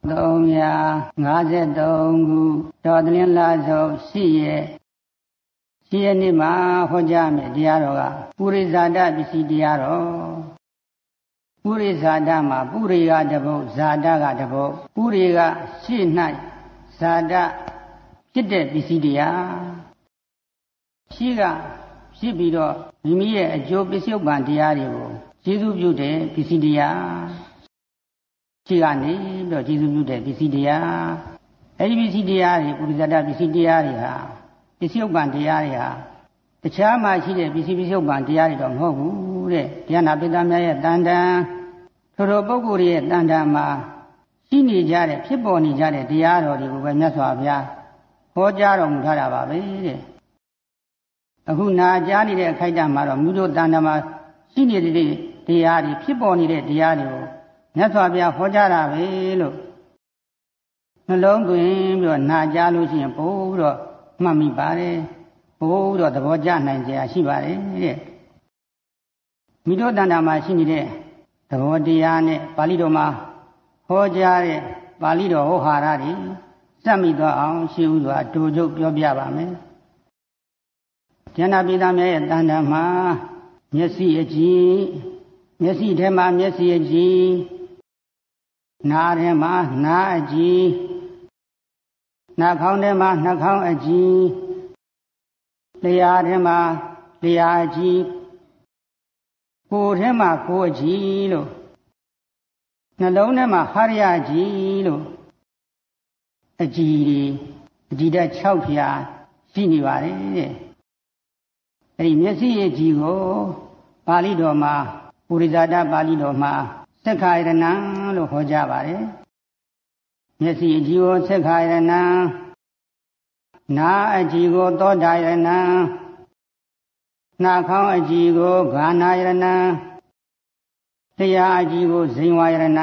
353ခုတော်သလင်းလာဆုံးရှိရဲ့နေ့မှာဟောကြားမယ်တရားတော်ကပုရိဇာတပစ္စည်းတရားတော်ပုရိဇာတမှာပုရိကတပုတ်ဇာတကတပုတ်ပုရိကရှေ့၌ဇာတဖြစ်တဲ့ပစ္စည်းတရားရှိကဖြစ်ပြီးတော့မိမိရဲ့အကျိုးပစ္စုပန်တရားတွေကိုကျေစုပြုတဲ့ပစ္စည်းတရားရှိကနေပြီးတော့ကျေစုပြုတဲ့ပစ္စည်းတရားအဲဒီပစ္စည်းတရားတွေပုရိသတပစ္စည်းတရားတွေဟာပစ္စုပန်တရားတွေဟာတခြားမှာရှိတဲ့ပစ္စည်းပစ္စုပန်တရားတွေတော့မဟုတ်ဘူးတဲ့တရားနာပိဋကများရဲ့တန်တန်ထိုပုဂ္ဂိုလ်ရဲ့တန်တန်မှာရှိနေကြတဲ့ဖြစ်ပေါ်နေကြတဲ့တရားတော်တွေကိုပဲမြတ်စွာဘုရားဟောကြားတော်မူထားတာပါပဲတဲ့အခုနာကြားနေတဲ့အခိုက်အတန့်မှာတော့မြို့တို့တန်တန်မှာရှိနေတဲ့တရားတွေဖြစ်ပေါ်နေတဲ့တရားတွေကိုမြတ်စွာဘုရားဟောကြားတာပဲလို့နှလုံးသွင်းပြီးတော့နာကြားလို့ရှိရင်ပို့ပြီးတော့မှတ်မိပါတယ်ပို့ပြီးတော့သဘောကျနိုင်ကြရှိပါတယ်တဲ့မြို့တို့တန်တန်မှာရှိနေတဲ့သဘောတရားနဲ့ပါဠိတော်မှာဟောကြားတဲ့ပါဠိတော်ဟောဟာရတွေစက်မိသွားအောင်ရှင်းဥစွာတူချုပ်ပြောပြပါမယ်ဉာဏပိသမြရဲ့တန်တန်မှာမျက်စိအကြည့်မျက်စိထဲမှာမျက်စိအကြည့်နားထဲမှာနားအကြည့်နှာခေါင်းထဲမှာနှာခေါင်းအကြည့်လျှာထဲမှာလျှာအကြည့်ကိုယ်ထဲမှာကိုယ်အကြည့်လို့နှလုံးထဲမှာဟရိယအကြည့်လို့အကြည့်တွေအကြည့်တဲ့6ဖြာရှိနေပါတယ်တဲ့အဲဒီမျက်စိရဲ့ကြည့်ကိုပါဠိတော်မှာပုရိသတာပါဠိတော်မှာသက္ခာယရဏလို့ဟောကြားပါတယ်မျက်စိအကြည့်ကိုသက္ခာယရဏနားအကြည့်ကိုသောတာယရဏနှာခေါင်းအကြည့်ကိုဂာနာယရဏလျှာအကြည့်ကိုဇိဝယရဏ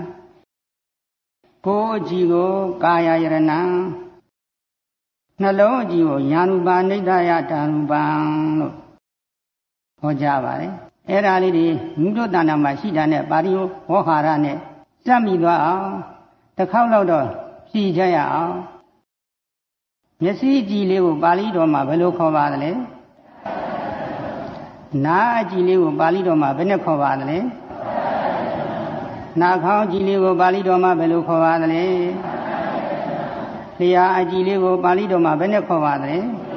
ကိုယ်အကြည့်ကိုကာယယရဏနှလုံးအကြည့်ကိုဉာဏ်ရူပနိဒ္ဓယတံရူပံလို့ဟောကြားပါတယ်အဲ့ဒါလေးတွေမြတ်တဏ္ဍာမှာရှိတာနဲ့ပါဠိဝေါဟာရနဲ့စက်မိသွားအောင်တစ်ခေါက်လောက်တော့ဖြည့်ကြရအောင်မျက်စိကြည့်လေးကိုပါဠိတော်မှာဘယ်လိုခေါ်ပါသလဲနားအကြည့်လေးကိုပါဠိတော်မှာဘယ်နဲ့ခေါ်ပါသလဲနှာခေါင်းကြည့်လေးကိုပါဠိတော်မှာဘယ်လိုခေါ်ပါသလဲလျှာအကြည့်လေးကိုပါဠိတော်မှာဘယ်နဲ့ခေါ်ပါသလဲ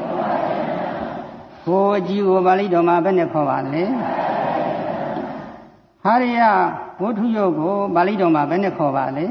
ကိုယ်အကြည့်ကိုပါဠိတော်မှာဘယ်နဲ့ခေါ်ပါသလဲဟရိယဝဋ္ထုယုတ်ကိုပါဠိတော်မှာဘယ်နဲ့ခေါ်ပါလဲ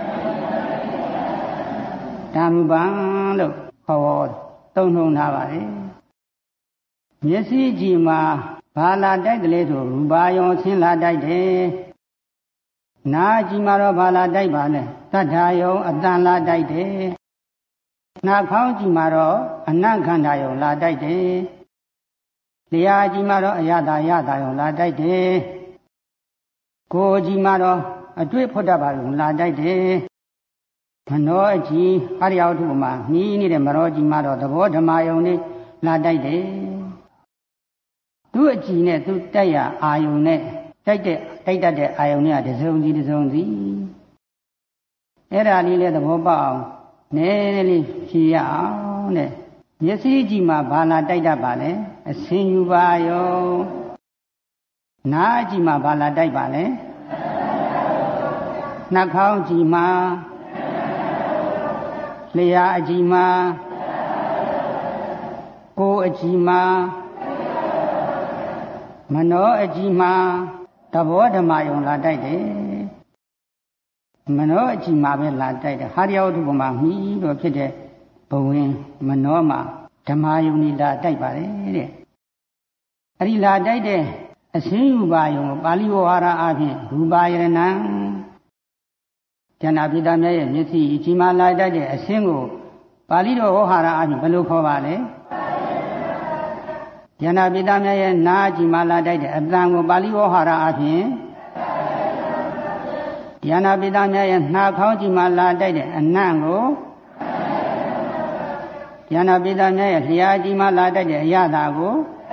ဓမ္မပံလို့ခေါ်သုံးနှုန်းထားပါတယ်မျက်စိကြည့်မှာဘာလာတိုက်တယ်လဲဆိုရူပါယုံဆင်းလာတိုက်တယ်နားကြည့်မှာတော့ဘာလာတိုက်ပါလဲသတ္ထာယုံအတန်လာတိုက်တယ်နှာခေါင်းကြည့်မှာတော့အနခန္ဓာယုံလာတိုက်တယ်လျှာကြည့်မှာတော့အယတာယတာယုံလာတိုက်တယ်ကိုယ်ကြည့်မှာတော့အတွေ့ဖွတ်တတ်ပါယုံလာတိုက်တယ်မနောအကြည့်ဟရိယဝတ္ထုမှာနှီးနေတဲ့မနောကြည့်မှာတော့သဘောဓမ္မယုံလေးလာတိုက်တယ်သူ့အကြည့်နဲ့သူ့တိုက်ရအာယုံနဲ့တိုက်တတ်တဲ့အာယုံနဲ့တစုံစီအဲ့ဒါလေးလည်းသဘောပေါက်အောင်နည်းနည်းလေးဖြေရအောင်တဲ့မျက်စိကြည့်မှာဘာလာတိုက်တတ်ပါလဲအစင်ယူပါယုံနားကြည့်မှာဘာလာတိုက်ပါလဲနှာခေါင်းကြည့်မှာလျှာအကြည့်မှာကိုယ်အကြည့်မှာမနောအကြည့်မှာသဘောဓမ္မယုံလာတိုက်တယ်မနောအကြည့်မှာပဲလာတိုက်တယ်ဟာရယဝတ္ထုမှာမိတော့ဖြစ်တဲ့ဘဝင်မနောမှာဓမ္မယုံนี่လာတိုက်ပါတယ်တဲ့အဲ့ဒီလာတိုက်တဲ့အစင်းယူပါယုံပါဠိဝါရအဖြင့်ရူပါယရဏံဉာဏပိတမြတ်ရဲ့မျက်စိအကြည့်မှာလာတိုက်တဲ့အစင်းကိုပါဠိတော်ဟောဟာရအဖြင့်ဘယ်လိုခေါ်ပါလဲဉာဏပိတမြတ်ရဲ့နားအကြည့်မှာလာတိုက်တဲ့အတန်ကိုပါဠိဝေါဟာရအဖြင့်ဉာဏပိတမြတ်ရဲ့နှာခေါင်းကြည့်မှာလာတိုက်တဲ့အနံ့ကိုဉာဏပိတမြတ်ရဲ့လျှာကြည့်မှာလာတိုက်တဲ့အယတာကို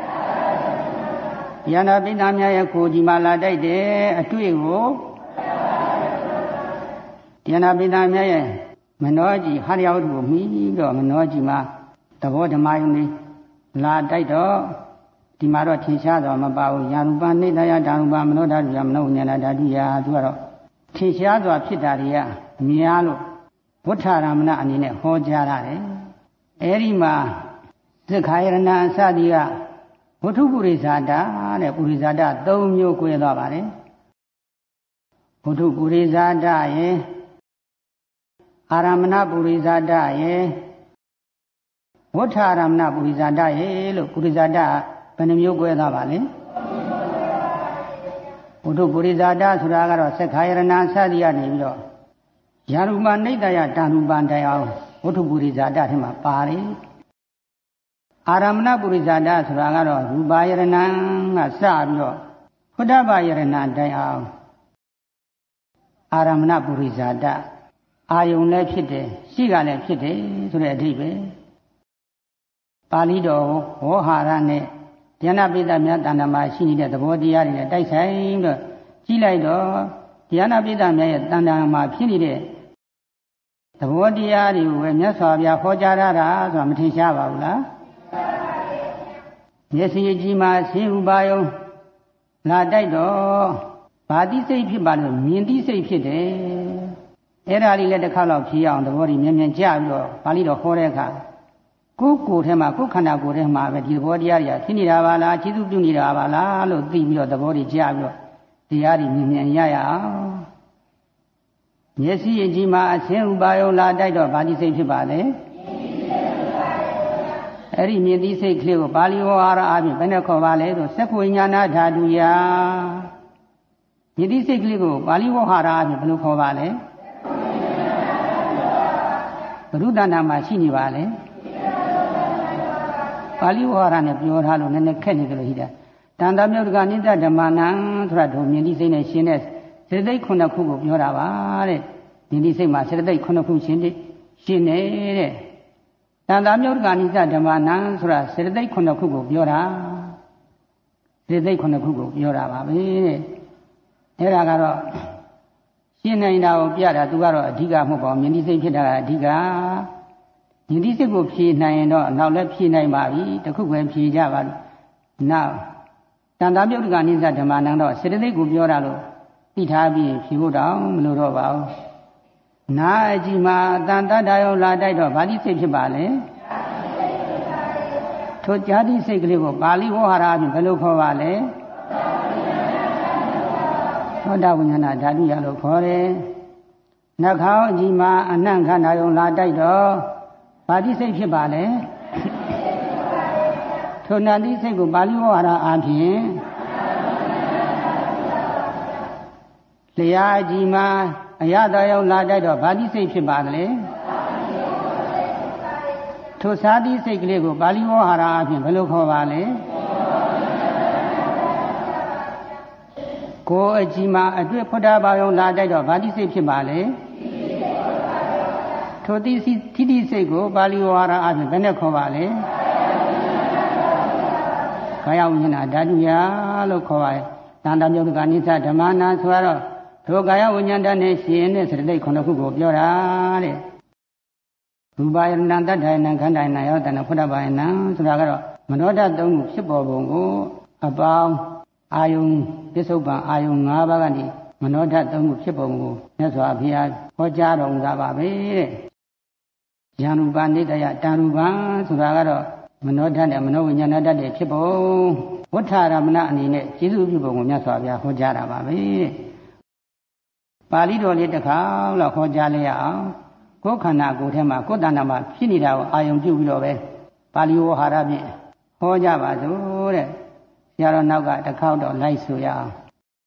ဉာဏပိတမြတ်ရဲ့ကိုယ်ကြည့်မှာလာတိုက်တဲ့အတွေ့ကိုတရားနာပိသားများရဲ့မနောကြီးဟာရဝတ္ထုကိုမိတော့မနောကြီးမှာသဘောဓမ္မယုံလေးလာတိုက်တော့ဒီမှာတော့ထင်ရှားတော့မပါဘူးယာရူပနိဒယဓာရူပမနောဓာတုယမနောဝိညာဏဓာတုယသူကတော့ထင်ရှားစွာဖြစ်တာတွေကများလို့ဝဋ္ဌာရမဏအနေနဲ့ဟောကြားရတယ်အဲဒီမှာသက္ခာယရဏအစသည်ကဝဋ္ထုပုရိသတာတဲ့ပုရိသတာ၃မျိုး꿰သွားပါတယ်ဝဋ္ထုပုရိသတာရဲ့အာရမဏပုရိသတာရဲ့ဝဋ္ဌာရမဏပုရိသတာရဲ့လို့ပုရိသတာဘယ်နှမျိုး꿰သွားပါလဲဝဋ္ထုပုရိသတာဆိုတာကတော့သက္ခာယရဏအစသည်ကနေပြီးတော့ယာရူပနိဒယဓာရူပတိုင်အောင်ဝဋ္ထုပုရိသတာထဲမှာပါတယ်အာရမဏပုရိသတာဆိုတာကတော့ရူပယရဏကစပြီးတော့ဖုဒ္ဓဘာယရဏတိုင်အောင်အာရမဏပုရိသတာအာယုံလည်းဖြစ်တယ်ရှိကလည်းဖြစ်တယ်ဆိုတဲ့အဓိပ္ပာယ်ပါဠိတော်ဝေါဟာရနဲ့ဉာဏပိဋကမြတ်တဏ္ဍာမှာရှိနေတဲ့သဘောတရားတွေနဲ့တိုက်ဆိုင်ပြီးတော့ကြည့်လိုက်တော့ဉာဏပိဋကမြတ်ရဲ့တဏ္ဍာမှာဖြစ်နေတဲ့သဘောတရားတွေကိုပဲမြတ်စွာဘုရားဟောကြားတာဆိုတာမထင်ရှားပါဘူးလားမျက်စိအကြည့်မှာဆင်းဥပါယုံလာတိုက်တော့ဘာတိစိတ်ဖြစ်ပါလို့မြင်တိစိတ်ဖြစ်တယ်အဲ့ဒါလေးလည်းတစ်ခါတော့ဖြေအောင်သဘောကြီးမြင်မြင်ကြပြီးတော့ပါဠိတော်ဟောတဲ့အခါကိုယ်ကိုယ်ထဲမှာကိုယ်ခန္ဓာကိုယ်ထဲမှာပဲဒီသဘောတရားတွေကဖြစ်နေတာပါလားကျေစုပြုနေတာပါလားလို့သိပြီးတော့သဘောကြီးကြပြီးတော့တရားတွေမြင်မြင်ရရအောင်မျက်စိအကြည့်မှာအဆင်းဥပါယုံလာတိုက်တော့ဘာတိစိတ်ဖြစ်ပါလဲအဲ့ဒီမြင်သိစိတ်ကလေးကိုပါဠိဝါရအပြင်ဘယ်နဲ့ခေါ်ပါလဲဆိုသက္ခဝိညာဏဓာတုယမြင်သိစိတ်ကလေးကိုပါဠိဝါရအပြင်ဘယ်လိုခေါ်ပါလဲဘုရုဒ္ဒနာမှာရှိနေပါလေပါဠိဝါရနဲ့ပြောထားလို့နည်းနည်းခက်နေကြလို့ရှိတာတန်တာမြုပ်တကနိစ္စဓမ္မနံဆိုတာတို့မြင်သိစိတ်နဲ့ရှင်းတဲ့စေတသိက်9ခုကိုပြောတာပါတဲ့မြင်သိစိတ်မှာစေတသိက်9ခုရှင်းနေတဲ့တန်တာမြုပ်တကနိစ္စဓမ္မနံဆိုတာစေတသိက်9ခုကိုပြောတာစေတသိက်9ခုကိုပြောတာပါပဲတဲ့အဲ့ဒါကတော့ရှင်းနိုင်တာကိုပြတာသူကတော့အဓိကမဟုတ်ပါဘူးမြင်သိစိတ်ဖြစ်တာကအဓိကမြင်သိစိတ်ကိုဖြေနိုင်ရင်တော့နောက်လည်းဖြေနိုင်ပါပြီတခုပဲဖြေကြပါလို့နောက်တန်တာမြုပ်တကနိစ္စဓမ္မနံတော့စေတသိက်ကိုပြောတာလို့သိထားပြီးဖြေဖို့တောင်မလိုတော့ပါဘူးနာအကြည့်မှာအတန်တတ္တရောလာတိုက်တော့ဗာတိစိတ်ဖြစ်ပါလေထိုဇာတိစိတ်ကလေးကိုပါဠိဝါဟာရအပြင်ဘယ်လိုခေါ်ပါလဲသောတာဝိညာဏဓာတုယလို့ခေါ်တယ်နှာခေါင်းအကြည့်မှာအနံ့ခန္ဓာရောလာတိုက်တော့ဗာတိစိတ်ဖြစ်ပါလေထိုနန္တိစိတ်ကိုပါဠိဝါဟာရအပြင်လျာအကြည့်မှာအရသာရောက်လာတိုက်တော့ဗာတိစိတ်ဖြစ်ပါလေထိုသာတိစိတ်ကလေးကိုပါဠိဝါဟာရအပြင်ဘယ်လိုခေါ်ပါလဲကိုယ်အကြည့်မှာအတွေ့ဖုဒ္ဓဘာယုံလာတိုက်တော့ဗာတိစိတ်ဖြစ်ပါလေထိုတိစိတ်ကိုပါဠိဝါဟာရအပြင်ဘယ်နဲ့ခေါ်ပါလဲကာယဝိညာဏဓာတုယလို့ခေါ်ပါတယ်တန်တမြုပ်တကနိစ္စဓမ္မနာဆိုတော့ထိုကာယဝိညာဏဓာတ်နဲ့ရှင်တဲ့စေတသိက်9ခုကိုပြောတာတဲ့ရူပယရဏတ္တယနံခန္ဓာယနံယောတနာဖုဒ္ဓဘာယနံဆိုတာကတော့မနောဓာတ်3ခုဖြစ်ပေါ်ပုံကိုအပေါင်းအာယုံပစ္စုပန်အာယုံ5ပါးကနေမနောဓာတ်3ခုဖြစ်ပုံကိုမြတ်စွာဘုရားဟောကြားတော်မူတာပါပဲတဲ့ယံရူပနိတယတံရူပဆိုတာကတော့မနောဓာတ်နဲ့မနောဝိညာဏဓာတ်တွေဖြစ်ပုံဝဋ္ဌာရမဏအနေနဲ့ကျေစုပြုပုံကိုမြတ်စွာဘုရားဟောကြားတာပါပဲတဲ့ပါဠိတော်လေးတစ်ခါလောက်ဟောကြားလိုက်ရအောင်ကိုယ်ခန္ဓာကိုယ်ထဲမှာကိုယ်တဏ္ဍာမှာဖြစ်နေတာကိုအာယုံပြုပြီးတော့ပဲပါဠိဝါဟာရဖြင့်ဟောကြပါစို့တဲ့ဆရာတော်နောက်ကတစ်ခေါက်တော့လိုက်ဆိုရအောင်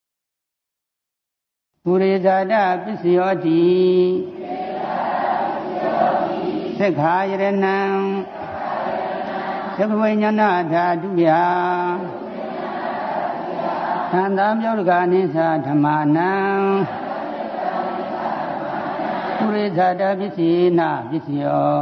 ပုရိသဒပစ္စယောတိသက္ခာယရဏံသက္ခဝိညာဏဓာတုယသန္တာမြုပ်တကနိစ္စဓမ္မနံပုရိသဒပစ္စေနပစ္စယော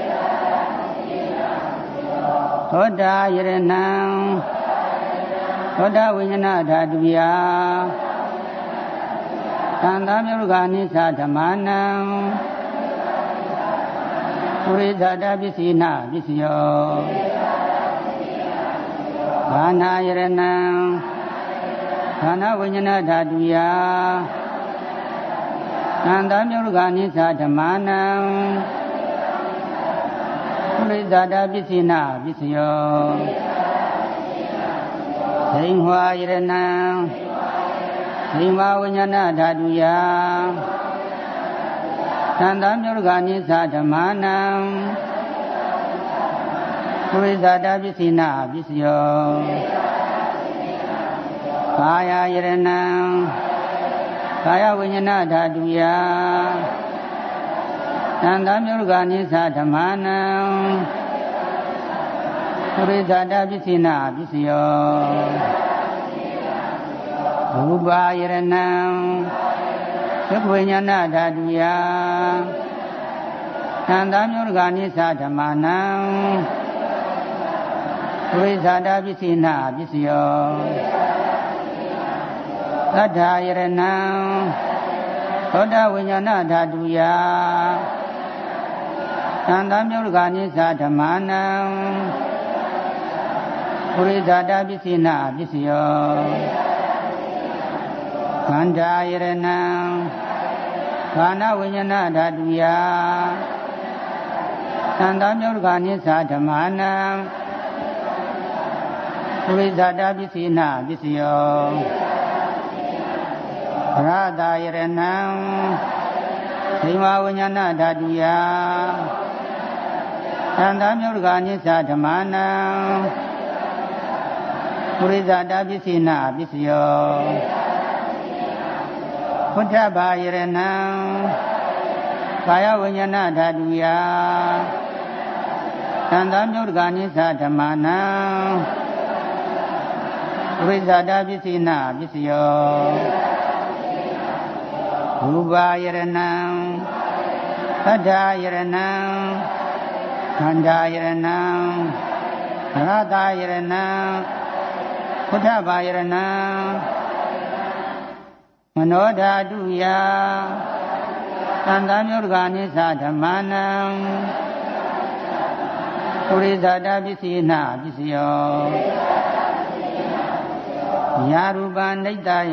သောတာယရဏံသောတာဝိညာဏဓာတုယသံသာမြုဂာနိသဓမ္မနံပုရိသတာပစ္စိနာပစ္စယောဘာနာယရဏံဘာနာဝိညာဏဓာတုယသံသာမြုဂာနိသဓမ္မနံပုရိသတာပစ္စိနာပစ္စယောဒိဋ္ဌာယရဏံဒိမဝိညာဏဓာတုယသံသာမြုဂာနိသဓမ္မနံပုရိသတာပစ္စိနာပစ္စယောကာယယရဏံကာယဝိညာဏဓာတုယသံသာမြုဂာနိသဓမ္မနံပုရိသတာပစ္စိနာပစ္စယောရူပယရဏံသက္ခဝိညာဏဓာတုယသံသာမြုဂာနိသဓမ္မနံပုရိသတာပစ္စိနာပစ္စယောသတ္ထာယရဏံသောတဝိညာဏဓာတုယသံသာမြုဂာနိသဓမ္မနံပုရိသတာပစ္စိနာပစ္စယောခန္ဓာယရဏံခန္ဓာဝိညာဏဓာတုယသံသာမြုဂာနိသဓမ္မနံပုရိသတာပစ္စိနာပစ္စယောရတယရဏံဒိမဝိညာဏဓာတုယသံသာမြုဂာနိသဓမ္မနံပုရိသတာပစ္စိနာပစ္စယောพุทธบายรณังกายวิญญาณဓာတုယသံသာမြုဂာနိသဓမ္မနံပုရိသတာပစ္စိနာပစ္စယောရူပယရဏံသတ္ထာယရဏံခန္ဓာယရဏံရတယရဏံพุทธบายรณังมโนဓာတုယသံသာမြုဂာနိသဓမ္မနံပုရိသတာပစ္စိနာပစ္စယောယာရူပနိတ္တယ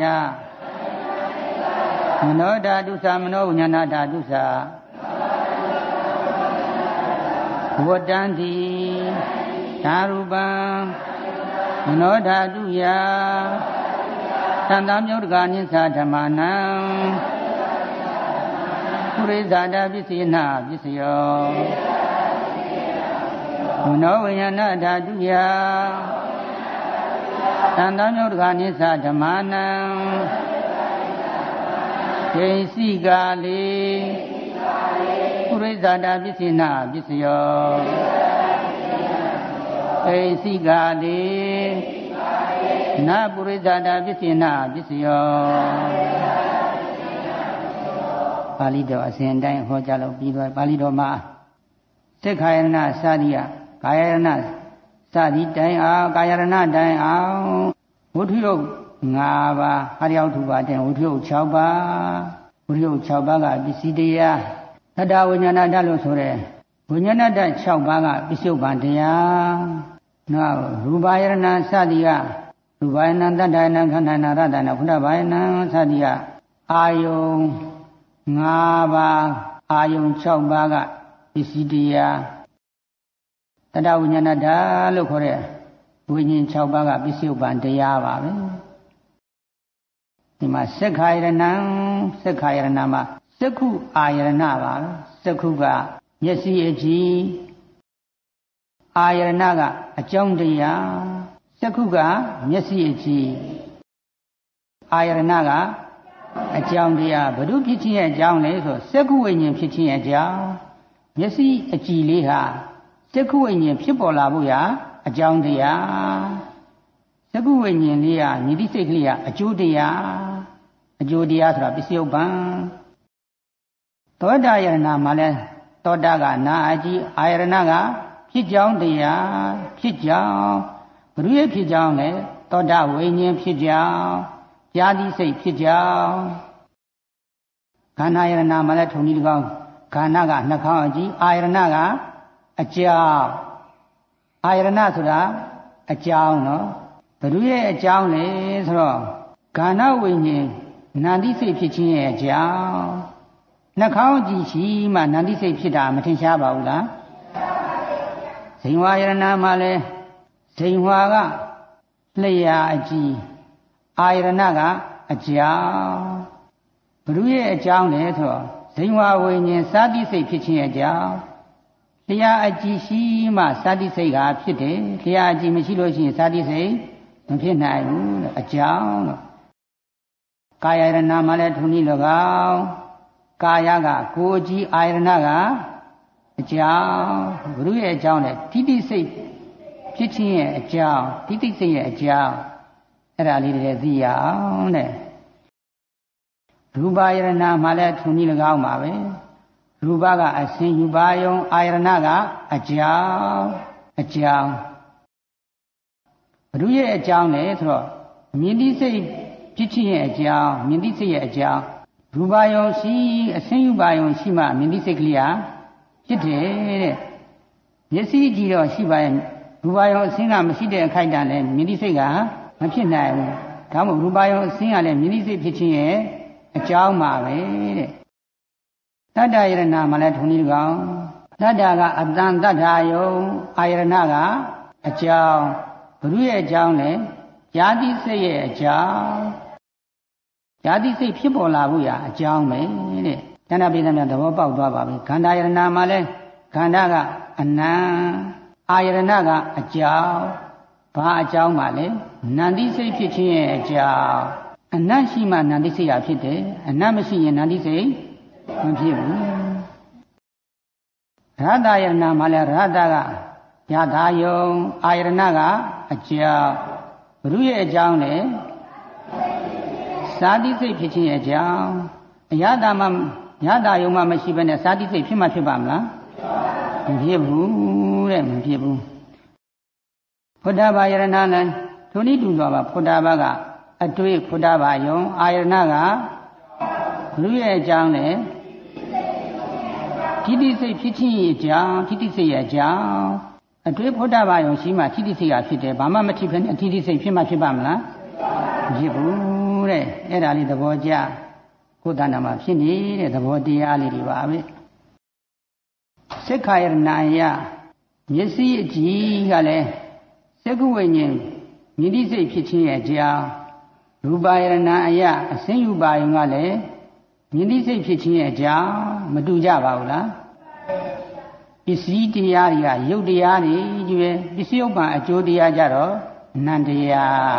မနောဓာတုသမနောဝိညာဏဓာတုသဝတ္တန္တိဓာရူပံမနောဓာတုယသံသာမြုဂာနိသဓမ္မနံပုရိသတာပစ္စိနာပစ္စယောမနောဝိညာဏဓာတုယသံသာမြုဂာနိသဓမ္မနံဒိသိကာလေပုရိသတာပစ္စိနာပစ္စယောဒိသိကာလေနာပုရိသတာပစ္စိနာပစ္စယောပါဠိတော်အစဉ်တိုင်းဟောကြားလို့ပြီးသွားပါဠိတော်မှာသိက္ခာယရဏစာရိယကာယယရဏစာရိတိုင်အောင်ကာယယရဏတိုင်အောင်ဝဋ္ထုယုတ်5ပါးအရိယဝတ္ထုပါတဲ့ဝဋ္ထုယုတ်6ပါးဝဋ္ထုယုတ်6ပါးကပစ္စည်းတရားသတ္တဝိညာဏဓာတ်လို့ဆိုတဲ့ဝိညာဏဓာတ်6ပါးကပစ္စုပန်တရားနောက်ရူပယရဏစသည်ကရူပယနာတတ္တယနာခန္ဓာနာရတနာဖုဒ္ဓဘာယနာစသည်ကအာယုံ5ပါးအာယုံ6ပါးကပစ္စည်းတရားတတ္တဝိညာဏဓာတ်လို့ခေါ်တဲ့ဝိညာဉ်6ပါးကပစ္စုပန်တရားပါပဲဒီမှာစက္ခာယရဏံစက္ခာယရဏမှာစက္ခုအာယရဏပါပဲစက္ခုကမျက်စိအကြည့်အာယရဏကအကြောင်းတရားစက္ခုကမျက်စိအကြည့်အာယရဏကအကြောင်းတရားဘု து ဖြစ်ခြင်းရဲ့အကြောင်းလေဆိုစက္ခုဝိညာဉ်ဖြစ်ခြင်းရဲ့အကြောင်းမျက်စိအကြည့်လေးဟာစက္ခုဝိညာဉ်ဖြစ်ပေါ်လာဖို့ရာအကြောင်းတရားစက္ခုဝိညာဉ်လေးဟာညီတိစိတ်ကလေးဟာအကျိုးတရားဆိုတာပစ္စယုပ္ပံသောတာယရဏမှာလဲသောတာကနာအကြည့်အာယရဏကဖြစ်ကြောင်းတရားဖြစ်ကြောင်းဘုရားဖြစ်ကြောင်းလဲသောတာဝိညာဉ်ဖြစ်ကြောင်းญาတိစိတ်ဖြစ်ကြောင်းခန္ဓာယရဏမှာလည်းထုံနည်း၎င်းခန္ဓာကနှာခေါင်းအကြည့်အာယရဏကအကြောင်းအာယရဏဆိုတာအကြောင်းနော်ဘ누구ရဲ့အကြောင်းလဲဆိုတော့ခန္ဓာဝိညာဉ်နန္တိစိတ်ဖြစ်ခြင်းရဲ့အကြောင်းနှာခေါင်းကြည့်ရှိမှနန္တိစိတ်ဖြစ်တာမထင်ရှားပါဘူးလားဇိဝယရဏမှာလည်းဇိဝကလျှာအကြည့်အာယရဏကအကြောင်းဘ누구ရဲ့အကြောင်းလဲဆိုတော့ဇိဝဝိညာဉ်စာတိစိတ်ဖြစ်ခြင်းရဲ့အကြောင်းလျှာအကြည့်ရှိမှစာတိစိတ်ကဖြစ်တယ်လျှာအကြည့်မရှိလို့ရှိရင်စာတိစိတ်မဖြစ်နိုင်ဘူးလို့အကြောင်းလို့ကာယယရဏမှာလည်းထုံနည်း၎င်းကာယကကိုယ်ကြည့်အာယရဏကအကြောင်းဘ누구ရဲ့အကြောင်းလဲတိတိစိတ်ဖြစ်ခြင်းရဲ့အကြောင်းတိတိစိတ်ရဲ့အကြောင်းအဲ့ဒါလေးတွေသိရအောင်တဲ့ရူပယရဏမှာလည်းထုံနည်း၎င်းပါပဲရူပကအစဉ်ယူပါယုံအာယရဏကအကြောင်းဘ누구ရဲ့အကြောင်းလဲဆိုတော့မြင်တိစိတ်ဖြစ်ခြင်းရဲ့အကြောင်းမြင်တိစိတ်ရဲ့အကြောင်းရူပယုံရှိအစဉ်ယူပါယုံရှိမှမြင်တိစိတ်ကလေးဟာဖြစ်တယ်တဲ့မျက်စိကြည့်တော့ရှိပါရဲ့ရူပယုံအစဉ်ကမရှိတဲ့အခိုက်အတန့်လဲမြင်တိစိတ်ကမဖြစ်နိုင်ဘူးဒါမှမဟုတ်ရူပယုံအစဉ်ကလည်းမြင်တိစိတ်ဖြစ်ခြင်းရဲ့အကြောင်းပါပဲတဲ့တတ္တယရဏမှာလည်းထုံနည်း၎င်းတတ္တကအတန်တတ္ထာယုံအာယရဏကအကြောင်းဘ누구ရဲ့အကြောင်းလဲญาတိစိတ်ရဲ့အကြောင်းญาတိစိတ်ဖြစ်ပေါ်လာဖို့ရာအကြောင်းပဲတဲ့တဏှာပိဋကများသဘောပေါက်သွားပါပြီခန္ဓာယရဏမှာလဲခန္ဓာကအနံအာယရဏကအကြောင်းဘာအကြောင်းပါလဲနန္တိစိတ်ဖြစ်ခြင်းရဲ့အကြောင်းအနတ်ရှိမှနန္တိစိတ်ဟာဖြစ်တယ်အနတ်မရှိရင်နန္တိစိတ်မဖြစ်ဘူးရတယရဏမှာလဲရတကယထာယုံအာယရဏကအကြောင်းဘ누구ရဲ့အကြောင်းလဲစာတိစိတ်ဖြစ်ခြင်းရဲ့အကြောင်းအယတာမှာယထာယုံမှာမရှိဘဲနဲ့စာတိစိတ်ဖြစ်မှဖြစ်ပါမလားမဖြစ်ဘူးတဲ့မဖြစ်ဘူးဖုဒ္ဓဘာယရဏလည်းထိုနည်းတူသွားပါဖုဒ္ဓဘာကအတွေ့ဖုဒ္ဓဘာယုံအာယရဏကဘ누구ရဲ့အကြောင်းလဲထိတိစိတ်ဖြစ်ခြင်းရဲ့အကြောင်းထိတိစိတ်ရဲ့အကြောင်းအတွေ့ဖုဒ္ဓဘာယုံရှိမှထိတိစိတ်ကဖြစ်တယ်ဘာမှမထိဖ ೇನೆ ထိတိစိတ်ဖြစ်မှဖြစ်ပါမလားမဖြစ်ဘူးတဲ့အဲ့ဒါလေးသဘောကျကိုယ်တဏ္ဍာမှာဖြစ်နေတဲ့သဘောတရားလေးတွေပါပဲစိက္ခာယရဏယမျက်စိအကြည့်ကလည်းစက္ခုဝိညာဉ်မြင်တိစိတ်ဖြစ်ခြင်းရဲ့အကြောင်းရူပယရဏအယအစဉ်ယူပါယုံကလည်းမြင်တိစိတ်ဖြစ်ခြင်းရဲ့အကြောင်းမတူကြပါဘူးလားပစ္စည်းတရားတွေကရုပ်တရားတွေကြီးပဲပစ္စည်းဥပ္ပံအကျိုးတရားကြတော့နန္တရား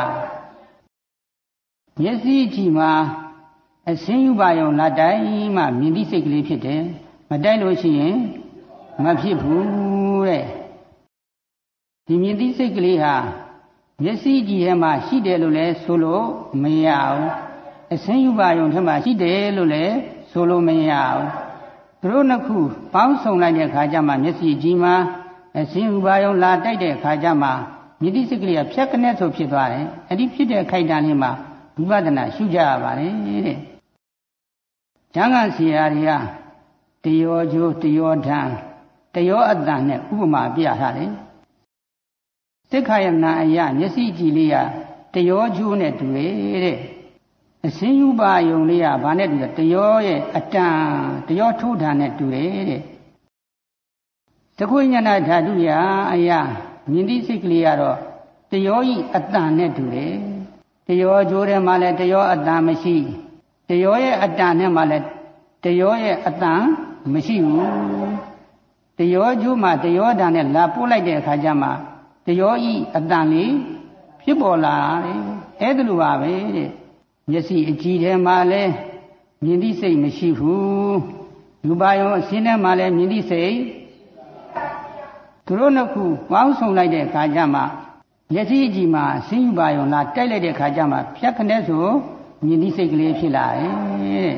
မျက်စိကြည့်မှာအစဉ်ယူပါယုံလာတိုင်းမှမြင်တိစိတ်ကလေးဖြစ်တယ်မတိုက်လို့ရှိရင်မဖြစ်ဘူးတဲ့ဒီမြင်တိစိတ်ကလေးဟာမျက်စိကြည့်ထဲမှာရှိတယ်လို့လည်းဆိုလို့မရဘူးအစဉ်ယူပါယုံထဲမှာရှိတယ်လို့လည်းဆိုလို့မရဘူးသူတို့နှစ်ခုပေါင်းစုံလိုက်တဲ့အခါကျမှမျက်စိကြည့်မှာအစဉ်ယူပါယုံလာတိုက်တဲ့အခါကျမှမြင်တိစိတ်ကလေးကဖြတ်ကနေဆိုဖြစ်သွားတယ်အဲ့ဒီဖြစ်တဲ့ခိုက်တန်လေးမှာဝိပဿနာရှုကြရပါတယ်တဲ့ကျမ်းဂန်ဆရာတွေကတယောကျိုးတယောဓာန်တယောအတန်နဲ့ဥပမာပြထားတယ်စိက္ခာယရဏအယမျက်စိကြည့်လေးကတယောကျိုးနဲ့တူတယ်တဲ့အစဉ်ယူပါယုံလေးကဘာနဲ့တူလဲတယောရဲ့အတန်တယောထိုးဓာန်နဲ့တူတယ်တဲ့တခုညနာဓာတုယအယမြင်တိစိတ်ကလေးကတော့တယောဤအတန်နဲ့တူတယ်တယောကျိုးထဲမှာလည်းတယောအတန်မရှိတယောရဲ့အတန်နဲ့မှလည်းတယောရဲ့အတန်မရှိဘူးတယောကျိုးမှာတယောဓာန်နဲ့လာပို့လိုက်တဲ့အခါကျမှတယောဤအတန်လေးဖြစ်ပေါ်လာတယ်အဲ့ဒါလိုပါပဲတဲ့မျက်စိအကြည့်ထဲမှာလည်းမြင်သိစိတ်မရှိဘူးရူပယုံအစင်းထဲမှာလည်းမြင်သိစိတ်သူတို့နှစ်ခုပေါင်းစုံလိုက်တဲ့အခါကျမှမျက်စိအကြည့်မှာဆင်းယူပါယုံလာတိုက်လိုက်တဲ့အခါကျမှဖြတ်ခနဲ့ဆိုမြင်သိစိတ်ကလေးဖြစ်လာတယ်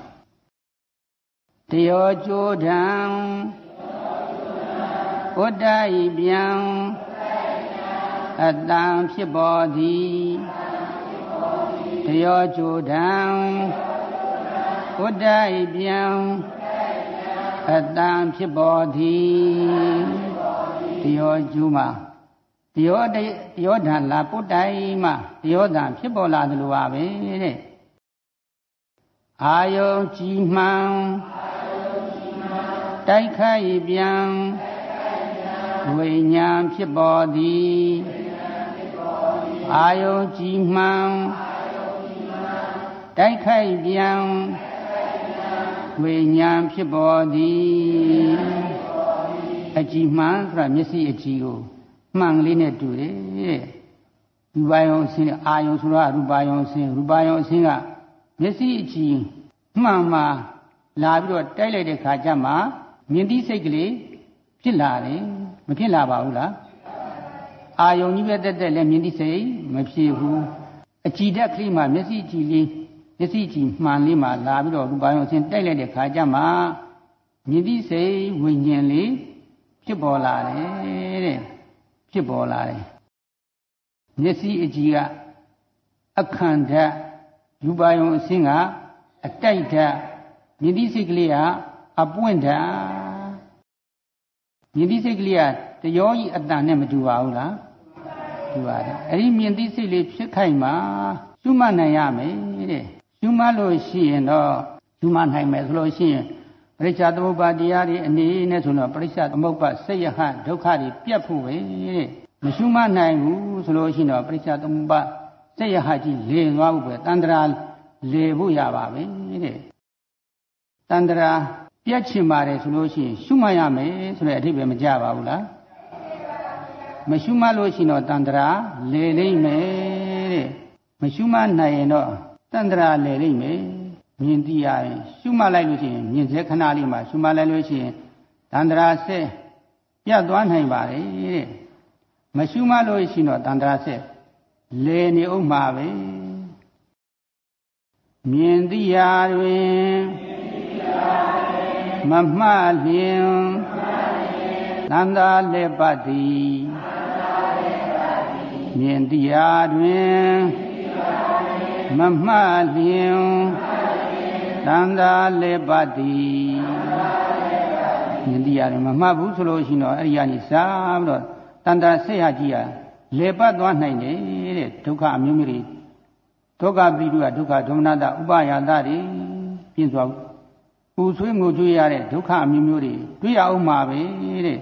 တယောကျိုးဓံဥဒ္ဒဤပြန်အတံဖြစ်ပေါ်သည်တယောကျိုးဓံဥဒ္ဒိပြန်အတံဖြစ်ပေါ်သည်တယောကျူးမှာတယောဓာလာပုတ္တိုင်မှာတယောဓာဖြစ်ပေါ်လာသလိုပါပဲတဲ့အာယုံကြည်မှန်တိုက်ခိုက်ပြန်ဝိညာဉ်ဖြစ်ပေါ်သည်အာယုံကြည်မှန်တိုက်ခိုက်ပြန်ဝိညာဉ်ဖြစ်ပေါ်သည်အကြည်မှန်ဆိုတာမျက်စိအကြည်ကိုမှန်လေးနဲ့တူတယ်ရူပယုံအစင်းအာယုံဆိုတော့ရူပယုံအစင်းရူပယုံအစင်းကမျက်စိအကြည်မှန်မှလာပြီးတော့တိုက်လိုက်တဲ့ခါကျမှမြင်သိစိတ်ကလေးဖြစ်လာတယ်မဖြစ်လာပါဘူးလားအာယုံကြီးပဲတက်တက်လည်းမြင်သိစိတ်မဖြစ်ဘူးအကြည်ဓာတ်ကလေးမှမျက်စိအကြည်လေးမျက်စိကြည်မှန်လေးမှလာပြီးတော့ရူပယုံအစင်းတိုက်လိုက်တဲ့ခါကျမှမြင်သိစိတ်ဝိညာဉ်လေးဖြစ်ပေါ်လာတယ်တဲ့ဖြစ်ပေါ်လာတယ်မျက်စိအကြည်ကအခန္ဓာရူပယုံအစင်းကအတိုက်ဓာတ်မြင်သိစိတ်ကလေးကအပွင့်ဓာတ်မြင်သိစိတ်ကလေးကတရောကြီးအတန်နဲ့မတူပါဘူးလားတူပါတယ်အဲ့ဒီမြင်သိစိတ်လေးဖြစ်ခိုက်မှာရှုမှတ်နိုင်ရမယ်တဲ့ရှုမှတ်လို့ရှိရင်တော့ရှုမှတ်နိုင်မယ်ဆိုလို့ရှိရင်ပရိစ္ဆသမုပ္ပါတရားတွေအနေနဲ့ဆိုတော့ပရိစ္ဆသမုပ္ပါစိတ်ယဟဒုက္ခတွေပြတ်ဖို့ပဲတဲ့မရှုမှတ်နိုင်ဘူးဆိုလို့ရှိရင်တော့ပရိစ္ဆသမုပ္ပါစိတ်ယဟကြီးလေသွားဖို့ပဲတန္တရာလေဖို့ရပါပဲတဲ့တန္တရာပြတ်ချင်ပါတယ်ဆိုလို့ရှိရင်ရှုမှတ်ရမယ်ဆိုတဲ့အဓိပ္ပာယ်မကြပါဘူးလားမရှုမှတ်လို့ရှိရင်တော့တန္တရာလေလိမ့်မယ်တဲ့မရှုမှတ်နိုင်ရင်တော့တန္တရာလေလိမ့်မယ်မြင်သိရရင်ရှုမှတ်လိုက်လို့ရှိရင်မြင်စေခဏလေးမှာရှုမှတ်လိုက်လို့ရှိရင်တန္တရာဆက်ပြတ်သွားနိုင်ပါတယ်တဲ့မရှုမှတ်လို့ရှိရင်တော့တန္တရာဆက်လေနေဥမှာပဲမြင်သိရာတွင်မမှတ်လျင်သန္တာလက်ပတ်သည်မြင်သိရာတွင်မမှတ်လျင်သန္တာလက်ပတ်သည်မြင်သိရာတွင်မမှတ်ဘူးဆိုလို့ရှိရင်တော့အဲ့ဒီကနေစားပြီးတော့တန္တာဆက်ရကြီးဟာလေပတ်သွားနိုင်တယ်တဲ့ဒုက္ခအမျိုးမျိုးတွေဒုက္ခပိတုကဒုက္ခဒေါမနတဥပယာတတွေပြင်းစွာပူဆွေးငိုကြွေးရတဲ့ဒုက္ခအမျိုးမျိုးတွေတွေ့ရအောင်မှာပဲတဲ့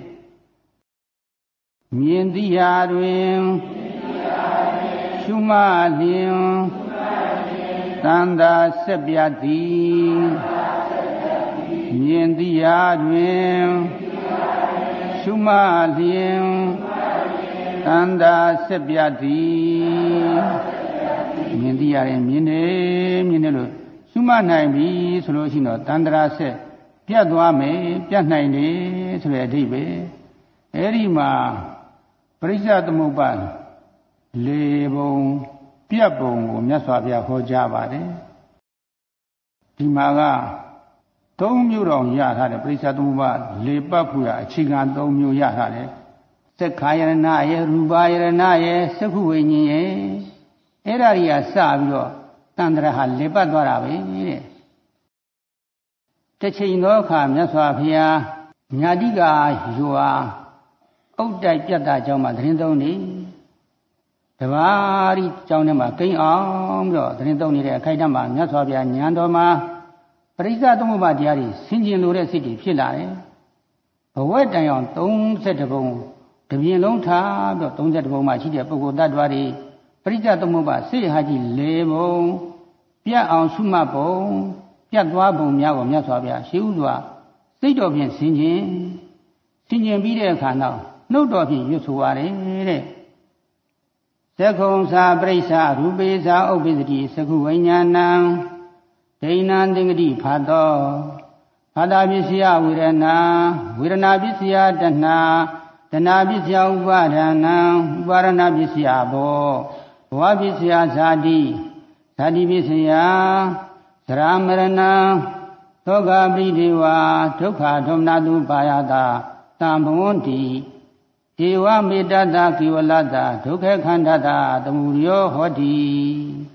မြင်သိရာတွင်ရှုမှတ်လျင်သန္တာဆက်ပြသည်မြင်သိရာတွင်ရှုမှတ်လျင်သန္တာဆက်ပြသည်မြင်သိရတယ်မြင်တယ်လို့ရှုမှတ်နိုင်ပြီဆိုလို့ရှိရင်တော့တန္တရာဆက်ပြတ်သွားမယ်ပြတ်နိုင်တယ်ဆိုတဲ့အဓိပ္ပာယ်အဲ့ဒီမှာပရိစ္ဆသမုပ္ပါလေပုံပြတ်ပုံကိုမြတ်စွာဘုရားဟောကြားပါတယ်ဒီမှာက၃မျိုးတော်ရထားတယ်ပရိစ္ဆသမုပ္ပါလေပတ်ဖို့ရအခြေခံ၃မျိုးရထားတယ်သက္ခာယရဏရဲ့ရူပယရဏရဲ့သက္ခုဝိညာဉ်ရဲ့အဲ့ဒါကြီးကစပြီးတော့တန္တရာဟာလေပတ်သွားတာပဲတဲ့တစ်ချိန်သောအခါမြတ်စွာဘုရားညာတိကာရွာအုတ်တိုက်ပြတ်တာကြောင့်မှသတင်းသုံးနေတပါးဒီကြောင်းထဲမှာကိန်းအောင်ပြီးတော့သတင်းသုံးနေတဲ့အခိုက်အတန့်မှာမြတ်စွာဘုရားဉာဏ်တော်မှာပရိစ္ဆသမုပ္ပါတရားတွေဆင်ခြင်လို့တဲ့စိတ်တွေဖြစ်လာတယ်ဘဝတန်အောင်32ပုံတပြင်းလုံးထားပြီးတော့32ပုံမှာရှိတဲ့ပုဂ္ဂိုလ်တ attva တွေပရိစ္ဆသမုပ္ပါစိတ်ဟာကြီး၄ပုံပြတ်အောင်ရှုမှတ်ပုံပြတ်သွားပုံများကိုမြတ်စွာဘုရားရှင်းဥစွာစိတ်တော်ဖြင့်ဆင်ခြင်ပြီးတဲ့အခါနောက်နှုတ်တော်ဖြင့်ရွတ်ဆိုရတယ်တဲ့သက္ခုံသာပရိစ္ဆရူပေသာဥပ္ပစ္စတိသက္ခုဝိညာဏံဒိဏံသင်္ကတိဖတ်သောဘာသာပစ္စယဝေဒနာဝေဒနာပစ္စယတဏှာတဏှာပစ္စယဥပါဒနာဥပါဒနာပစ္စယဘောဘဝပစ္စယဇာတိဇာတိပစ္စယသရမရဏသောကပရိဒေဝဒုက္ခဒေါမနတုပါယတာတံဘဝန္တိဧဝမေတ္တတာကိဝလတ္တဒုက္ခခန္ဓာတာသမုဒယောဟောတိ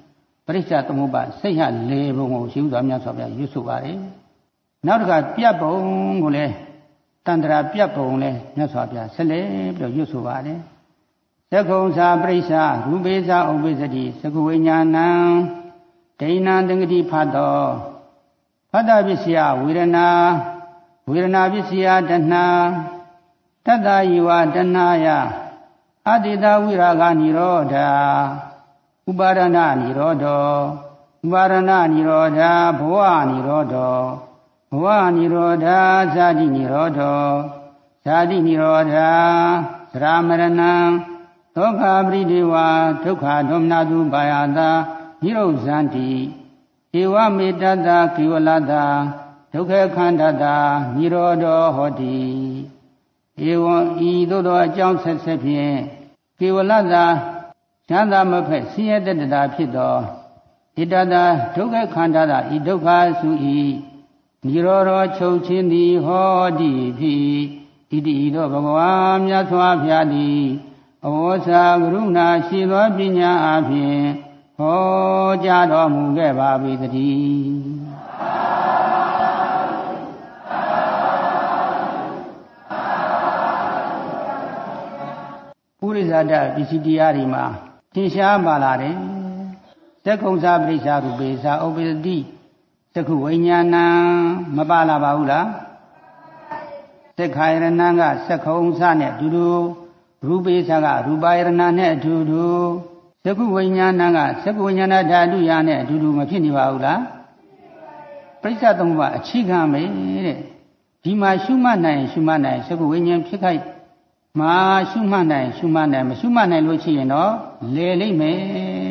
ပရိစ္ဆသမုပ္ပါစိတ်ဟလေဘုံကိုရှိဥစွာမြတ်စွာဘုရားရွတ်ဆိုပါတယ်နောက်တစ်ခါပြတ်ပုံကိုလည်းတန္တရာပြတ်ပုံလည်းမြတ်စွာဘုရားဆက်လက်ပြီးတော့ရွတ်ဆိုပါတယ်သက္ကုံသာပရိစ္ဆရူပေသာဥပ္ပစ္စတိသကုဝိညာဏံဒိဏံသင်္ကတိဖတ်တော်ဖတ်တာပစ္စယဝေဒနာပစ္စယတဏှာတတ္တယဝတဏှာယအတ္တိတဝိရာဂနိရောဓဥပါရဏနိရောဓဥပါရဏနိရောဓဘဝနိရောဓဘဝနိရောဓဇာတိနိရောဓဇာတိနိရောဓသရမရဏံဒုက္ခပရိဒေဝဒုက္ခဒေါမနတုပါယတာနိရောဇန္တိဧဝမေတ္တကိဝလတဒုက္ခခန္ဓတာနိရောဓဟောတိဧဝံဤသို့သောအကြောင်းဆက်ဆက်ဖြင့်ကိဝလတချမ်းသာမဖက်ဆင်းရဲတတ္တာဖြစ်သောဣတတဒုက္ခခန္ဓတာဤဒုက္ခစုဤနိရောဓချုပ်ခြင်းသည်ဟောတိဖြစ်ဣတိဤသောဘဂဝါမြတ်စွာဘုရားသည်အဝေါစာကရုဏာရှိသောပညာအဖြင့်ဟောကြားတော်မူခဲ့ပါ၏တည်းပုရိသတပစ္စည်းတရားတွေမှာသင်ရှားပါလာတယ်သက္ကုံသာပရိစ္ဆာရူပေသာဥပ္ပစ္စတိသက္ခုဝိညာဏံမပါလာပါဘူးလားသက္ခာယရဏံကသက္ခုံသာနဲ့အတူတူရူပေသာကရူပါယရဏနဲ့အတူတူသက္ခုဝိညာဏံကသက္ခုဝိညာဏဓာတုယနဲ့အတူတူမဖြစ်နေပါဘူးလားပရိစ္ဆာသမုပ္ပါအခြေခံပဲတဲ့ဒီမှာရှုမှတ်နိုင်သက္ခုဝိညာဉ်ဖြစ်ခိုက်မှာရှုမှတ်နိုင်မရှုမှတ်နိုင်လို့ရှိရင်တော့လဲလိမ့်မယ်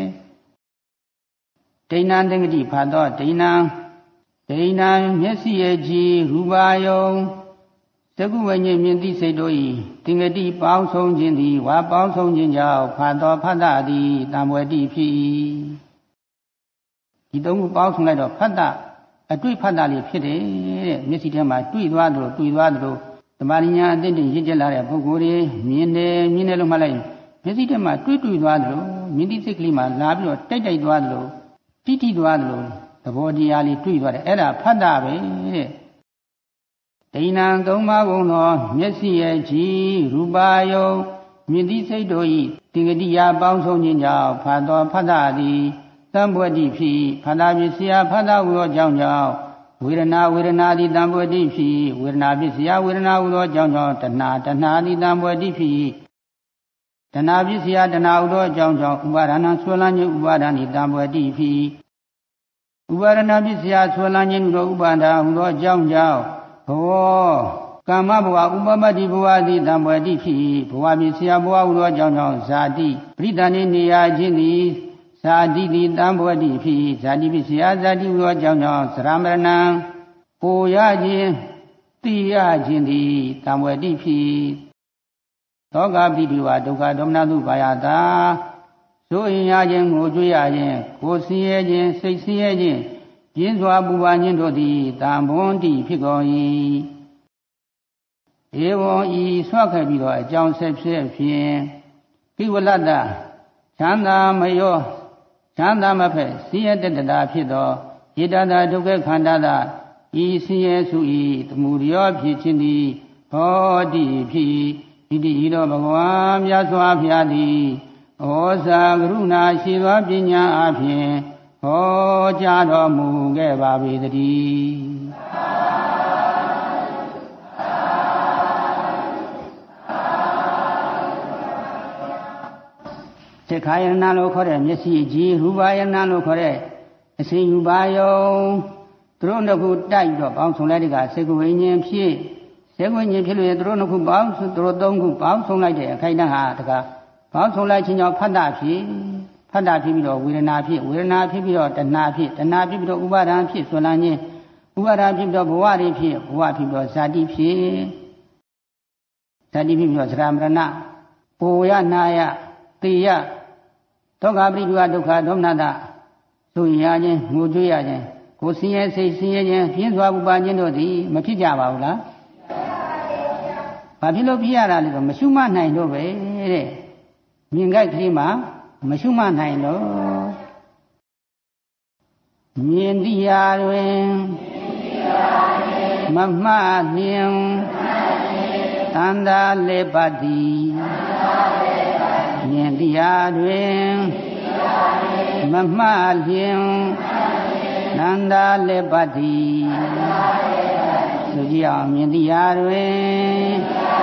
ဒိဏံသင်္ကတိဖတ်တော့ဒိဏံမျက်စိရဲ့ကြည်ရူပါယုံသက္ကုဝိညာဉ်မြင်သိစိတ်တို့၏သင်္ကတိပေါင်းဆုံးခြင်းသည်ဝါပေါင်းဆုံးခြင်းကြောင့်ဖတ်တော်ဖတ်တာသည်တံဝေတိဖြစ်၏ဒီသုံးခုပေါင်းဆုံးလိုက်တော့ဖတ်တာအတွေ့ဖတ်တာလေးဖြစ်တယ်တဲ့မျက်စိထဲမှာတွေ့သွားသလိုသမာဓိညာအသိတင်ရင့်ကျက်လာတဲ့ပုဂ္ဂိုလ်တွေမြင်တယ်လို့မှတ်လိုက်မျက်စိထဲမှာတွေ့သွားသလိုမြင်သိစိတ်ကလေးမှာလာပြီးတော့တိုက်သွားသလိုတိသွားသလိုသဘောတရားလေးတွေ့သွားတယ်အဲ့ဒါဖတ်တာပဲတဲ့ဒိဏံသုံးပါးကုန်သောမျက်စိရဲ့ကြည်ရူပါယုံမြင်သိစိတ်တို့၏သင်္ကတိယပေါင်းဆုံးခြင်းကြောင့်ဖတ်တော်ဖတ်တာသည်သံဘဝတိဖြစ်ဖတ်တာပစ္စယဖတ်တာဟူသောကြောင့်ဝေဒနာသည်တံဘဝတိဖြစ်ဝေဒနာပစ္စယဝေဒနာဟူသောကြောင့်တဏှာသည်တံဘဝတိဖြစ်တဏှာပစ္စယတဏှာဟူသောကြောင့်ဥပါဒနာဆွဲလန်းခြင်းဥပါဒဏ်တံဘဝတိဖြစ်ဥပါဒနာပစ္စယဆွဲလန်းခြင်းဟူသောဥပါဒဟူသောကြောင့်ဘဝကာမဘဝဥပပတ္တိဘဝသည်တံဘဝတိဖြစ်ဘဝပစ္စယဘဝဟူသောကြောင့်ဇာတိပရိသဏိနေရခြင်းသည်ဇာတိသည်တံဘဝတိဖြစ်ဇာတိပစ္စယဇာတိဟူသောကြောင့်သရမရဏံကိုရခြင်းသိရခြင်းသည်တံဘဝတိဖြစ်သောကပိတိဝဒုက္ခဒေါမနတုပါယတာဆိုရင်ရခြင်းကိုကြွရခြင်းကိုဆင်းရဲခြင်းစိတ်ဆင်းရဲခြင်းပြင်းစွာပူပါခြင်းတို့သည်တံဘွန်တိဖြစ်ကုန်၏ဧဝံဤဆွခဲ့ပြီးတော့အကြောင်းဆက်ဖြင့်ကိဝလတ္တချမ်းသာမဖက်ဆင်းရဲတတ္တာဖြစ်သောဣတတဒုက္ခခန္ဓာသာဤဆင်းရဲစု၏သမုဒယောဖြစ်ခြင်းသည်ဟောတိဖြစ်ဣတိဤသောဘဂဝါမြတ်စွာဘုရားသည်ဩဇာကရုဏာရှိသောပညာအဖြင့်ဟောကြားတော်မူခဲ့ပါ၏တည်းသက္ခာယရဏလို့ခေါ်တဲ့မျက်စိကြည်ရူပါယရဏလို့ခေါ်တဲ့အစိရူပါယုံသူတို့နှစ်ခုတိုက်တော့ပေါင်းဆုံးလိုက်တဲ့ကစေကုဝိညာဉ်ဖြစ်လို့ရင်သူတို့နှစ်ခုပေါင်းသူတို့သုံးခုပေါင်းဆုံးလိုက်တဲ့အခိုက်အတန့်ဟာတကားပေါင်းဆုံးလိုက်ခြင်းကြောင့်ဖတ်တာဖြစ်ပြီးတော့ဝေဒနာဖြစ်ပြီးတော့တဏှာဖြစ်ပြီးတော့ဥပါဒံဖြစ်ဆွလန်းခြင်းဥပါဒံဖြစ်ပြီးတော့ဘဝတွေဖြစ်ပြီးတော့ဇာတိဖြစ်ပြီးတော့သရမရဏပူရနာယတေယဒုက္ခပရိဒုဒုက္ခဒေါမနတဆိုရခြင်းငိုကြွေးရခြင်းကိုယ်ဆင်းရဲစိတ်ဆင်းရဲခြင်းပြင်းစွာပူပါခြင်းတို့သည်မဖြစ်ကြပါဘူးလားဘာဖြစ်လို့ဖြစ်ရတာလဲဆိုမရှုမှတ်နိုင်တော့ပဲတဲ့မြင်ကြိုက်ကလေးမှာမရှုမှတ်နိုင်လို့မြင်တရားတွင်မမှလျင်သန္တာလေးပါးသည်မြင်တရားတွင်မမှလျင်သန္တာလေးပါးသည်ဆိုကြည့်အောင်မြင်တရားတွင်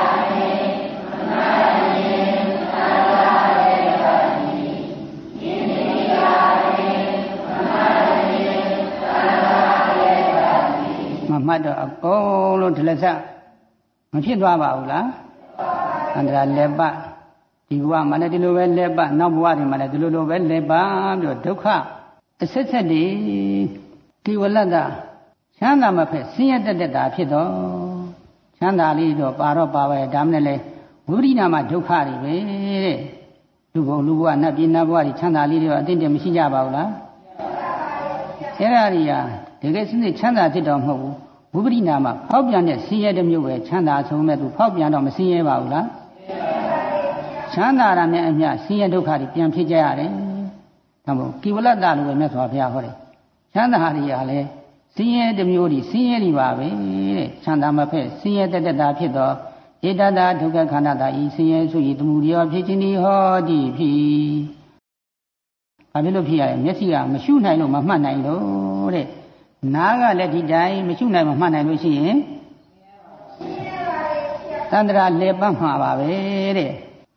မမှတ်တော့အကုန်လုံးဒလစမဖြစ်သွားပါဘူးလားအန္တရာလည်းပဒီဘဝမှာလည်းဒီလိုပဲလည်းပနောက်ဘဝတွေမှာလည်းဒီလိုလိုပဲလည်းပပြီးတော့ဒုက္ခအဆက်ဆက်တွေကိဝလတ္တချမ်းသာမဖက်ဆင်းရဲတက်တာဖြစ်တော့ချမ်းသာလေးတော့ပါတော့ပါပဲဒါမှလည်းဝိပရိနာမဒုက္ခတွေပဲတဲ့လူဘုံလူဘဝနတ်ပြည်နတ်ဘဝတွေချမ်းသာလေးတွေအတင်းတည်းမရှိကြပါဘူးလားအဲ့ဒါတွေကတကယ်စနစ်ချမ်းသာဖြစ်တော့မဟုတ်ဘူးဝိပရိနာမဖောက်ပြန်တဲ့ဆင်းရဲတစ်မျိုးပဲချမ်းသာဆုံးမဲ့သူဖောက်ပြန်တော့မဆင်းရဲပါဘူးလားချမ်းသာတာနဲ့အမျှဆင်းရဲဒုက္ခတွေပြန်ဖြစ်ကြရတယ်ဒါမို့ကိဝလတ္တလို့ပဲမြတ်စွာဘုရားဟောတယ်ချမ်းသာတွေကလည်းဆင်းရဲတစ်မျိုးတွေဆင်းရဲတွေပါပဲတဲ့ချမ်းသာမဖက်ဆင်းရဲတက်တာဖြစ်တော့ဧတတဒုက္ခခန္ဓာတာဤဆင်းရဲဆိုဤတမှုရောဖြစ်ခြင်းဤဟောတိဖြစ်ဘာဖြစ်လို့ဖြစ်ရလဲမျက်စိကမရှုနိုင်လို့မမှတ်နိုင်လို့တဲ့နားကလည်းဒီတိုင်းမရှုနိုင်မမှတ်နိုင်လို့ရှိရင်သန္တရာလေပတ်မှာပါပဲတဲ့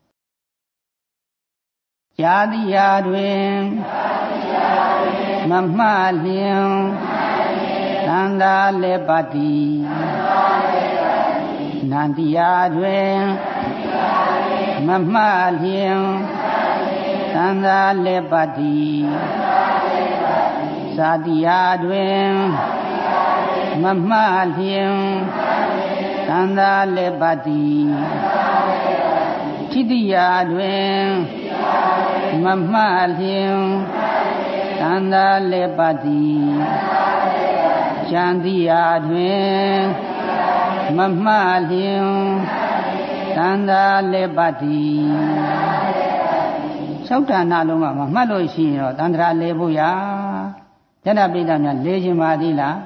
ဇာတိယာတွင်မမှတ်လျင်သန္တာလေပတိနန္တိယာတွင်မမှတ်လျင်သန္တာလေပတိဇာတိယာတွင်မမှတ်လျင်သန္တာလေပတိထိတိယာတွင်မမှတ်လျင်သန္တာလေပတိရှန္တိယာတွင်မမှတ်လျင်သန္တာလေပတိသောတာနာလုံးကမမှတ်လို့ရှိရင်တော့သန္တရာလေဖို့ရာယတပိဋကများလေခြင်းပါသေးလား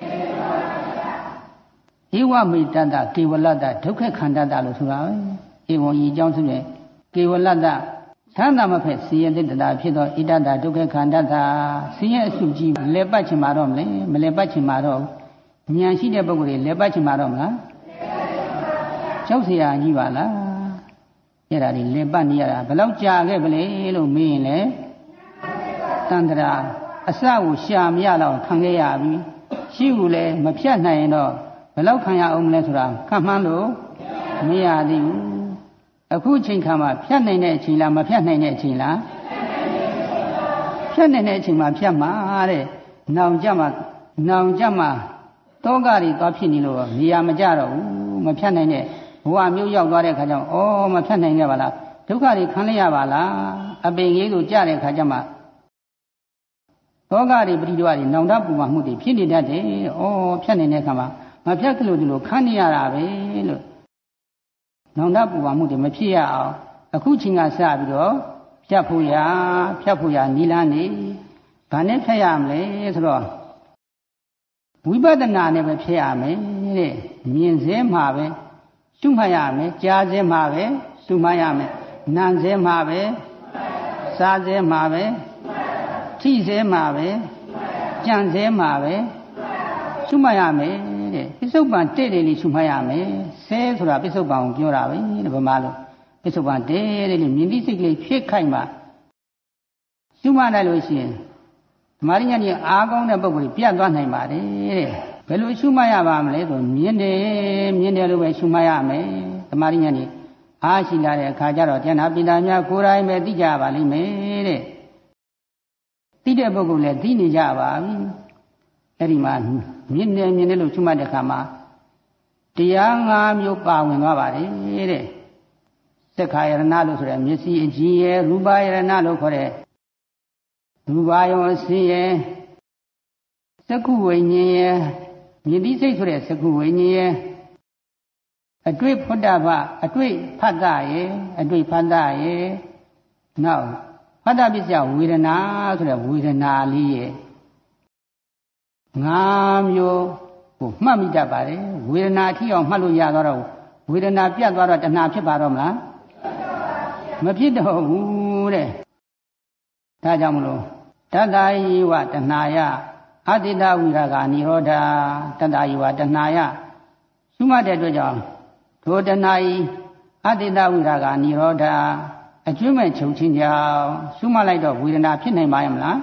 ဧဝမိတ္တကေဝလတ္တဒုက္ခခန္ဓတလို့ဆိုတာပဲဧဝံဤအကြောင်းဆိုရင်ကေဝလတ္တချမ်းသာမဖက်ဆင်းရဲတတာဖြစ်သောဣတ္တဒုက္ခခန္ဓတဆင်းရဲအစုကြီးလဲပတ်ချင်မှာတော့မလဲမလဲပတ်ချင်မှာတော့ဉာဏ်ရှိတဲ့ပုဂ္ဂိုလ်တွေလဲပတ်ချင်မှာတော့မလားကျောက်เสียကြီးပါလားအဲ့ဒါတွေလဲပတ်နေရတာဘယ်လောက်ကြာခဲ့ပလဲလို့မေးရင်လေတန္တရာအစကိုရှာမရတော့ခံခဲ့ရပြီရှိဘူးလေမဖြတ်နိုင်ရင်တော့ဘယ်လောက်ခံရအောင်မလဲဆိုတာခန့်မှန်းလို့မရသေးဘူးအခုချိန်ခါမှာဖြတ်နိုင်တဲ့အချိန်လားမဖြတ်နိုင်တဲ့အချိန်လားဖြတ်နိုင်တဲ့အချိန်မှာဖြတ်မှာတဲ့နောင်ကြမှာတောကတွေသွားဖြစ်နေလို့နေရာမကြတော့ဘူးမဖြတ်နိုင်တဲ့ဘဝမျိုးရောက်သွားတဲ့ခါကျတော့မဖြတ်နိုင်ကြပါလားဒုက္ခတွေခံရပါလားအပင်ကြီးတို့ကြတဲ့ခါကျမှတောကတွေပရိဒဝတွေနောင်တပူမှမှုတွေဖြစ်နေတတ်တယ်ဖြတ်နေတဲ့ခါမှာမဖြတ်ကလို့ဒီလိုခံနေရတာပဲလို့နောင်တပူမှမှုတွေမဖြစ်ရအောင်အခုချိန်ကစပြီးတော့ဖြတ်ဖို့ရနီလန်းနေဘာနဲ့ဖြတ်ရမလဲဆိုတော့ဝိပဿနာနဲ့ပဲဖြတ်ရမယ်တဲ့မြင်စေမှာပဲရှုမှတ်ရမယ်ကြားစေမှာပဲရှုမှတ်ရမယ်နားစေမှာပဲစားစေမှာပဲထိစေမှာပဲကြံစေမှာပဲရှုမှတ်ရမယ်တဲ့ပစ္စုပန်တဲ့တယ်လေးရှုမှတ်ရမယ်ဆဲဆိုတာပစ္စုပန်ကိုပြောတာပဲတဲ့ဗမာလိုပစ္စုပန်တဲ့တယ်လေးမြင်သိစိတ်ကလေးဖြစ်ခိုက်မှရှုမှတ်လိုက်လို့ရှိရင်ဓမ္မရိညာဉ်အားကောင်းတဲ့ပုဂ္ဂိုလ်ပြတ်သွားနိုင်ပါတယ်တဲ့ဘယ်လိုရှုမှတ်ရပါမလဲဆိုမြင်တယ်လို့ပဲရှုမှတ်ရမယ်ဓမ္မရိညာဉ်အားရှိလာတဲ့အခါကျတော့ဉာဏ်ပိဋကများကိုယ်တိုင်ပဲသိကြပါလိမ့်မယ်တဲ့သိတဲ့ပုဂ္ဂိုလ်လည်းသိနေကြပါပြီအဲ့ဒီမှာမြင်တယ်လို့ရှုမှတ်တဲ့အခါမှာတရား၅မျိုးပါဝင်သွားပါတယ်တဲ့သက္ခာယရဏလို့ဆိုတဲ့မျက်စိအကြည့်ရယ်ရူပယရဏလို့ခေါ်တဲ့ရူပယောအစင်းရယ်သက္ခုဝိညာဉ်ရယ်မြင်သိစိတ်ဆိုတဲ့သက္ခုဝိညာဉ်ရယ်အတွေ့ဖုဒ္ဓဘအတွေ့ဖတ်တာရယ်နောက်ဖတ်တာပစ္စယဝေဒနာဆိုတဲ့ဝေဒနာလေးရယ် 5 မျိုးကိုမှတ်မိတတ်ပါတယ်ဝေဒနာအထိအောင်မှတ်လို့ရတော့ဝေဒနာပြတ်သွားတော့တဏှာဖြစ်ပါတော့မလားမဖြစ်တော့ဘူးတဲ့ဒါကြောင့်မလို့တတ္တယေဝတဏှာယအတ္တိတဝိရာဂနိရောဓတတ္တယေဝတဏှာယရှုမှတ်တဲ့အတွက်ကြောင့်ဒုတဏှာဤအတ္တိတဝိရာဂနိရောဓအကျွမ်းမဲ့ချုပ်ချင်းကြောင့်ရှုမှတ်လိုက်တော့ဝေဒနာဖြစ်နိုင်ပါရဲ့မလား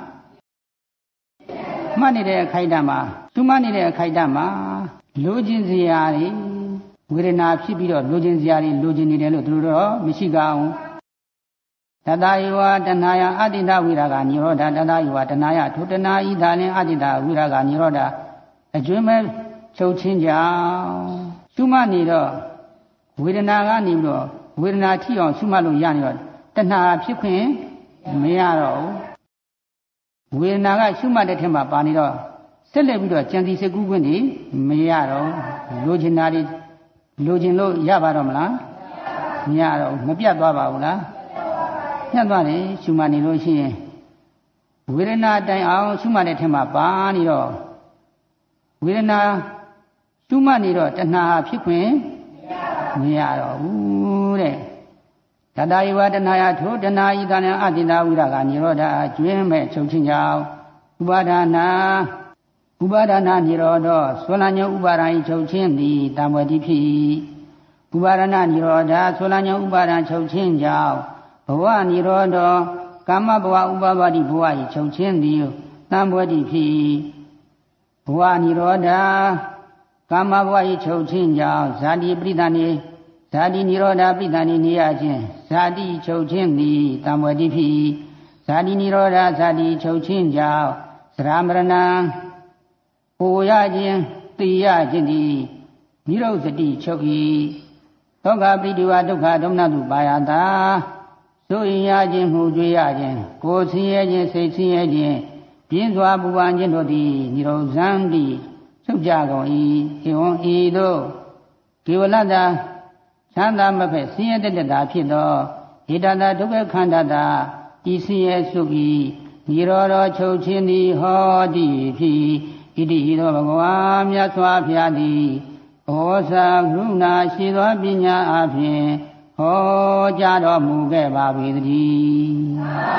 မှတ်နေတဲ့အခိုက်အတန့်မှာရှုမှတ်နေတဲ့အခိုက်အတန့်မှာလိုချင်စရာတွေဝေဒနာဖြစ်ပြီးတော့လိုချင်စရာတွေလိုချင်နေတယ်လို့သူတို့တော့မရှိကြအောင်တတ္တယေဝတဏှာယအတ္တိတဝိရာဂနိရောဓတတ္တယေဝတဏှာယဒုတဏှာဤသာလင်အတ္တိတဝိရာဂနိရောဓအကျွမ်းမဲ့ချုပ်ချင်းကြောင့်ရှုမှတ်နေတော့ဝေဒနာကနေပြီးတော့ဝေဒနာထိအောင်ရှုမှတ်လို့ရနေတော့တဏှာဖြစ်ခွင့်မရတော့ဘူးဝေဒနာကရှုမှတ်တဲ့ထက်မှာပါနေတော့ဆက်လက်ပြီးတော့ကြံစီစကူးခွင့်တွေမရတော့လိုချင်တာတွေလိုချင်လို့ရပါတော့မလားမရတော့မပြတ်သွားပါဘူးလားညှက်သွားတယ်ရှုမှတ်နေလို့ရှိရင်ဝေဒနာတိုင်အောင်ရှုမှတ်တဲ့ထက်မှာပါနေတော့ဝေဒနာရှုမှတ်နေတော့တဏှာဖြစ်ခွင့်မရတော့ဘူးတဲ့တတ္တယေဝတဏှာယထိုတဏှာဤသာလင်အတ္တိတဝိရာဂနိရောဓအကျွင်းမဲ့ချုပ်ချင်းကြောင့်ဥပါဒနာနိရောဓဆွလညုဥပါဒံဤချုပ်ချင်းသည်တံဝတိဖြစ်ဥပါဒနာနိရောဓဆွလညုဥပါဒံချုပ်ချင်းကြောင့်ဘဝနိရောဓကာမဘဝဥပါပတိဘဝဤချုပ်ချင်းသည်တံဝတိဖြစ်ဘဝနိရောဓကာမဘဝဤချုပ်ချင်းကြောင့်ဇာတိပရိသဏိဇာတိနိရောဓပရိသဏိနေရခြင်းဇာတိချုပ်ချင်းသည်တံဝတိဖြစ်ဇာတိနိရောဓဇာတိချုပ်ချင်းကြောင့်သရမရဏံဟိုရခြင်းသိရခြင်းသည်နိရောဓတိချုပ်၏ဒုက္ခပိတိဝဒုက္ခဒုမနတုပါယတာဆိုရင်ရခြင်းမှုကြွေရခြင်းကိုယ်ဆင်းရဲခြင်းစိတ်ဆင်းရဲခြင်းပြင်းစွာပူပန်ခြင်းတို့သည်နိရောဓံတိချုပ်ကြကုန်၏ဧဝံဤသို့ကေဝလတ္တချမ်းသာမဖက်ဆင်းရဲတတ်တာဖြစ်သောဣတတဒုက္ခခန္ဓာတာဤဆင်းရဲစုပြီးနိရောဓချုပ်ခြင်းသည်ဟောတိဖြစ်ဣတိဟိသောဘဂဝါမြတ်စွာဘုရားသည်ဩဇာကရုဏာရှိသောပညာအဖြင့်ဟောကြားတော်မူခဲ့ပါပေတည်း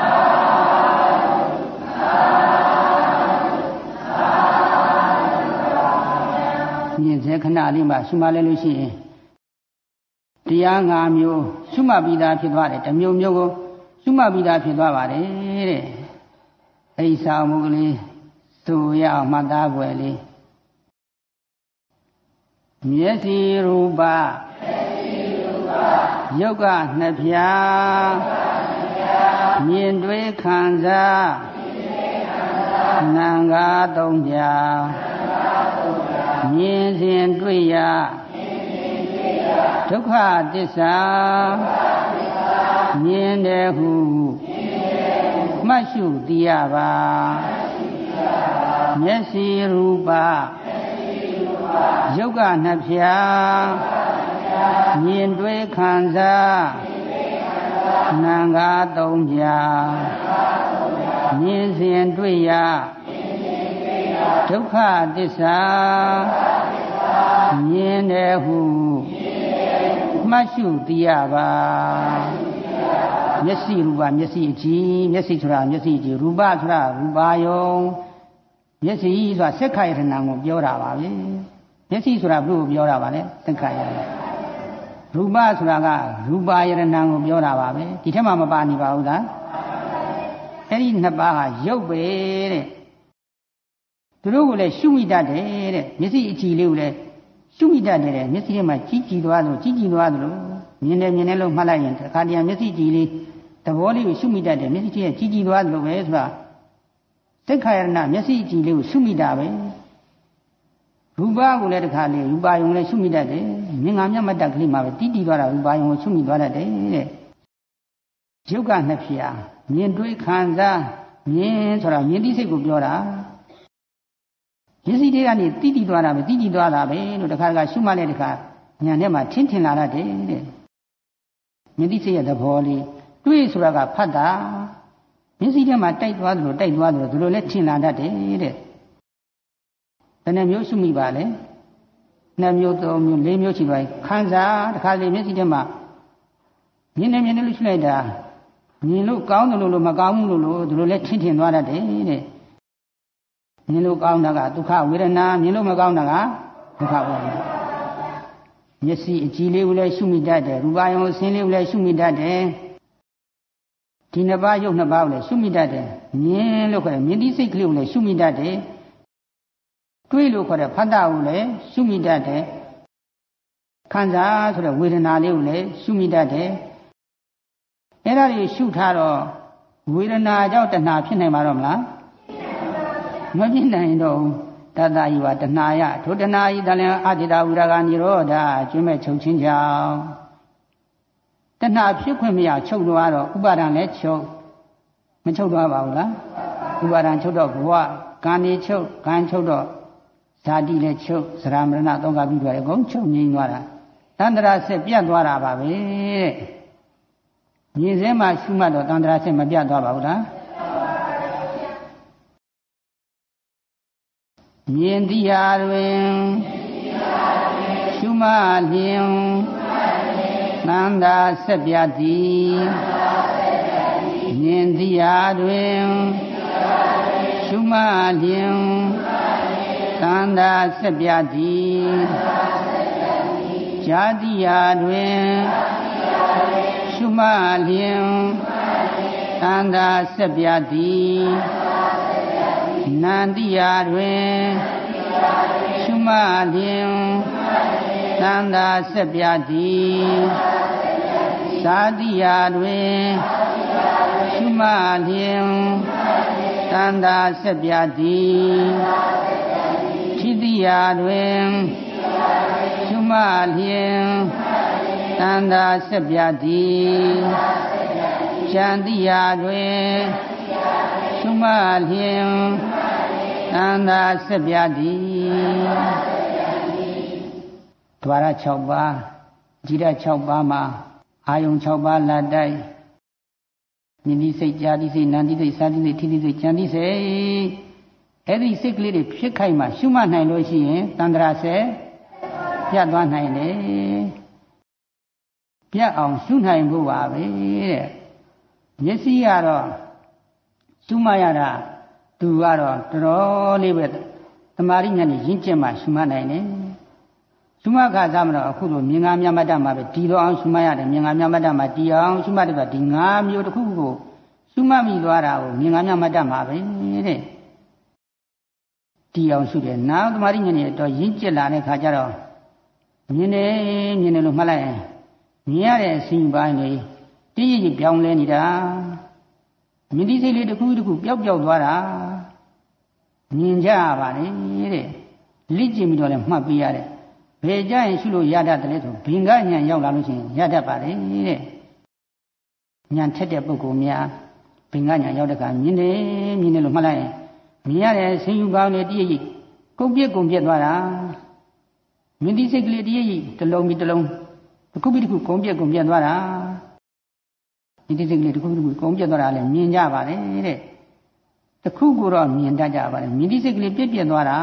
မြင်စေခဏလေးမှရှုမှတ်လဲလို့ရှိရင်တရား5မျိုးရှုမှတ်ပြီးသားဖြစ်သွားတယ်တစ်မျိုးမျိုးကိုရှုမှတ်ပြီးသားဖြစ်သွားပါတယ်တဲ့အိဆာမှုကလေးသို့ရအောင်မှတ်သားွယ်လေးမျက်စိရူပယုတ်ကနှစ်ဖြာမြင်တွေ့ခံစားနာင္ကာသုံးဖြာမြင်စဉ်တွေ့ရဒုက္ခသစ္စာမြင်တယ်ဟုမှတ်ရှုသိရပါမျက်စိရူပယုတ်ကနှစ်ဖြာမြင်တွေ့ခံစားနာင္ကာသုံးဖြာမြင်စဉ်တွေ့ရဒုက္ခသစ္စာမြင်တယ်ဟုမှတ်ရှုသိရပါမျက်စိရူပမျက်စိအကြည့်မျက်စိဆိုတာမျက်စိအကြည့်ရူပဆိုတာရူပါယုံမျက်စိဆိုတာစက္ခာယတနာကိုပြောတာပါပဲမျက်စိဆိုတာဘုလို့ပြောတာပါလေစက္ခာယတနာရူပဆိုတာကရူပါယတနာကိုပြောတာပါပဲဒီထက်မှမပါနေပါဘူးလားအဲ့ဒီနှစ်ပါးဟာရုပ်ပဲတဲ့သူတို့ကိုလည်းရှုမိတတ်တယ်တဲ့မျက်စိအကြည့်လေးကိုလည်းရှုမိတတ်တယ်မျက်စိထဲမှာကြည်ကြည်သွားလို့မြင်တယ်လို့မှတ်လိုက်ရင်ခါတည်းမျက်စိကြည်လေးသဘောလေးကိုရှုမိတတ်တယ်မျက်စိကြည်ကြည်သွားလို့ပဲဆိုတာသက္ခာယနာမျက်စိကြည်လေးကိုရှုမိတာပဲရူပကိုလည်းတခါလေရူပါယုံလည်းရှုမိတတ်တယ်မြင်ငါမျက်မှတ်တက်ကလေးမှာပဲတီးတီးသွားတာရူပါယုံကိုရှုမိသွားတတ်တယ်တဲ့ယုတ်ကနှစ်ဖြာမြင်တွေ့ခံစားမြင်ဆိုတာမြင်သိစိတ်ကိုပြောတာမျက်စိတွေကနေတီးတီးသွားတာပဲတီးတီးသွားတာပဲလို့တခါတခါရှုမှတ်လိုက်တခါညာထဲမှာထင်ထင်လာတတ်တယ်တဲ့မြင်သိစိတ်ရဲ့သဘောလေးတွေ့ဆိုတာကဖတ်တာမျက်စိထဲမှာတိုက်သွားသလိုဒီလိုလဲထင်လာတတ်တယ်တဲ့တဏှမျိုးရှုမိပါလေနှစ်မျိုးသုံးမျိုးလေးမျိုးရှိပါခံစားတစ်ခါလေမျက်စိထဲမှာမြင်နေလို့ရှုလိုက်တာမြင်လို့ကောင်းတယ်လို့မကောင်းဘူးလို့ဒီလိုလဲထင်သွားတတ်တယ်တဲ့မြင်လို့ကောင်းတာကဒုက္ခဝေဒနာမြင်လို့မကောင်းတာကဒုက္ခဝေဒနာမျက်စိအကြည့်လေးကိုလည်းရှုမိတတ်တယ်ရူပယုံအစင်းလေးကိုလည်းရှုမိတတ်တယ်ဒီနှစ်ပါးယုတ်နှစ်ပါးကိုလည်းရှုမိတတ်တယ်မြင်လို့ခေါ်တယ်မြင်သိစိတ်ကလေးကိုလည်းရှုမိတတ်တယ်တွေးလို့ခေါ်တဲ့ဖတ်တာကိုလည်းရှုမိတတ်တယ်ခံစားဆိုတဲ့ဝေဒနာလေးကိုလည်းရှုမိတတ်တယ်အဲ့ဒါတွေရှုထားတော့ဝေဒနာကြောင့်တဏှာဖြစ်နိုင်မှာတော့မလားမဖြစ်နိုင်တော့တတယိဝတဏှာယဒုတဏှာဤတလင်အတ္တိတဝိရာဂနိရောဓကျွမ်းမဲ့ချုပ်ချင်းကြောင့်တဏှာဖြစ်ခွင့်မရချုပ်သွားတော့ဥပါဒံလည်းချုပ်မချုပ်သွားပါဘူးလားဥပါဒံချုပ်တော့ဘဝကံနေချုပ်ကံချုပ်တော့ဇာတိလည်းချုပ်သရမရဏသုံးကပြီးသွားတယ်အကုန်ချုပ်ငြိမ်းသွားတာတန္တရာဆက်ပြတ်သွားတာပါပဲတဲ့မြင်စဲမှာရှုမှတ်တော့တန္တရာဆက်မပြတ်သွားပါဘူးလားမြင်သည်ဟာတွင်ရှုမှတ်လျင်တန္တရာဆက်ပြတ်သည်မြင်သည်ဟာတွင်ရှုမှတ်လျင်တန္တရာဆက်ပြတ်သည်ဇာတိဟာတွင်ရှုမှတ်လျင်တန္တရာဆက်ပြတ်သည်နန္တိယာတွင်ရှုမှတ်လျင်တန္တရာဆက်ပြတ်သည်ဇာတိယာတွင်ရှုမှတ်လျင်တန္တရာဆက်ပြတ်သည်ထိတိယာတွင်ရှုမှတ်လျင်တန္တရာဆက်ပြတ်သည်ရှန္တိယာတွင်ရှုမှတ်လျင်တန္တရာဆက်ပြတ်သည်ဒွါရ6ပါးကြည်ဓာတ်6ပါးမှာအာယုံ6ပါးလာတိုက်မြင်သိစိတ်ကြားသိစိတ်နာသိစိတ်စားသိစိတ်ထိသိစိတ်ကြံသိစိတ်အဲ့ဒီစိတ်ကလေးတွေဖြစ်ခိုက်မှရှုမှတ်နိုင်လို့ရှိရင်တန္တရာဆက်ပြတ်သွားနိုင်တယ်ပြတ်အောင်ရှုနိုင်ဖို့ပါပဲတဲ့မျက်စိကတော့ရှုမှတ်ရတာသူကတော့တော်တော်လေးပဲသမာဓိဉာဏ်နဲ့ရင့်ကျက်မှရှုမှတ်နိုင်တယ်ရှုမှတ်ခါစားမတော့အခုလိုမြင်ငါမြတ်တမှာပဲဒီလိုအောင်ရှုမှတ်ရတယ်မြင်ငါမြတ်တမှာဒီအောင်ရှုမှတ်တဲ့ဒီ၅မျိုးတစ်ခုကိုရှုမှတ်မိသွားတာကိုမြင်ငါမြတ်တမှာပဲတဲ့ဒီအောင်ရှုတယ်နောက်သမာဓိဉာဏ်နဲ့တော့ရင့်ကျက်လာတဲ့ခါကျတော့မြင်တယ်လို့မှတ်လိုက်ရင်မြင်ရတဲ့အစဉ်ပိုင်းလေးတည်ရည်ပြောင်းလဲနေတာမြင်သိစိတ်လေးတစ်ခုတစ်ခုပျောက်သွားတာမြင်ကြပါလေတဲ့လိကျင်ပြီးတော့လည်းမှတ်ပေးရတယ်ဘယ်ကြရင်ရှုလို့ရတတ်တယ်ဆိုဘင်္ဂဉာဏ်ရောက်လာလို့ရှိရင်ရတတ်ပါလေတဲ့ဉာဏ်ထက်တဲ့ပုဂ္ဂိုလ်များဘင်္ဂဉာဏ်ရောက်တဲ့အခါမြင်တယ်လို့မှတ်လိုက်ရင်မြင်ရတဲ့ဆင်းယူကောင်းတဲ့တည်ရည်ကုန်ပြက်သွားတာမြင်သိစိတ်ကလေးတည်ရည်တစ်လုံးပြီးတစ်လုံးတစ်ခုပြီးတစ်ခုကုန်ပြက်သွားတာဒီစိတ်ကလေးတစ်ခုတစ်ခုကုန်ပြက်သွားတာလည်းမြင်ကြပါလေတဲ့တစ်ခုကိုတော့မြင်တတ်ကြပါလေမြင်သိစိတ်ကလေးပြက်သွားတာ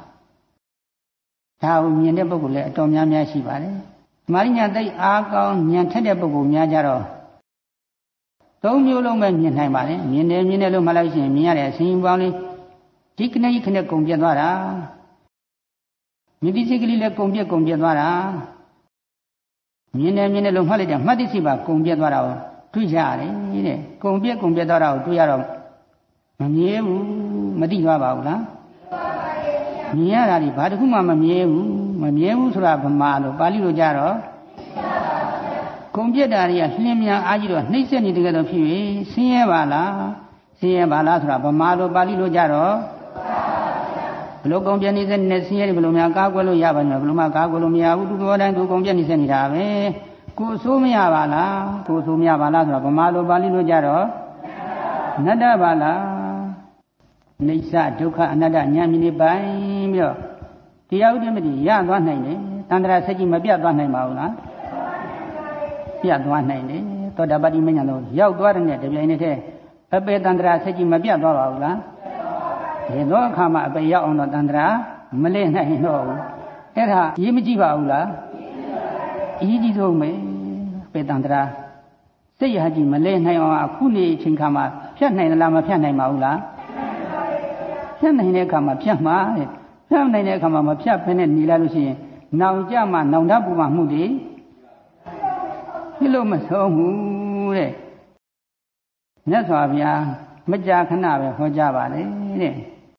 ဒါကိုမြင်တဲ့ပုဂ္ဂိုလ်လည်းအတော်များများရှိပါတယ်ဓမ္မဉာဏ်သိအားကောင်းဉာဏ်ထက်တဲ့ပုဂ္ဂိုလ်များကြတော့သုံးမျိုးလုံးပဲမြင်နိုင်ပါလေမြင်တယ်လို့မှတ်လိုက်ရှင်မြင်ရတဲ့အစဉ်ပေါင်းလေးဒီခဏကြီးခဏကုန်ပြက်သွားတာမြင်သိစိတ်ကလေးလည်းကုန်ပြက်သွားတာမြင်တယ်လို့မှတ်လိုက်တဲ့မှတ်သိစိတ်ပါကုန်ပြက်သွားတာကိုတွေ့ကြရတယ်တဲ့ကုန်ပြက်သွားတာကိုတွေ့ရတော့မမြဲဘူးမသိသွားပါဘူးလားမြင်ရတာဒီဘာတစ်ခုမှမမြဲဘူးဆိုတာဗမာလို့ပါဠိလိုကြတော့ကုန်ပြက်တာတွေကလင်းမြန်အားကြီးတော့နှိမ့်ဆက်နေတကယ်တော့ဖြစ်၍ဆင်းရဲပါလားဆိုတာဗမာလိုပါဠိလိုကြတော့ဘလို့ကုန်ပြက်နေတဲ့ဆင်းရဲတွေဘလို့များကာကွယ်လို့ရပါ့မလဲဘလို့မှကာကွယ်လို့မရဘူးသူတော်တိုင်းသူကုန်ပြက်နေစေနေတာပဲကိုယ်ဆိုးမရပါလားဆိုတာဗမာလိုပါဠိလိုကြတော့နတ္တပါလားနိစ္စဒုက္ခအနတ္တဉာဏ်မြင်နေပိုင်ပြီးတော့တရားဥဒ္ဓမတိရသွားနိုင်တယ်တန္တရာဆက်ကြီးမပြတ်သွားနိုင်ပါဘူးလားပြတ်သွားနိုင်တယ်သောတာပတိမဉ္ဇဉ်တော့ရောက်သွားတဲ့နဲ့တပြိုင်နက်တည်းအပေတန္တရာဆက်ကြီးမပြတ်သွားပါဘူးလားဒီတော့အခါမှာအပေရောက်အောင်တော့တန္တရာမမလဲနိုင်တော့ဘူးအဲ့ဒါရေးမကြည့်ပါဘူးလားအရေးကြီးဆုံးပဲပေတန္တရာစိတ်ရကြည့်မလဲနိုင်အောင်အခုနေအချိန်ခါမှာဖြတ်နိုင်လားမဖြတ်နိုင်ပါဘူးလားဖြတ်နိုင်တဲ့အခါမှာဖြတ်မှာဖြတ်နိုင်တဲ့အခါမှာမဖြတ်ဖ ೇನೆ နေလိုက်လို့ရှိရင်နောင်ကြမှာနောင်တပူမှာမှုတွေဖြစ်လို့မဆုံးဘူးတဲ့မြတ်စွာဘုရားမကြာခဏပဲဟောကြားပါလေတဲ့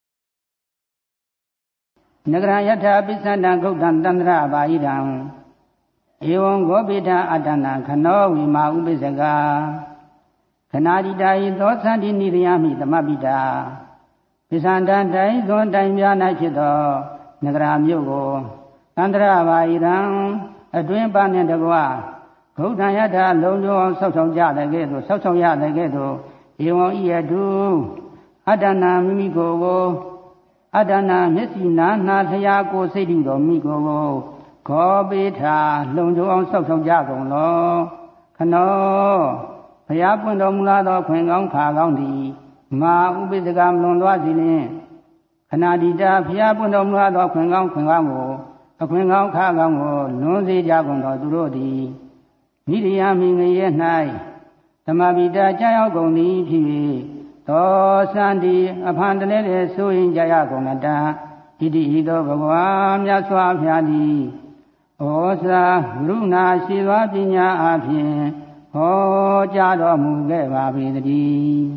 နဂရယထာပိစ္ဆန္တဂௌတံတန္တရဘာဟိတံဧဝံဂောပိဋ္ဌအတ္တနာခနောဝိမာဥပိစ္ဆကခဏတိတာယသောသန္တိနိရိယမိသမပိတာပိစ္ဆန္တတိုင်သောတိုင်ပြာ၌ဖြစ်သောနဂရမြို့ကိုတန္တရဘာဟိတံအတွင်းပါနှင့်တကွာဂௌတံယထာလုံးလုံးအောင်ဆောက်ဆောင်ကြတဲ့ကဲ့သို့ဆောက်ဆောင်ရတဲ့ကဲ့သို့ဧဝံဤယတုအတ္တနာမိမိကိုယ်ကိုအတ္တနာမျက်စိနာနာလျာကိုစိတ်တည်တော်မိကိုယ်ကိုခောပိထာလုံခြုံအောင်ဆောက်ဆောင်ကြကုန်လောခနောဘုရားပွင့်တော်မူလာသောခွင်ကောင်းခါကောင်းသည်မာဥပိစ္ဆကမလွန်သွားစီလျှင်ခဏတိတာဘုရားပွင့်တော်မူလာသောခွင်ကောင်းကိုအခွင်ကောင်းခါကောင်းကိုလွန်စေကြကုန်သောသူတို့သည်နိရိယာမိငရဲ၌သမပိတာကြာရောက်ကုန်သည်ဖြစ်၍သောသန္တိအဖန်တလဲလဲဆိုရင်ကြာရကုန်တံဣတိဤသောဘဂဝါမြတ်စွာဘုရားသည်ဩဇာကရုဏာရှိသောပညာအဖြင့်ဟောကြားတော်မူခဲ့ပါပေတည်း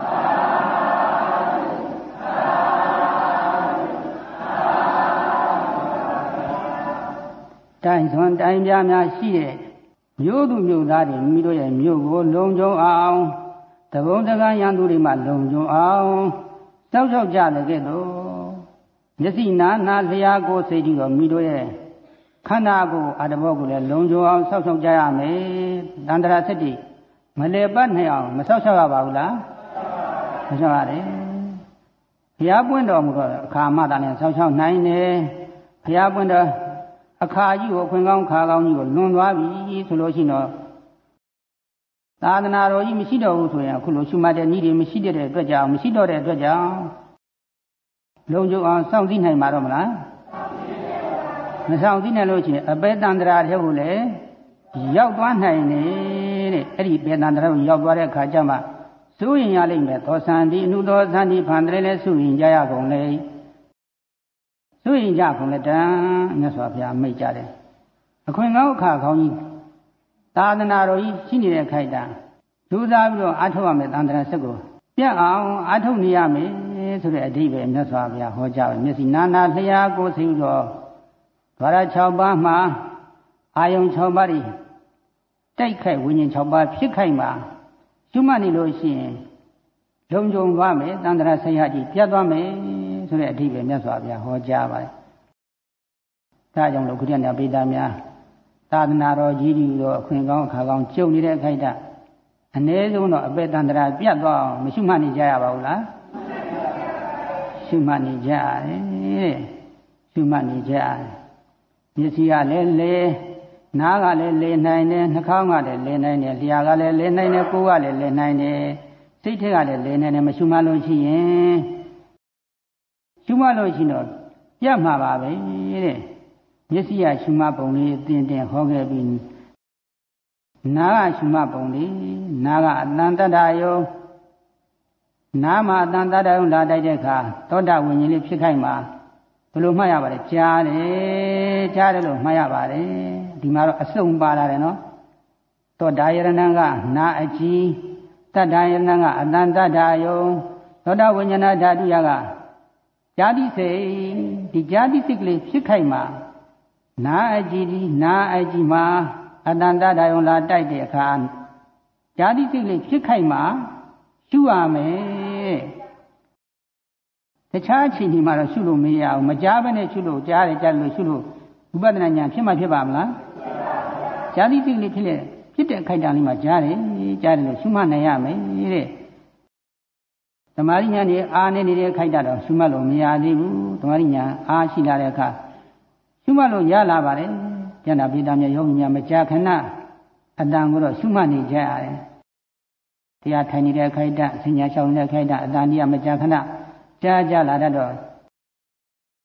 တိုင်ဆွန်တိုင်ပြများရှိတဲ့မြို့သူမြို့သားတွေမိတို့ရဲ့မြို့ကိုလုံခြုံအောင်တဘုံတကားရန်သူတွေမှလုံခြုံအောင်တောက်ချောက်ကြတဲ့ကဲ့သို့မျက်စိနာနာလျာကိုစိတ်ကြည့်တော့မိတို့ရဲ့ခန္ဓာကိုယ်အတ္တဘောကိုလည်းလုံခြုံအောင်ဆောက်ဆောင်ကြရမယ်တန္တရာစက်တိမလဲပတ်နိုင်အောင်မဆောက်ရှောက်ရပါဘူးလားမဆောက်ရတယ်ဘုရားပွင့်တော်မူတော့အခါမှသာနဲ့ဆောက်ရှောက်နိုင်တယ်ဘုရားပွင့်တော်အခါကြီးကိုခွင်ကောင်းခါကောင်းကြီးကိုလွန်သွားပြီဆိုလို့ရှိရင်သာသနာတော်ကြီးမရှိတော့ဘူးဆိုရင်အခုလိုရှုမှတ်တဲ့နည်းတွေမရှိတဲ့အတွက်ကြောင့်မရှိတော့တဲ့အတွက်ကြောင့်လုံခြုံအောင်စောင့်သိနိုင်မှာတော့မလားမစောင့်သိနိုင်လို့ရှိရင်အပေတန္တရာထဲကိုလည်းရောက်သွားနိုင်တယ်တဲ့အဲ့ဒီပေတန္တရာကိုရောက်သွားတဲ့အခါကျမှစိုးရင်ရလိမ့်မယ်သောသန္တိအနုသောသန္တိဖန်တယ်လဲစိုးရင်ကြရကုန်လေစိုးရင်ကြကုန်လေတန်မြတ်စွာဘုရားမိတ်ကြတယ်အခွင့်ကောင်းအခါကောင်းကြီးသာသနာတော်ကြီးရှိနေတဲ့ခိုက်တာဒုစားပြီးတော့အထောက်ရမယ်တန္တရာစက်ကိုပြတ်အောင်အထောက်နေရမယ်ဆိုတဲ့အဓိပ္ပာယ်မြတ်စွာဘုရားဟောကြားတယ်မျက်စိနာနာလျာကိုစိတ်တော်ဓဝရ6ပါးမှာအာယုံ6ပါးတွေတိုက်ခိုက်ဝိညာဉ်6ပါးဖြစ်ခိုက်မှာကျွတ်မှနေလို့ရှိရင်လုံခြုံသွားမယ်တန္တရာဆရာကြီးပြတ်သွားမယ်ဆိုတဲ့အဓိပ္ပာယ်မြတ်စွာဘုရားဟောကြားပါတယ်ဒါကြောင့်လို့ခုတည်းကပိဋကများသာသနာတော်ကြီးကြီးတို့အခွင့်ကောင်းအခါကောင်းကျုပ်နေတဲ့ခိုက်တာအ ਨੇ ဆုံးတော့အပေတန္တရာပြတ်သွားအောင်မရှုမှတ်နေကြရပါဘူးလားရှုမှတ်နေကြရတယ်ရှုမှတ်နေကြရတယ်မျက်စိကလည်းလဲနားကလည်းလဲနိုင်တယ်နှာခေါင်းကလည်းလဲနိုင်တယ်လျှာကလည်းလဲနိုင်တယ်ကိုယ်ကလည်းလဲနိုင်တယ်စိတ်ထဲကလည်းလဲနိုင်တယ်မရှုမှတ်လို့ရှိရင်ရှုမှတ်လို့ရှိတော့ပြတ်မှာပါပဲတဲ့မျက်စိကရှုမှတ်ပုံလေးအတင်းတင်းဟောခဲ့ပြီးနားကရှုမှတ်ပုံလေးနားကအတန်တတ္တယုံနားမှာအတန်တတ္တယုံလာတိုက်တဲ့အခါသောတာဝိညာဉ်လေးဖြစ်ခိုက်မှာဘယ်လိုမှတ်ရပါလဲကြားတယ်လို့မှတ်ရပါတယ်ဒီမှာတော့အစုံပါလာတယ်နော်သောတာယရဏံကနာအကြည်တတ္တယရဏံကအတန်တတ္တယုံသောတာဝိညာဏဓာတုယကဇာတိစိတ်ဒီဇာတိစိတ်ကလေးဖြစ်ခိုက်မှာနာအကြည်ဒီနာအကြည်မှာအတန်တတ္တယုံလာတိုက်တဲ့အခါဇာတိစိတ်လေးဖြစ်ခိုက်မှာရှုရမယ်တခြားအချိန်ဒီမှာတော့ရှုလို့မရအောင်မကြားဘဲနဲ့ရှုလို့ကြားတယ်ကြားလို့ရှုလို့ဝိပဿနာဉာဏ်ဖြစ်မှဖြစ်ပါမလားဇာတိစိတ်လေးဖြစ်တဲ့အခိုက်အတန့်လေးမှာကြားတယ်လို့ရှုမှတ်နိုင်ရမယ်တဲ့သမာဓိဉာဏ်နဲ့အားနဲ့နေတဲ့အခိုက်အတန့်တော့ရှုမှတ်လို့မရသေးဘူးသမာဓိဉာဏ်အားရှိလာတဲ့အခါရှုမှတ်လို့ရလာပါတယ်ကျန်တာပိဋကမြတ်ယောဂီများမကြာခဏအတန်ကိုတော့ရှုမှတ်နေကြရတယ်တရားထိုင်နေတဲ့အခိုက်အတန့်ဆင်ညာလျှောက်နေတဲ့အခိုက်အတန့်အတန်ကြီးမကြာခဏကြားလာတတ်တော့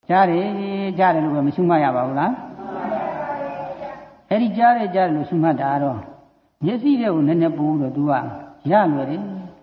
ကြားတယ်လို့ပဲမရှုမှတ်ရပါဘူးလားအဲ့ဒီကြားတယ်လို့ရှုမှတ်တာတော့မျက်စိတွေကိုနည်းနည်းပို့တော့ तू ကရလွယ်တယ်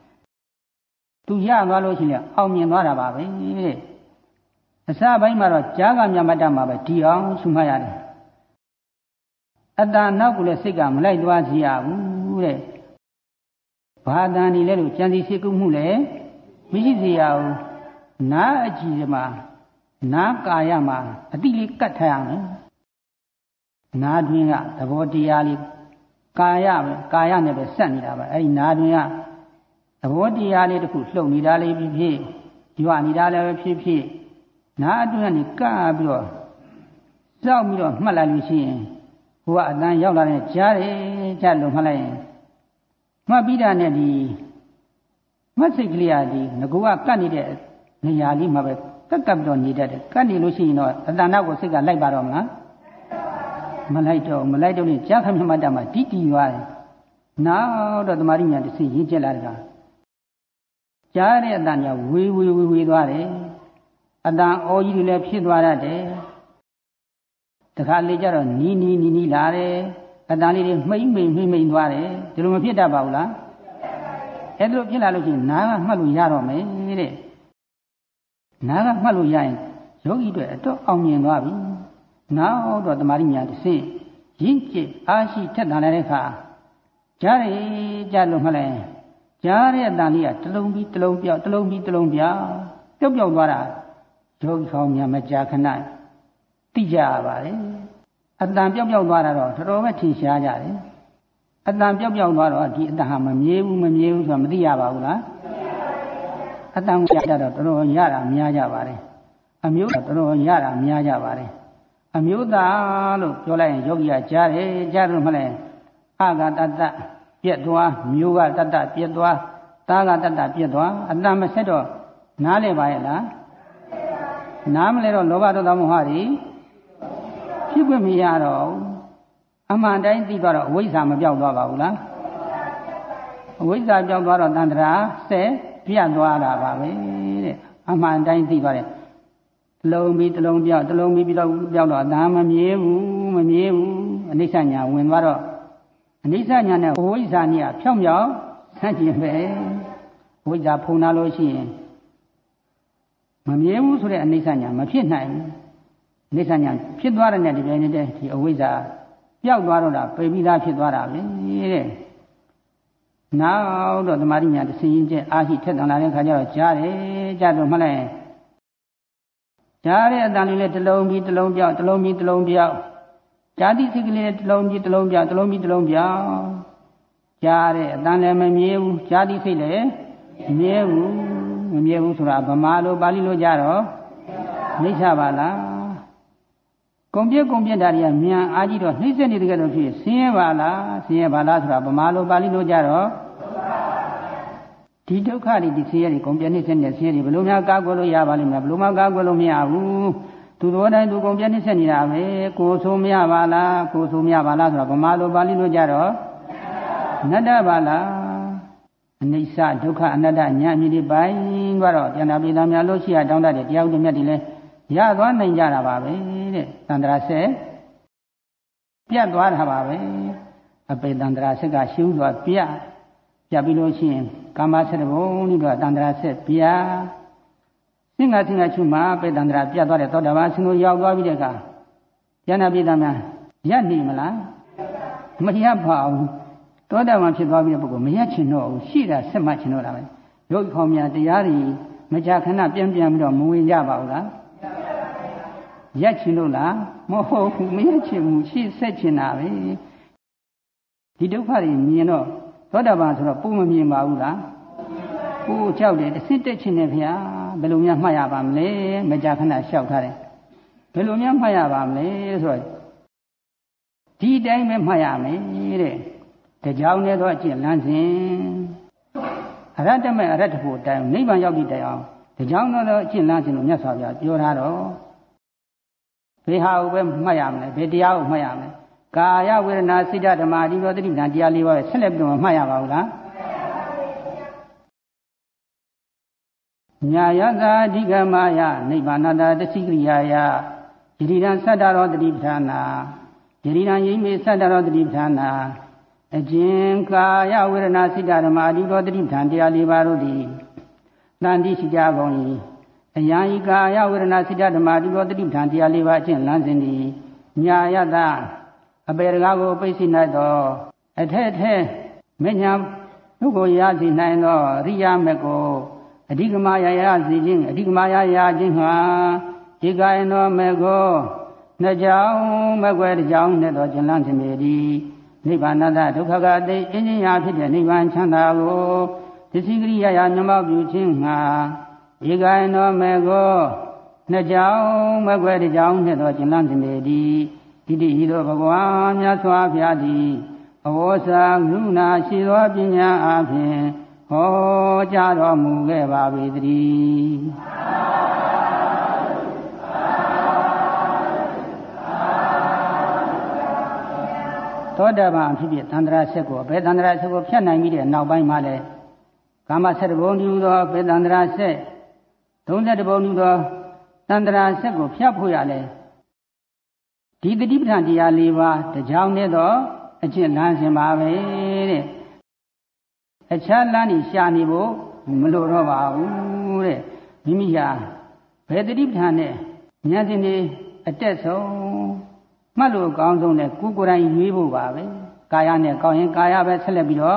तू ရသွားလို့ရှိရင်အောင်မြင်သွားတာပါပဲတဲ့အစပိုင်းမှာတော့ကြားကမြတ်တမှာပဲဒီအောင်ရှုမှတ်ရတယ်အတ္တနောက်ကလည်းစိတ်ကမလိုက်သွားစီရဘူးတဲ့ဘာတန်ဒီလဲလို့ကြံစီစိတ်ကူးမှုလည်းမရှိစေရဘူးနားအကြည့်မှာနားကာယမှာအတိလေးကတ်ထားရမယ်နားတွင်ကသဘောတရားလေးကာယနဲ့ပဲဆက်နေတာပါအဲ့ဒီနားတွင်ကသဘောတရားလေးတစ်ခုလှုပ်နေတာလေးဖြစ်ဖြစ်ကြွနေတာလည်းပဲဖြစ်ဖြစ်နားအတွင်းကနေကပ်ပြီးတော့စောက်ပြီးတော့မှတ်လိုက်လို့ရှိရင်ဟိုကအတန်ရောက်လာတဲ့ကြားတယ်လို့မှတ်လိုက်ရင်မှတ်ပြီးတာနဲ့ဒီမှတ်စိတ်ကလေးကဒီငကူကကတ်နေတဲ့နေရာလေးမှာပဲကပ်ပြီးတော့နေတတ်တယ်ကတ်နေလို့ရှိရင်တော့အတန်နောက်ကိုစိတ်ကလိုက်ပါတော့မလားမလိုက်တော့နဲ့ကြားခမြတ်တမှာတိတီရွာတယ်နောက်တော့တမာရိညာတစ်စိရင်းကျက်လာတာကြားတဲ့အတန်ကဝေးသွားတယ်အတန်အော်ကြီးတွေလည်းဖြစ်သွားတတ်တယ်တခါလေကျတော့နီးလာတယ်အတန်လေးတွေမှိမ့်သွားတယ်ဒီလိုမဖြစ်တတ်ပါဘူးလားအဲ့ဒါလိုဖြစ်လာလို့ရှိရင်နားကမှတ်လို့ရတော့မယ်တဲ့နားကမှတ်လို့ရရင်ယောဂီတွေအတော့အောင်မြင်သွားပြီနောက်တော့တမာရိညာတစ်စိရင့်ကျက်အားရှိထက်သန်လာတဲ့အခါကြားလို့မှတ်လိုက်ကြားတဲ့အတန်လေးကတလုံးပြီးတလုံးပြောက်ပျောက်သွားတာယောဂီကောင်းများမကြာခဏသိကြရပါတယ်အတန်ပျောက်သွားတာတော့တော်တော်ပဲထင်ရှားကြတယ်အတန်ပျောက်သွားတော့ဒီအတန်ဟာမမြဲဘူးဆိုတာမသိရပါဘူးလားအတန်ကြတော့တော်တော်ရတာများကြပါတယ်အမျိုးတော်တော်ရတာများကြပါတယ်အမျိုးသားလို့ပြောလိုက်ရင်ယောဂီကကြားလို့မှလည်းအဂတတပြက်သွားမျိုးကတတပြက်သွားသားကတတပြက်သွားအတန်မဆက်တော့နားလဲပါရဲ့လားနားမလဲတော့လောဘဒေါသမောဟတွေဖြစ်ခွင့်မရတော့အမှန်တိုင်းသိသွားတော့အဝိဇ္ဇာမပြောက်သွားပါဘူးလားအဝိဇ္ဇာပြောက်သွားတော့တန်ត្រာဆက်ပြတ်သွားတာပါပဲတဲ့အမှန်တိုင်းသိသွားတယ်တလုံးပြီးပြောက်တော့အတန်မမြဲဘူးအနိစ္စညာဝင်သွားတော့အနိစ္စညာနဲ့အဝိဇ္ဇာနဲ့ဖြောင်းဆန့်ကျင်ပဲအဝိဇ္ဇာဖုံးလာလို့ရှိရင်မမြဲဘူးဆိုတဲ့အနိစ္စညာမဖြစ်နိုင်ဘူးအနိစ္စညာဖြစ်သွားတဲ့နဲ့ဒီပြိုင်နေတဲ့ဒီအဝိဇ္ဇာပျောက်သွားတော့တာပိပိသားဖြစ်သွားတာပဲတဲ့နောက်တော့သမာဓိညာတစ်ဆင်းချင်းအားရှိထက်သန်လာတဲ့ခါကျတော့ကြားတော့မှတ်လိုက်ကြားတဲ့အတန်လေးလည်းတလုံးပြီးတလုံးပြောက်ဇာတိစိတ်ကလေးတလုံးပြီးတလုံးပြောက်ကြားတဲ့အတန်လည်းမမြဲဘူးဇာတိစိတ်လည်းမမြဲဘူးဆိုတာဗမာလိုပါဠိလိုကြတော့နှိမ့်ချပါလားကုံပြက်တာတွေကမြန်အားကြီးတော့နှိမ့်ဆက်နေတဲ့ကတော့ဖြစ်ဆင်းရဲပါလားဆိုတာဗမာလိုပါဠိလိုကြတော့ဒီဒုက္ခတွေဒီဆင်းရဲတွေကုံပြက်နှိမ့်ဆက်နေတဲ့ဆင်းရဲတွေဘယ်လိုများကာကွယ်လို့ရပါလိမ့်မလားဘယ်လိုမှကာကွယ်လို့မရဘူးသူတော်တိုင်းသူကုံပြက်နှိမ့်ဆက်နေတာပဲကိုယ်ဆိုမရပါလားဆိုတာဗမာလိုပါဠိလိုကြတော့နတ္တပါလားအနိစ္စဒုက္ခအနတ္တဉာဏ်မြည်ဒီပိုင်းကတော့ကျန်တာပြည်သားများလို့ရှိရတောင်းတတ်တဲ့တရားဥဒ္ဓမြတ်တွေလည်းရသွားနိုင်ကြတာပါပဲတဲ့တန္တရာဆက်ပြတ်သွားတာပါပဲအပေတန္တရာဆက်ကရှင်းသွားပြတ်ပြီးလို့ရှိရင်ကာမဆက်တဘုံဒီတော့တန္တရာဆက်ပြစင်္ဃချုမှာပေတန္တရာပြတ်သွားတဲ့သောတာပန်ဆင်းကိုရောက်သွားပြီးတဲ့အခါကျန်တာပြည်သားများရပ်နေမလားမရပ်ပါဘူးသောတာပန်ဖြစ်သွားပြီးတဲ့ပုဂ္ဂိုလ်မရပ်ချင်တော့ဘူးရှိတာဆက်မှတ်ချင်တော့တာပဲယောဂီခေါင်းများတရားတွေမကြာခဏပြန်ပြီးတော့မဝင်ကြပါဘူးလားရပ်ချင်လို့လားမဟုတ်ဘူးမရပ်ချင်ဘူးရှိဆက်ချင်တာပဲဒီဒုက္ခတွေမြင်တော့သောတာပန်ဆိုတော့ပုံမမြင်ပါဘူးလားကိုယ်ကြောက်တယ်တစ်စစ်တက်ချင်တယ်ဗျာဘယ်လိုများမှတ်ရပါမလဲမကြာခဏလျှောက်ထားတယ်ဘယ်လိုများမှတ်ရပါမလဲဆိုတော့ဒီတိုင်းပဲမှတ်ရမယ်တဲ့တရားနဲ့တော့အကျင့်လမ်းစဉ်အရတ္တမဲ့အရတ္တဖို့တိုင်နိဗ္ဗာန်ရောက်ပြီးတိုင်အောင်တရားတော့အကျင့်လမ်းစဉ်ကိုမြတ်စွာဘုရားပြောထားတော့ဘယ်ဟာကိုပဲမှတ်ရမလဲဘယ်တရားကိုမှတ်ရမလဲကာယဝေဒနာစိတ္တဓမ္မဒီရောတတိပ္ပံတရား၄ပါးပဲဆက်လက်ပြီးတော့မှတ်ရပါဘူးလားညာယသာအဓိကမယနိဗ္ဗာနတာတသိကရိယာယယတိရံသတ္တရောတတိပဌာနာယတိရံယိမေသတ္တရောတတိပဌာနာအကျဉ်ကာယဝေဒနာစိတ္တဓမ္မာအဓိတောတတိပဌာန်တရား၄ပါးတို့သည်တန်တိရှိကြကုန်၏အယံဤကာယဝေဒနာစိတ္တဓမ္မာအဓိတောတတိပဌာန်တရား၄ပါးအကျဉ်လမ်းစဉ်သည်ညာယသာအပေတကားကိုပိတ်စိနိုင်သောအထက်ထဲမညာသူကိုရစီနိုင်သောရိယာမေကိုအဓိကမယရစီခြင်းအဓိကမယရခြင်းဟာဧကယနောမေကိုနှစ်ကြောင်းမကွယ်တစ်ကြောင်းနဲ့သောကျင်လန်းခြင်းပေသည်နိဗ္ဗာန်တဒုက္ခကအသိအင်းညာဖြစ်တဲ့နိဗ္ဗာန်ချမ်းသာကိုသစ္စည်းကရိယာယမျက်မှောက်ပြုခြင်းဟာဧကယနောမေကိုနှစ်ကြောင်းမကွယ်တစ်ကြောင်းနဲ့သောကျင်လန်းခြင်းပေသည်ဣတိဤသို့ဘဂဝါမြတ်စွာဘုရားသည်အဝေါစာကရုဏာရှိသောပညာအားဖြင့်ဟောကြားတော်မူခဲ့ပါပေသတည်းသောတာပန်ဖြစ်ဖြစ်သန္တရာဆက်ကိုဘယ်သန္တရာဆက်ကိုဖြတ်နိုင်ပြီးတဲ့နောက်ပိုင်းမှာလဲကာမ7ဘုံတူသောဘယ်သန္တရာဆက်32ဘုံတူသောသန္တရာဆက်ကိုဖြတ်ဖို့ရလဲဒီတတိပဌာန်တရား၄ပါးတကြောင်နဲ့တော့အကျင့်လမ်းစဉ်ပါပဲတဲ့အခြားလမ်းကြီးရှာနေဖို့မလိုတော့ပါဘူးတဲ့မိမိဟာဘယ်တတိပဌာန်နဲ့ဉာဏ်စဉ်တွေအတက်ဆုံးမှတ်လို့အကောင်းဆုံးနဲ့ကိုယ်တိုင်ရွေးဖို့ပါပဲကာယနဲ့ကောင်းရင်ကာယပဲဆက်လက်ပြီးတော့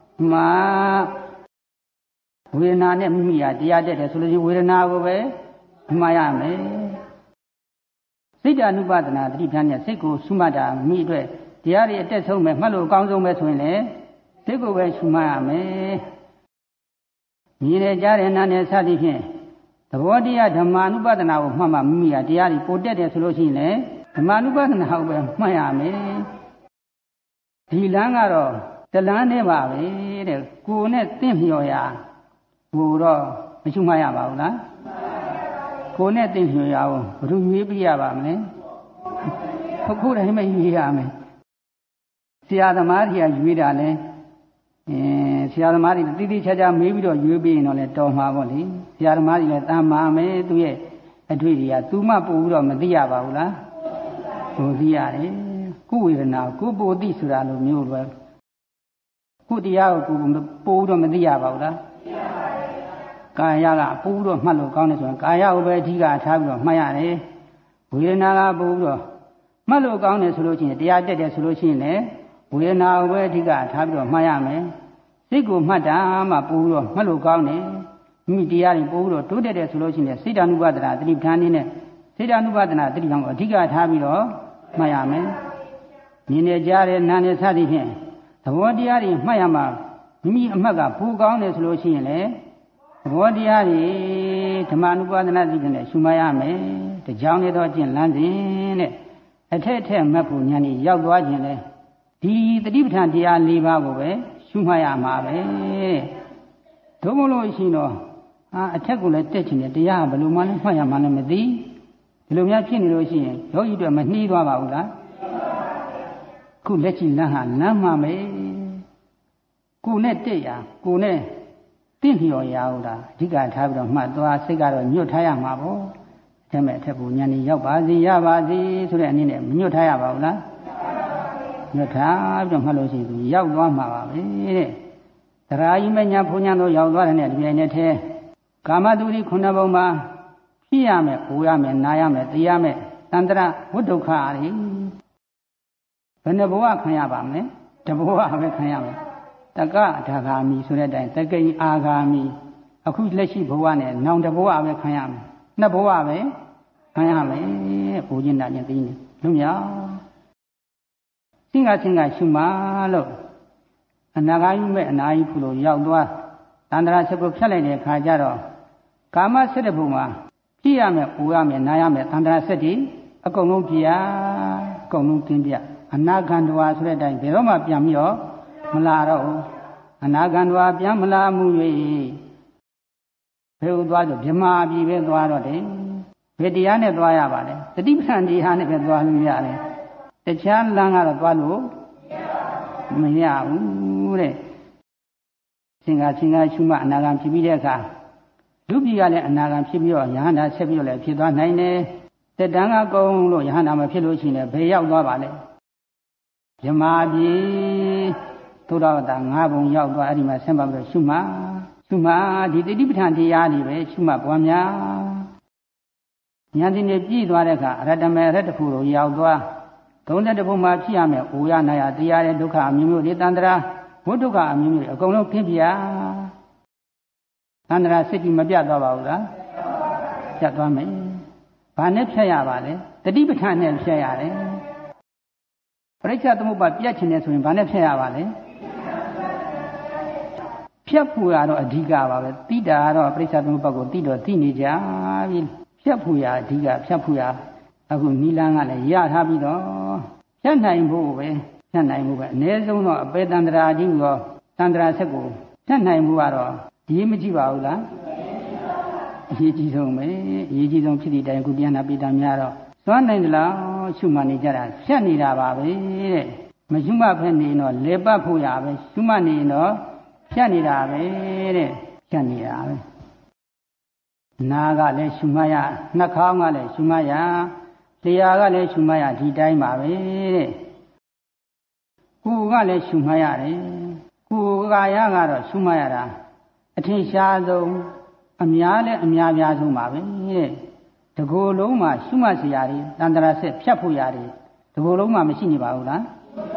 ဝေဒနာနဲ့မိမိဟာတရားတက်တယ်ဆိုလို့ရှိရင်ဝေဒနာကိုပဲမှားရမယ်စိတ်ဓာနုပဒနာတတိပဌာန်နဲ့စိတ်ကိုရှုမှတ်တာမိအတွက်တရားတွေအတက်ဆုံးပဲမှတ်လို့အကောင်းဆုံးပဲဆိုရင်လေစိတ်ကိုပဲရှုမှတ်ရမယ်မြင်ရကြတဲ့နာနဲ့စသည်ဖြင့်သဘောတရားဓမ္မာနုပဒနာကိုမှတ်မှမိမိဟာတရားတွေပိုတက်တယ်ဆိုလို့ရှိရင်လေဓမ္မာနုပဒနာကိုပဲမှတ်ရမယ်ဒီလမ်းကတော့တလမ်းနဲ့ပါပဲတဲ့ကိုယ်နဲ့တင့်လျော်ရာကိုတော့မရှုမှတ်ရပါဘူးလားကိုယ်နဲ့တင့်လျော်ရာကိုဘယ်လိုရွေးပြရပါမလဲခုတိုင်းမရွေးရမယ်ဆရာသမားကြီးကရွေးတာလဲဆရာသမားတွေတိတိကျကျမေးပြီးတော့ရွေးပြီးရင်တော့လဲတော်မှာပေါ့လေဆရာသမားတွေလည်းတမ်းမာမယ်သူရဲ့အတွေ့တွေကသူမှပို့ပြီးတော့မသိရပါဘူးလားကိုသိရတယ်ကိုဝေဒနာကိုပိုသိဆိုတာလိုမျိုးပဲကိုတရားကိုပို့ပြီးတော့မသိရပါဘူးလားကာယကပို့ပြီးတော့မှတ်လို့ကောင်းတယ်ဆိုရင်ကာယကိုပဲအဓိကထားပြီးတော့မှတ်ရတယ်ဝေဒနာကပို့ပြီးတော့မှတ်လို့ကောင်းတယ်ဆိုလို့ရှိရင်တရားတက်တယ်ဆိုလို့ရှိရင်လည်းဝေဒနာကိုပဲအဓိကထားပြီးတော့မှတ်ရမယ်စိတ်ကိုမှတ်တာမှပို့ပြီးတော့မှတ်လို့ကောင်းတယ်မိတရားတွေပို့ပြီးတော့တိုးတက်တယ်ဆိုလို့ရှိရင်စိတ်ဓာနုပဒနာတတိပဌာန်နည်းနဲ့စိတ်ဓာနုပဒနာတတိပဌာန်ကိုအဓိကထားပြီးတော့မှတ်ရမယ်မြင်နေကြတဲ့နာနဲ့စသည်ဖြင့်သဘောတရားတွေမှတ်ရမှာမိမိအမှတ်ကပူကောင်းတယ်ဆိုလို့ရှိရင်လေသဘောတရားတွေဓမ္မ ानु ပါဒနာသိတဲ့နဲ့ရှုမှတ်ရမယ်တကြောင်နေတော့ကျင့်လန်းစဉ်တဲ့အထက်ထက်မှတ်ဖို့ဉာဏ်ကြီးရောက်သွားခြင်းလေဒီတတိပဌာန်တရား၄ပါးကိုပဲရှုမှတ်ရမှာပဲဒုမလို့ရှိတော့အထက်ကိုလည်းတက်ချင်တယ်တရားဘယ်လိုမှလည်းမှတ်ရမှလည်းမသိဒီလိုများဖြစ်နေလို့ရှိရင်ယောဂီတွေမနှီးသွားပါဘူးလားခုလက်ရှိလမ်းဟာလမ်းမှမယ်ကိုနဲ့တက်ရကိုနဲ့တင့်လျော်ရအောင်လားအဓိကထားပြီးတော့မှတ်သွားစိတ်ကတော့ညွတ်ထားရမှာပေါ့အဲမဲ့အထက်ကိုဉာဏ်ကြီးရောက်ပါစေရပါစေဆိုတဲ့အနေနဲ့မညွတ်ထားရပါဘူးလားညွတ်ထားပြီးတော့မှတ်လို့ရှိရင်သူရောက်သွားမှာပါပဲတဲ့တရားကြီးမညာဘုံညာတို့ရောက်သွားတဲ့နဲ့ဒီပြိုင်နဲ့ထဲကာမတုရိ9ဘုံမှာဖြစ်ရမယ်၊အိုရမယ်၊နာရမယ်၊သိရမယ်သန္တရဝိဒုက္ခအရိဘယ်နှဘဝခံရပါမလဲတဘဝပဲခံရမယ်တက္ကဒါဂာမိဆိုတဲ့အတိုင်းတက္ကိအာဂာမိအခုလက်ရှိဘဝနဲ့နောင်တဘဝပဲခံရမယ်နှစ်ဘဝပဲခံရမယ်ဘုရားနာခြင်းသိနေလူမြောက်စင်္ဂရှုမှလို့အနာဂါယုမဲ့အနာယုခုလိုရောက်သွားတန္တရာချက်ကိုဖြတ်လိုက်တဲ့အခါကျတော့ကာမ7ဘုံမှာပြည့်ရမယ်၊ပူရမယ်၊နားရမယ်သန္တရာ7ဒီအကုန်လုံးပြည့်ရအကုန်လုံးကျင်းပြအနာဂန္ဓဝါဆိုတဲ့အတိုင်းဘယ်တော့မှပြန်ပြီးတော့မလာတော့ဘူးအနာဂန္ဓဝါပြန်မလာမှု၍ဘယ်လိုသွားဆိုဗြဟ္မာပြည်ပဲသွားတော့တယ်ဘယ်တရားနဲ့သွားရပါလဲတတိပဌာန်တရားနဲ့ပဲသွားလို့ရတယ်တခြားလမ်းကတော့သွားလို့မရဘူးတဲ့စင်္ဂရှုမှအနာဂံဖြစ်ပြီးတဲ့အခါလူပြည်ကလည်းအနာဂံဖြစ်ပြီးတော့ယဟန္တာဆက်ပြီးတော့လည်းဖြစ်သွားနိုင်တယ်တက်တန်းကကုန်းလို့ယဟန္တာမဖြစ်လို့ရှိရင်ဘယ်ရောက်သွားပါလဲမြမာပြည်သုဒ္ဓဝတ္တ၅ဘုံရောက်သွားအဲ့ဒီမှာဆင်းပါပြီးတော့ရှုမှဒီတတိပဋ္ဌာန်တရားတွေပဲရှုမှပွားများဉာဏ်စဉ်တွေပြည့်သွားတဲ့အခါအရတ္တမေရတ္တဖို့ရောက်သွား31ဘုံမှာဖြစ်ရမယ်။အိုရနာရတရားရဲ့ဒုက္ခအမျိုးမျိုးတွေတန္တရာဘုဒ္ဓကအမျိုးမျိုးတွေအကုန်လုံးဖြစ်ပြတန္တရာစိတ်ကြီးမပြတ်သွားပါဘူးလား။ပြတ်သွားမယ်။ဘာနဲ့ဖြတ်ရပါလဲ။တတိပဋ္ဌာန်နဲ့ဖြတ်ရတယ်။ပရိစ္ဆေသမုပ္ပါပြတ်ချင်တယ်ဆိုရင်ဘာနဲ့ဖြတ်ရပါလဲ။ဖြတ်ဖို့ရတော့အဓိကပါပဲ။တိတာကတော့ပရိစ္ဆေသမုပ္ပါကိုတိတော့သိနေကြပြီ။ဖြတ်ဖို့ရအဓိကဖြတ်ဖို့ရအခုနီလန်းကလည်းရထားပြီးတော့ဖြတ်နိုင်ဖို့ပဲအနည်းဆုံးတော့အပေတန္တရာကြီးရောတန္တရာဆက်ကိုဖြတ်နိုင်မှုကတော့ဒီမကြည့်ပါဘူးလားအရေးကြီးဆုံးပဲအရေးကြီးဆုံးဖြစ်တဲ့တိုင်အခုပြန်လာပြည်သားများတော့စွမ်းနိုင်သလားရှုမှတ်နေကြတာဖြတ်နေတာပါပဲတဲ့မရှုမှတ်ဖက်နေတော့လေပတ်ဖို့ရပဲရှုမှတ်နေတော့ဖြတ်နေတာပဲတဲ့ဖြတ်နေတာပဲနာကလည်းရှုမှတ်ရနှာခေါင်းကလည်းရှုမှတ်ရတရားကလည်းရှုမှတ်ရဒီတိုင်းပါပဲတဲ့ကိုယ်ကလည်းရှုမှတ်ရတယ်ကိုယ်ကာယကတော့ရှုမှတ်ရတာအထင်ရှားဆုံးအများလည်းအများပြားဆုံးပါပဲတဲ့တကူလုံးမှာရှုမှတ်စရာတွေတန္တရာဆက်ဖြတ်ဖို့ရတယ်တကူလုံးမှာမရှိနေပါဘူးလား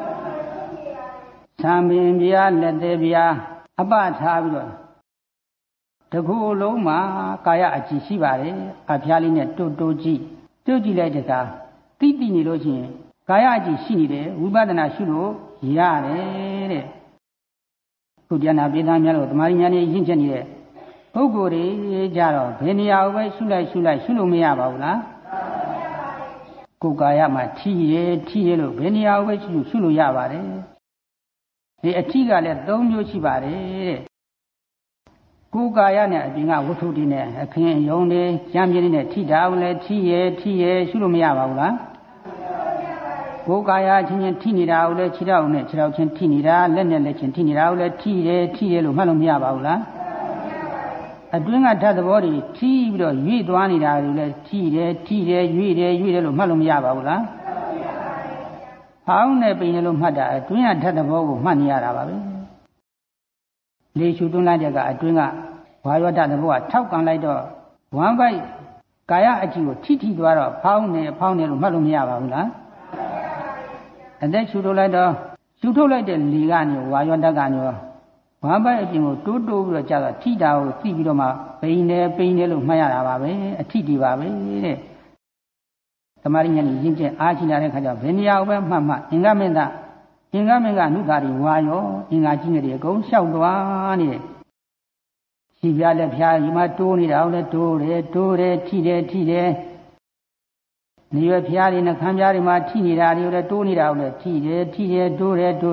သံပင်ပြားလက်သေးပြားအပထားပြီးတော့တကူလုံးမှာကာယအကြည့်ရှိပါတယ်အဖျားလေးနဲ့တိုးကြည့်လိုက်တဲ့အခါသိနေလို့ရှိရင်ကာယအကြည့်ရှိနေတယ်ဝိပဿနာရှုလို့ရတယ်တဲ့ခုတရားနာပြည်သားများလို့တမာရီညာနေရင့်ချက်နေတဲ့ပုဂ္ဂိုလ်တွေကြတော့ဘယ်နေရာကိုပဲရှုလိုက်ရှုလို့မရပါဘူးလားကိုယ်ကာယမှာထိရလို့ဘယ်နေရာကိုပဲရှုလို့ရပါတယ်ဒီအထိကလည်း၃မျိုးရှိပါတယ်တဲ့ကိုယ်ကာယနဲ့အပြင်ကဝတ္ထုတွေနဲ့အခင်းအယုံတွေကြမ်းပြင်းနဲ့ထိတာကိုလည်းထိရရှုလို့မရပါဘူးလားကိုယ်ကာယချင်းထိနေတာကိုလည်းခြေထောက်နဲ့ခြေထောက်ချင်းထိနေတာလက်နဲ့လက်ချင်းထိနေတာကိုလည်းထိတယ်လို့မှတ်လို့မရပါဘူးလားအတွင်းကဓာတ်သဘောတွေထိပြီးတော့ရွေ့သွားနေတာတွေလည်းထိတယ်ရွေ့တယ်လို့မှတ်လို့မရပါဘူးလားဟောင်းနဲ့ပိန်တယ်လို့မှတ်တာအတွင်းကဓာတ်သဘောကိုမှတ်နေရတာပါပဲလေရှုသွင်းလိုက်တဲ့ကအတွင်းကဝါယောဓာတ်သဘောကထောက်ကန်လိုက်တော့ဝမ်းပိုက်ကာယအကြည့်ကိုထိသွားတော့ဖောင်းနေလို့မှတ်လို့မရပါဘူးလားအသက်ရှုထုတ်လိုက်တော့ရှုထုတ်လိုက်တဲ့လေကနေဝါယောဓာတ်ကနေဝမ်းပိုက်အပြင်ကိုတိုးပြီးတော့ကြာတော့ထိတာကိုသိပြီးတော့မှပိန်တယ်လို့မှတ်ရတာပါပဲအထိတီပါပဲတဲ့သမာဓိဉာဏ်ရင့်ကျက်အားရှိလာတဲ့ခါကျဘယ်နေရာကိုပဲမှတ်အင်္ဂမင်္ဂနုတာတွေဝါရောအင်္ဂါကြီးငယ်တွေအကုန်လျှောက်သွားနေတယ်ရှိပြလက်ဖြာဒီမှာတိုးနေတာလည်းတိုးတယ်ထိတယ်နေရဖြာတွေနှခမ်းပြားတွေမှာထိနေတာတွေလည်းတိုးနေတာလည်းထိတယ်တိုးတယ်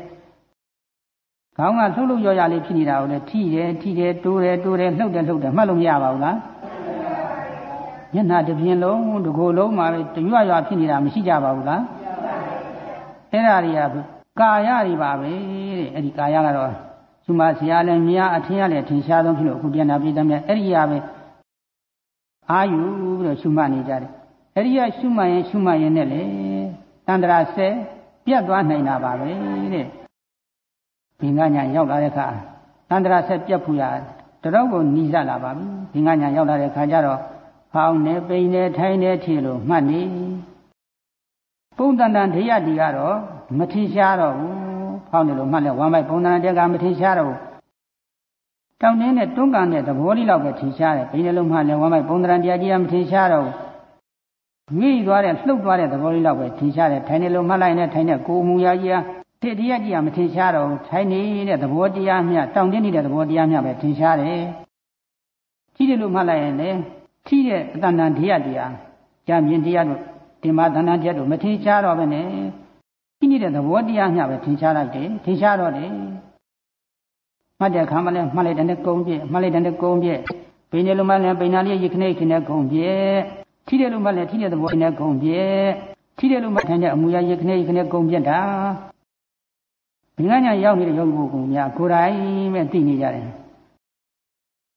ခေါင်းကလှုပ်ရော်ရလေးဖြစ်နေတာကိုလည်းထိတယ်တိုးတယ်လှုပ်တယ်မှတ်လို့မရပါဘူးလားမျက်နှာတစ်ပြင်လုံးတစ်ကိုယ်လုံးမှာတရွရွဖြစ်နေတာမရှိကြပါဘူးလားအဲ့ဒါတွေကကာယတွေပါပဲတဲ့အဲ့ဒီကာယကတော့သူမဆရာလည်းမြားအထင်ရလည်းထင်ရှားဆုံးဖြစ်လို့အခုပြန်လာပြည်သားများအဲ့ဒီရပဲအာယူပြီးတော့ရှုမှတ်နေကြတယ်အဲ့ဒီကရှုမှတ်ရင်နဲ့လေတန္တရာဆက်ပြတ်သွားနိုင်တာပါပဲတဲ့ဘင်္ဂညာရောက်လာတဲ့အခါတန္တရာဆက်ပြတ်ဖို့ရတော်ကိုနီးစပ်လာပါပြီဘင်္ဂညာရောက်လာတဲ့အခါကျတော့ဖောင်းနေပိန်နေထိုင်နေထီလို့မှတ်နေပုံတန်တန်ဒိယတီကတော့မထင်ရှားတော့ဘူးဖောင်းနေလို့မှတ်လဲဝမ်းပိုက်ပုံတန်တက်ကမထင်ရှားတော့ဘူးတောင်းတင်းနဲ့တွန်းကန်တဲ့သဘောလေးလောက်ပဲထင်ရှားတယ်ပိန်နေလို့မှတ်လဲဝမ်းပိုက်ပုံတန်တရားကြီးကမထင်ရှားတော့ဘူးမိသွားတဲ့လှုပ်သွားတဲ့သဘောလေးလောက်ပဲထင်ရှားတယ်ထိုင်နေလို့မှတ်လိုက်နဲ့ထိုင်တဲ့ကိုယ်မူရာကြီးတိတရားကြီးကမထင်ရှားတော့ထိုင်နေတဲ့သဘောတရားမျှတောင်းတင်းနေတဲ့သဘောတရားမျှပဲထင်ရှားတယ်ကြည့်တယ်လို့မှတ်လိုက်ရင်လေထိတဲ့အတန်တန်တရားကြာမြင်တရားတို့ဒီမှာတဏ္ဍတရားတို့မထင်ရှားတော့ပဲနဲ့ထိနေတဲ့သဘောတရားမျှပဲထင်ရှားလိုက်တယ်ထင်ရှားတော့တယ်မှတ်တဲ့အခါမှလည်းမှတ်လိုက်တဲ့ကုန်းပြည့်ပိန်တယ်လို့မှလည်းပိန်နာလေးရခနဲ့ကုန်းပြည့်ထိတယ်လို့မှလည်းထိတဲ့သဘောနဲ့ကုန်းပြည့်ထိတယ်လို့မှထိုင်တဲ့အမူအရာရခနဲ့ကုန်းပြည့်တာဘင်္ဂညာရောက်နေတဲ့ယောဂီပုဂ္ဂိုလ်များကိုယ်တိုင်ပဲသိနေကြတယ်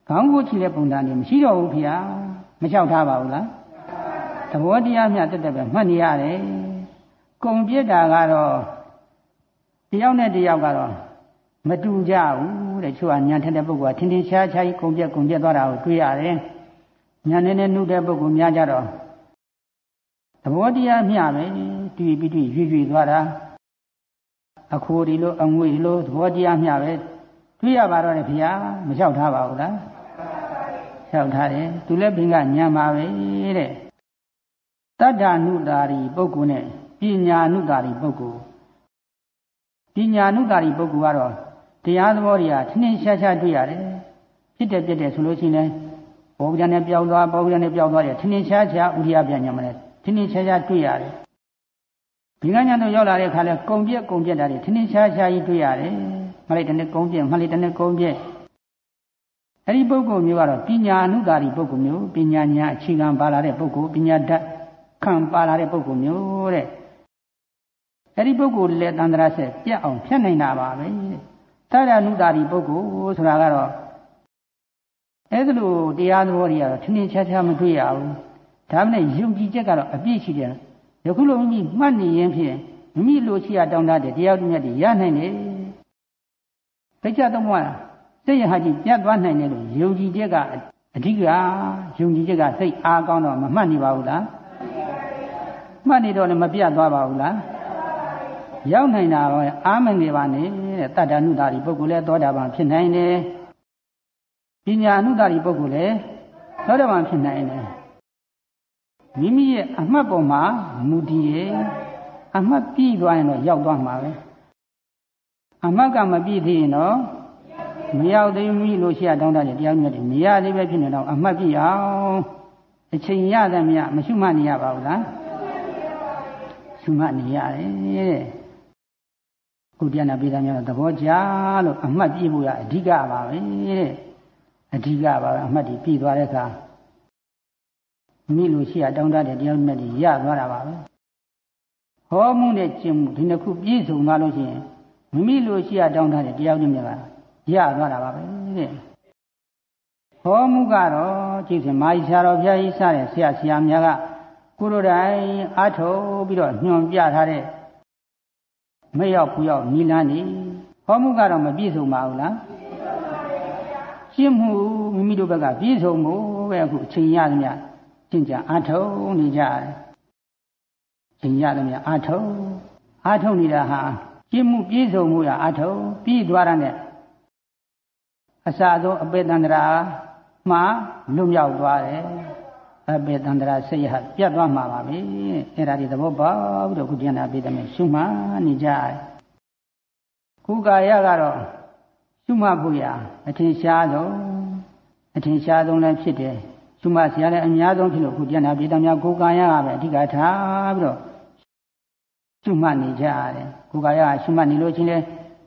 ခေါင်းကိုချီတဲ့ပုံစံတွေမရှိတော့ဘူးဖေဟာမလျှောက်ထားပါဘူးလားသဘောတရားမျှတက်တက်ပဲမှတ်နေရတယ်ကုံပြစ်တာကတော့တယောက်နဲ့တယောက်ကတော့မတူကြဘူးတဲ့ချို့ကညာထက်တဲ့ပုဂ္ဂိုလ်ကထင်ထင်ရှားရှားကြီးကုံပြက်သွားတာကိုတွေ့ရတယ်ညာနဲ့နှုတ်တဲ့ပုဂ္ဂိုလ်များကြတော့သဘောတရားမျှပဲတွေ့ပြီးရွေသွားတာအခိုးဒီလိုအငွေဒီလိုသဘောတရားမျှပဲတွေ့ရပါတော့တယ်ဖေဟာမလျှောက်ထားပါဘူးလားလျှောက်ထားတယ်သူလည်းဘင်ကညာပါပဲတဲ့တတ္ထာနုတာရီပုဂ္ဂိုလ်နဲ့ပညာနုတာရီပုဂ္ဂိုလ်ပညာနုတာရီပုဂ္ဂိုလ်ကတော့တရားသဘောတွေကထင်းထင်းရှားရှားတွေ့ရတယ်ဖြစ်တယ်ပြည့်တယ်ဆိုလို့ရှိရင်ဘောဂဉာဏ်နဲ့ပြောင်းသွားတယ်ထင်းထင်းရှားရှားဥရိယပညာမနဲ့ထင်းထင်းရှားရှားတွေ့ရတယ်ဘင်္ဂညာတို့ရောက်လာတဲ့အခါလဲကုံပြက်တာတွေထင်းထင်းရှားရှားကြီးတွေ့ရတယ်မှလိုက်တဲ့နဲ့ကုံပြက်မှလိုက်တဲ့နဲ့ကုံပြက်အဲ့ဒီပုဂ္ဂိုလ်မျိုးကတော့ပညာနုတာရီပုဂ္ဂိုလ်မျိုးပညာဉာဏ်အခြေခံပါလာတဲ့ပုဂ္ဂိုလ်ပညာဓာတ်ခံပါလာတဲ့ပုဂ္ဂိုလ်မျိုးတဲ့အဲ့ဒီပုဂ္ဂိုလ်လည်းတန္တရာဆက်ပြတ်အောင်ဖြတ်နိုင်တာပါပဲတတ္တနုတာရီပုဂ္ဂိုလ်ဆိုတာကတော့အဲ့ဒါလိုတရားသဘောတွေကတော့ထင်းထင်းရှားရှားမတွေ့ရဘူးဒါမှမဟုတ်ယုံကြည်ချက်ကတော့အပြည့်ရှိတယ်ယခုလိုမိမှတ်နေရင်ဖြင့်မိလိုရှိရတောင်းတတဲ့တရားဥပဒေတွေရနိုင်တယ်သိကြတော့မှစိတ်ရဟကြီးပြတ်သွားနိုင်တယ်လို့ယုံကြည်ချက်ကအဓိကယုံကြည်ချက်ကစိတ်အားကောင်းတော့မမှတ်နေပါဘူးလားမှတ်နေတော့လည်းမပြတ်သွားပါဘူးလားရောက်နိုင်တာပဲအားမငယ်ပါနဲ့တဲ့တတ္တနုတာရီပုဂ္ဂိုလ်လည်းသောတာပန်ဖြစ်နိုင်တယ်ပညာနုတာရီပုဂ္ဂိုလ်လည်းသောတာပန်ဖြစ်နိုင်တယ်မိမိရဲ့အမှတ်ပေါ်မှာမူတည်ရဲ့အမှတ်ပြည့်သွားရင်တော့ရောက်သွားမှာပဲအမှတ်ကမပြည့်သေးရင်တော့မရောက်သေးဘူးလို့ရှိရတောင်းတတဲ့တရားမြတ်တွေမရသေးပဲဖြစ်နေတော့အမှတ်ပြည့်အောင်အချိန်ရတဲ့မြတ်မရှုမှတ်နေရပါဘူးလားရှုမှတ်နေရတယ်တဲ့ခုတရားနာပေးတာများသဘောကျလို့အမှတ်ပြည့်ဖို့ရအဓိကပါပဲတဲ့အဓိကပါပဲအမှတ်တွေပြည့်သွားတဲ့အခါမိလို့ရှိရတောင်းတတဲ့တရားမြတ်တွေရသွားတာပါပဲဟောမှုနဲ့ကျင့်မှုဒီနှစ်ခုပြည့်စုံသွားလို့ရှိရင်မိလို့ရှိရတောင်းတတဲ့တရားမြတ်ကရသွားတာပါပဲတဲ့ဟောမှုကတော့ကြည့်စမာကြီးဆရာတော်ဘုရားကြီးစတဲ့ဆရာများကကိုယ်တော်တိုင်အားထုတ်ပြီးတော့ညွှန်ပြထားတဲ့မရောက်ဘူးရောက်နီလန်းနေဟောမှုကတော့မပြည့်စုံပါဘူးလားရှင်းမှုမိမိတို့ဘက်ကပြည့်စုံမှုပဲအခုအချိန်ရသမျှရှင်းကြအားထုတ်နေကြတယ်ချိန်ရသမျှအားထုတ်နေတာဟာရှင်းမှုပြည့်စုံမှုရအားထုတ်ပြီးသွားတာနဲ့အစအဆုံးအပေတန္တရာမှာလွတ်မြောက်သွားတယ်အပေတန္တရာစိတ်ရပြတ်သွားမှာပါပဲအဲ့ဒါဒီသဘောပေါက်ပြီးတော့ခုတရားနာပေးတယ်ရှုမှတ်နေကြတယ်ခုကာယကတော့ရှုမှတ်ဖို့ရအထင်ရှားဆုံးလည်းဖြစ်တယ်ရှုမှတ်စရာလည်းအများဆုံးဖြစ်လို့ခုတရားနာပေးတယ်များကိုကာယကပဲအဓိကထားပြီးတော့ရှုမှတ်နေကြရတယ်ကိုကာယကရှုမှတ်နေလို့ချင်းလဲ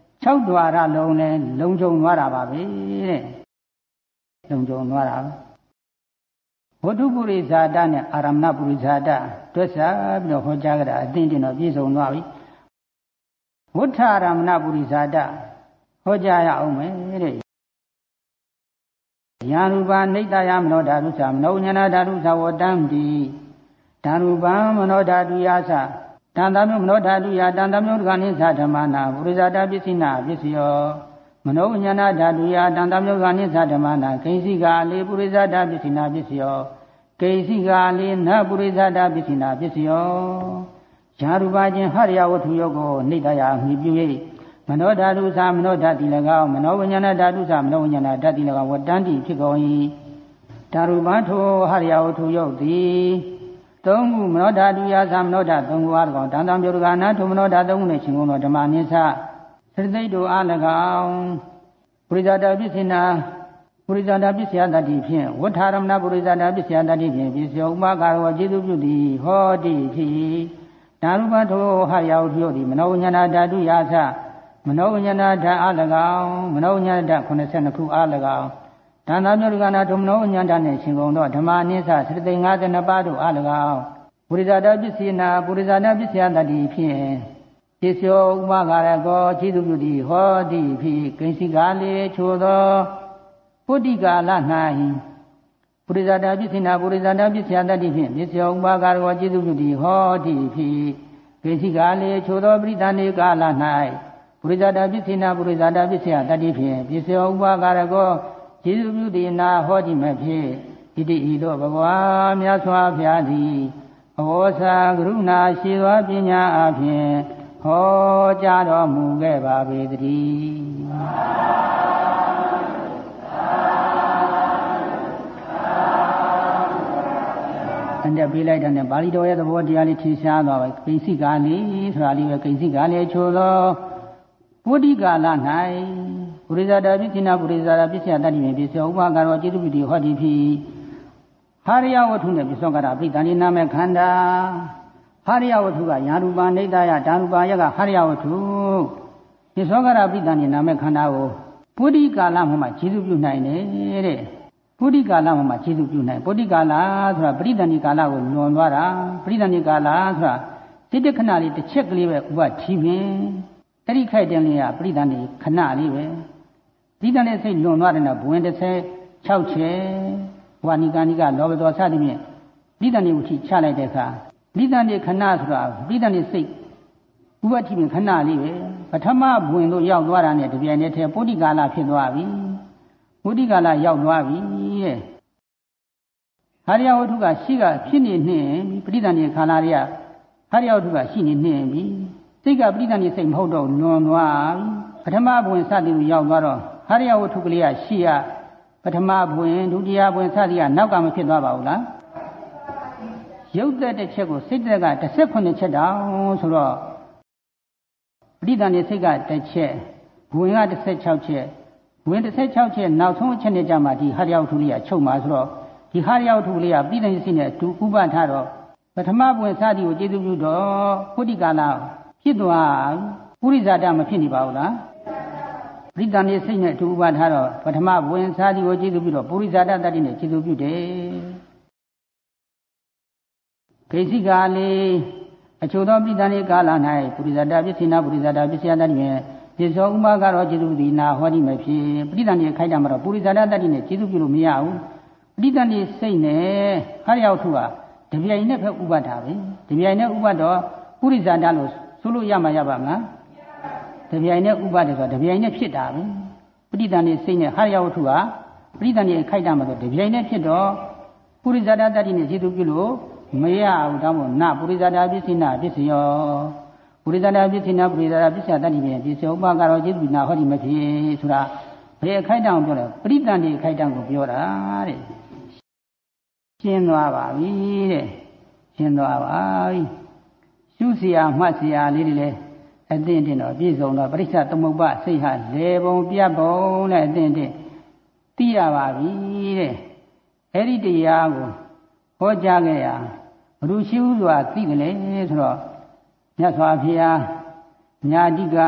6 द्वार လုံးလဲလုံးကျုံသွားတာပါပဲတဲ့လုံးကျုံသွားတာဝတ္ထုပုရိသတာနဲ့အာရမဏပုရိသတာတွဲစားပြီးတော့ဟောကြားကြတာအသိတင်တော့ပြည့်စုံသွားပြီဝဋ္ဌာရမဏပုရိသတာဟောကြားရအောင်မယ်တဲ့ယံရူပနိတ္တယမနောဓာတုသမနောဉာဏဓာတုသဝတ္တံတိဓာရူပံမနောဓာတုယာသတန်တမျိုးမနောဓာတုယတန်တမျိုးဒုက္ခနိသဓမ္မနာပုရိသတာပစ္စိနာပစ္စယောမနောဉာဏဓာတုယတန်တမျိုးဒုက္ခနိသဓမ္မနာကိဉ္စိကာလေပုရိသတာပစ္စိနာပစ္စယောကိဉ္စိကာလေနပုရိသတာပစ္စိနာပစ္စယောယာရူပချင်းဟရိယဝတ္ထုယောကိုနိတ္တယမှီပြု၍မနောဓာတုသမနောဓာတိ၎င်းမနောဝိညာဏဓာတုသမနောဝိညာဏဓာတိ၎င်းဝတ္တန္တိဖြစ်ကုန်၏ဓာရူပထိုဟရိယဝတ္ထုယောသည်သုံးခုမနောဓာတုယာသမနောဓာသုံးခုအား၎င်းတန်တံပြောဒဂာနာထုမနောဓာသုံးခုနှင့်ရှင်ကုန်သောဓမ္မနိစ္စသတိတို့အား၎င်းပုရိသတာပစ္စိနာပုရိသတာပစ္စယတတိဖြင့်ဝဋ္ဌာရမဏပုရိသတာပစ္စယတတိဖြင့်ပစ္စယောဥပကာရောကျေသူပြုသည်ဟောတိဖြစ်ဓာရူပထိုဟရိယဝတ္ထုယောသည်မနောဝိညာဏဓာတုယာသမနောဝိညာဏဓာတ်အား၎င်းမနောဝိညာဏဓာတ်82ခုအား၎င်းတန်တာမျိုးကနာထုမနောဝိညာဏဓာတ်နှင့်ရှင်ကုန်သောဓမ္မအနိစ္စသတိ52ပါးတို့အား၎င်းပုရိသတာပစ္စိနာပုရိသတာပစ္စယတတိဖြင့်ပစ္စယောဥပကာရကောခြေသူပြုသည်ဟောတိဖြစ်ကိဉ္စိကာလေချိုသောပုဒ္ဓိကာလ၌ပုရိသတာပစ္စိနာပုရိသတာပစ္စယတတိဖြင့်ပစ္စယောဥပါကရောကျေစုပြုသည်ဟောတိဖြစ်ကိစီကာလေချိုသောပရိသနေကာလ၌ပုရိသတာပစ္စိနာပုရိသတာပစ္စယတတိဖြင့်ပစ္စယောဥပါကရောကျေစုပြုသည်နာဟောတိမဖြစ်ဣတိဤသို့ဘဂဝါမြတ်စွာဘုရားသည်ဩဇာကရုဏာရှိသောပညာအဖြင့်ဟောကြားတော်မူခဲ့ပါပေတည်းအန်တပေးလိုက်တဲ့ပါဠိတော်ရဲ့သဘောတရားလေးထင်ရှားသွားပါကိစီကာလေးဆိုတာလေးပဲကိစီကာလေးချိုသောပုဒ္ဓိကာလ၌ပုရိသတာပစ္စိနာပုရိသတာပစ္စယတတ္တိမေပစ္စယောဥပါကရောကျေတုပိတိဟောတိဖြစ်ဟာရယဝတ္ထုနဲ့ပစ္စောကရပိဋ္ဌာနိနာမေခန္ဓာဟာရယဝတ္ထုကယာရူပနိဒာယဓာရူပယကဟာရယဝတ္ထုပစ္စောကရပိဋ္ဌာနိနာမေခန္ဓာကိုပုဒ္ဓိကာလမှာကျေစုပြုနိုင်တယ်တဲ့ပုဒ္ဓိကာလမှာကျေစုပြုနိုင်ပုဒ္ဓိကာလဆိုတာပရိသဏိကာလကိုလွန်သွားတာပရိသဏိကာလဆိုတာစိတ်တခဏလေးတစ်ချက်ကလေးပဲဥပထီးပင်အဲ့ဒီခိုက်တဲ့လေးကပရိသဏိခဏလေးပဲပရိသဏိစိတ်လွန်သွားတဲ့နောက်ဘဝင်36ချက်ဝါနိကာနိကလောဘဒေါသစသည်ဖြင့်ပရိသဏိဝဋ္ဌိချလိုက်တဲ့အခါပရိသဏိခဏဆိုတာပရိသဏိစိတ်ဥပထီးပင်ခဏလေးပဲပထမဘဝင်တို့ရောက်သွားတာနဲ့တပြိုင်တည်းထဲပုဒ္ဓိကာလဖြစ်သွားပြီပုဒ္ဓိကာလရောက်သွားပြီတဲ့ဟာရယဝတ္ထုကရှိကဖြစ်နေနှင်းပရိသဏိခန္ဓာတွေကဟာရယဝတ္ထုကရှိနေနှင်းပြီစိတ်ကပရိသဏိစိတ်မဟုတ်တော့လွန်သွားပြီပထမဘဝင်စသည်ကိုရောက်သွားတော့ဟာရယဝတ္ထုကလေးကရှိရပထမဘဝင်ဒုတိယဘဝင်စသည်ကနောက်ကမဖြစ်သွားပါဘူးလားရုပ်သက်တစ်ချက်ကိုစိတ်သက်က18ချက်တောင်ဆိုတော့ပရိသဏိစိတ်ကတစ်ချက်ဘဝင်က16ချက်ဝင်16ချက်နောက်ဆုံးအချက်နဲ့ကြမှာဒီဟာရယဝတ္ထုလေးကချုပ်မှာဆိုတော့ဒီဟာရယဝတ္ထုလေးကပရိသဏိစိတ်နဲ့အတူဥပထားတော့ပထမဘဝင်စသည်ကိုကျေစုပြုတော့ပုဒ္ဓိကာလဖြစ်သွားပုရိဇာတမဖြစ်နေပါဘူးလားပရိသဏိစိတ်နဲ့အတူဥပထားတော့ပထမဘဝင်စသည်ကိုကျေစုပြုတော့ပုရိဇာတတတ္တိနဲ့ကျေစုပြုတယ်ဂိသိကာလေးအချို့သောပရိသဏိကာလ၌ပုရိဇာတပစ္စိနာပုရိဇာတပစ္စယတတ္တိဖြင့်ပစ္စောဥပါကရောကျေစုသည်နာဟောတိမဖြစ်ပရိသဏိခိုက်တာမှာတော့ပုရိဇာတတတ္တိနဲ့ကျေစုပြုလို့မရဘူးပရိသဏိစိတ်နဲ့ဟာရယဝတ္ထုဟာတပြိုင်နဲ့ပဲဥပတာပဲတပြိုင်နဲ့ဥပတော့ပုရိဇာတလို့ဆိုလို့ရမှာရပါမလားတပြိုင်နဲ့ဥပတယ်ဆိုတော့တပြိုင်နဲ့ဖြစ်တာပဲပရိသဏိစိတ်နဲ့ဟာရယဝတ္ထုဟာပရိသဏိခိုက်တာမှာတော့တပြိုင်နဲ့ဖြစ်တော့ပုရိဇာတတတ္တိနဲ့ကျေစုပြုလို့မရဘူးတောင်းမို့နပုရိဇာတပစ္စိနာပစ္စယောပုရိဇာတပစ္စိနာပုရိဇာတပစ္စယတတ္တိဖြင့်ပစ္စယောဥပါကရောကျေစုနာဟောတိမဖြစ်ဆိုတာဘယ်အခိုက်တောင်ပြောလဲပရိသဏိအခိုက်တောင်ကိုပြောတာတဲ့ရှင်းသွားပါပြီတဲ့ရှင်းသွားပါပြီရှုเสียမှတ်เสียလေးတွေလည်းအသင့်တင်တော့ပြည့်စုံတော့ပရိစ္ဆသမုပ္ပါစိတ်ဟာလေပုံပြတ်ပုံနဲ့အသင့်တင်သိရပါပြီတဲ့အဲ့ဒီတရားကိုဟောကြားခဲ့ရဘုရုရှိဟုစွာသိတယ်လေဆိုတော့မြတ်စွာဘုရားညာတိကာ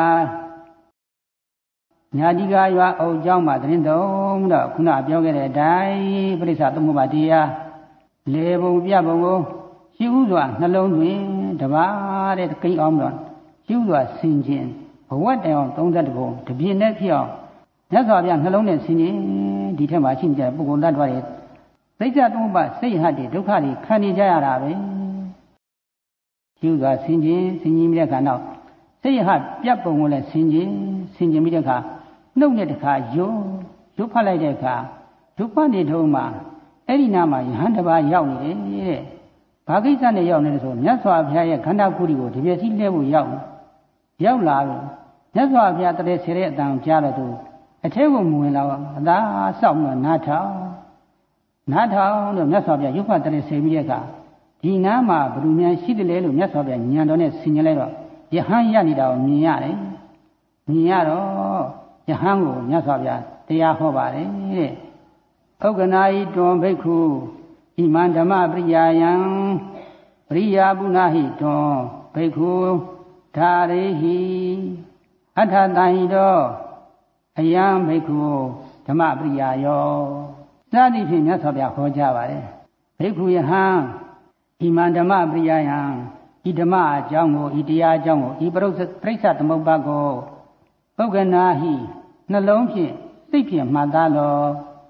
ရွာအုပ်เจ้าမှာတရင်တုံးတော့ခုနပြောခဲ့တဲ့အတိုင်းပရိစ္ဆသမုပ္ပါတရားလေပုံပြပုံကိုရှိဥစွာနှလုံးသွင်းတပါးတဲ့ကိန်းအောင်တော့ရှိဥစွာဆင်ခြင်ဘဝတန်အောင်32ဘုံတပြင်းနဲ့ဖြစ်အောင်မြတ်စွာဘုရားနှလုံးနဲ့ဆင်ခြင်ဒီထက်မှရှိကြပုဂ္ဂိုလ်တ attva တွေသိစ္စာသမုပ္ပါစိတ်ဟတ်တွေဒုက္ခတွေခံနေကြရတာပဲရှိဥစွာဆင်ခြင်ပြီးတဲ့အခါနောက်စိတ်ဟတ်ပြတ်ပုံကိုလည်းဆင်ခြင်ပြီးတဲ့အခါနှုတ်နဲ့တခါရုပ်ဖတ်လိုက်တဲ့အခါဒုက္ခနေထုံးမှာအဲ့ဒီနာမှာယဟန်တစ်ပါးရောက်နေတယ်တဲ့ဘာကိစ္စနဲ့ရောက်နေလဲဆိုမြတ်စွာဘုရားရဲ့ခန္ဓာကိုယ်ကိုဒီပြည့်စည်လဲဖို့ရောက်လာလို့မြတ်စွာဘုရားတည်းဆဲတဲ့အတန်ကြားတော့သူအထဲကိုမဝင်လာတော့အသာစောင့်မှနားထောင်တော့မြတ်စွာဘုရားရုပ်ဖတ်တည်းဆဲပြီးတဲ့အခါဒီနားမှာဘယ်သူများရှိတယ်လဲလို့မြတ်စွာဘုရားညံတော်နဲ့ဆင်ញလိုက်တော့ယဟန်ရနေတာကိုမြင်ရတယ်မြင်ရတော့ယဟန်ကိုမြတ်စွာဘုရားတရားဟောပါတယ်တဲ့ဥက္ကနာဤတွန်ဘိက္ခုဣမံဓမ္မပရိယာယံပရိယာပုဏ္ဏဟိတွန်ဘိက္ခုဓာရေဟိအထတံဟိတောအယံဘိက္ခုဓမ္မပရိယာယောစသည်ဖြင့်မြတ်စွာဘုရားဟောကြားပါတယ်ဘိက္ခုယဟံဣမံဓမ္မပရိယာယံဤဓမ္မအကြောင်းကိုဤတရားအကြောင်းကိုဤပရိစ္ဆသမုပ္ပါကိုပုဂ္ဂနာဟိနှလုံးဖြင့်စိတ်ဖြင့်မှတ်သားလော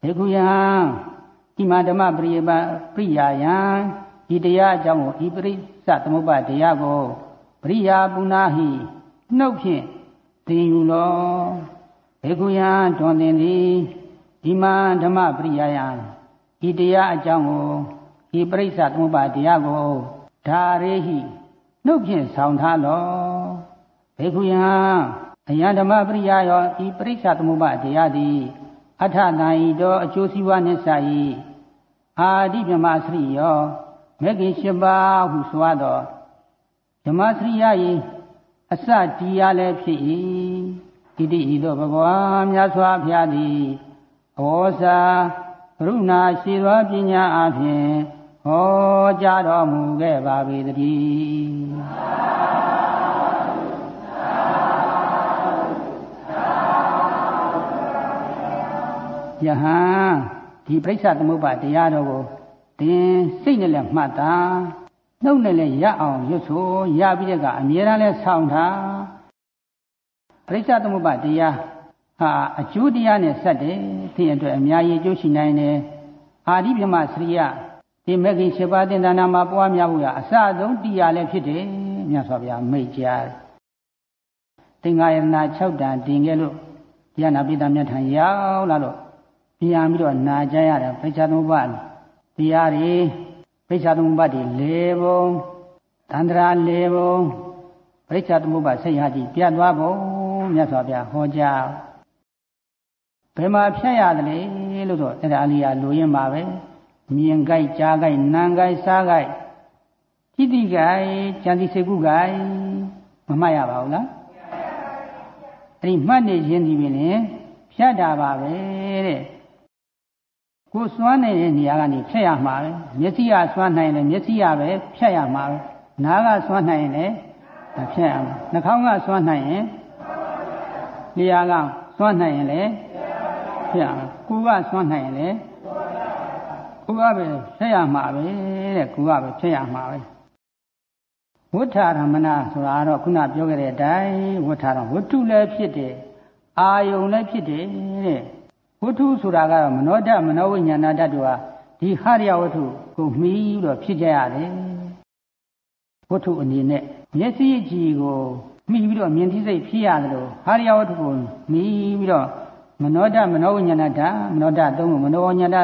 ဘေကုယံဣမဓမ္မပရိယာယံဤတရားအကြောင်းကိုဤပရိစ္ဆသမုပ္ပါတရားကိုပရိယာပုနာဟိနှုတ်ဖြင့်သင်ယူလောဘေကုယံတွင်သင်သည်ဣမဓမ္မပရိယာယံဤတရားအကြောင်းကိုဤပရိစ္ဆသမုပ္ပါတရားကိုဓာရေဟိနှုတ်ဖြင့်ဆောင်ထားလောဘေကုယံအယံဓမ္မပရိယာယောဤပရိစ္ဆသမုပ္ပါတရားသည်အထတန်ဤသောအကျိုးစီးပွားနှင့်ဆိုင်၏အာဒီဗြဟ္မစရိယောမေခင်၈ပါးဟုဆိုသောဓမ္မစရိယ၏အစတရားလည်းဖြစ်၏တိတိဤသို့ဘဂဝါမြတ်စွာဘုရားသည်ဩဇာကရုဏာရှိသောပညာအဖြင့်ဟောကြားတော်မူခဲ့ပါပေတည်းယဟန်ဒီပရိစ္ဆသမုပ္ပါတရားတော်ကိုသင်စိတ်နဲ့လည်းမှတ်တာနှုတ်နဲ့လည်းရအောင်ရွတ်ဆိုရပြီးတဲ့ကအမြဲတမ်းလည်းဆောင်းတာပရိစ္ဆသမုပ္ပါတရားဟာအကျိုးတရားနဲ့ဆက်တယ်ဒီအတွက်အများကြီးအကျိုးရှိနိုင်တယ်အာဒီဗြဟ္မစရိယဒီမဂ္ဂင်7ပါးသင်္ဍနာမှာပွားများဖို့ရအစဆုံးတရားလည်းဖြစ်တယ်မြတ်စွာဘုရားမိန့်ကြားသင်္ဃာယနာ6တန်တင်ခဲ့လို့တရားနာပိဋကမြတ်ထံရောက်လာလို့ပြန်ပြီးတော့နာကြရတယ်ပရိစ္ဆသမုပ္ပါတရားတွေပရိစ္ဆသမုပ္ပါတွေ၄ဘုံသန္တရာ၄ဘုံပရိစ္ဆသမုပ္ပါစိတ်ဟာကြီးပြတ်သွားဖို့မြတ်စွာဘုရားဟောကြားဘယ်မှာဖြတ်ရတယ်လဲလို့ဆိုအဲ့ဒါအလီယာလိုရင်းပါပဲမြင်ကြိုက်ကြားကြိုက်နားကြိုက်စားကြိုက်တိတိကြိုက်ဉာဏ်သိစေကုကြိုက်မမှတ်ရပါဘူးလားအဲ့ဒီမှတ်နေခြင်းဒီပြင်ဖြတ်တာပါပဲတဲ့ကိုစွမ်းနေတဲ့နေရာကနေဖြတ်ရမှာပဲမျက်စိကစွမ်းနိုင်တယ်မျက်စိကပဲဖြတ်ရမှာပဲနားကစွမ်းနိုင်ရင်လည်းဖြတ်ရမှာနှာခေါင်းကစွမ်းနိုင်ရင်လျှာကစွမ်းနိုင်ရင်လည်းဖြတ်ရမှာကိုယ်ကစွမ်းနိုင်ရင်လည်းကိုယ်ကပဲဖြတ်ရမှာပဲတဲ့ကိုယ်ကပဲဖြတ်ရမှာပဲဝဋ္ဌာရမဏဆိုတာတော့ခုနပြောခဲ့တဲ့အတိုင်းဝဋ္ဌာရဝတ္ထုလည်းဖြစ်တယ်အာယုံလည်းဖြစ်တယ်တဲ့ဝတ္ထုဆိုတာကတော့မနောဓာတ်မနောဝိညာဏဓာတ်တို့ဟာဒီဟရိယဝတ္ထုကိုမှီပြီးတော့ဖြစ်ကြရတယ်ဝတ္ထုအနေနဲ့မျက်စိကြည်ကိုမှီပြီးတော့မြင်သိစိတ်ဖြစ်ရတယ်လို့ဟရိယဝတ္ထုကိုမှီပြီးတော့မနောဓာတ်မနောဝိညာဏဓာတ်မနောဓာတ်3ခုမနောဝိညာဏ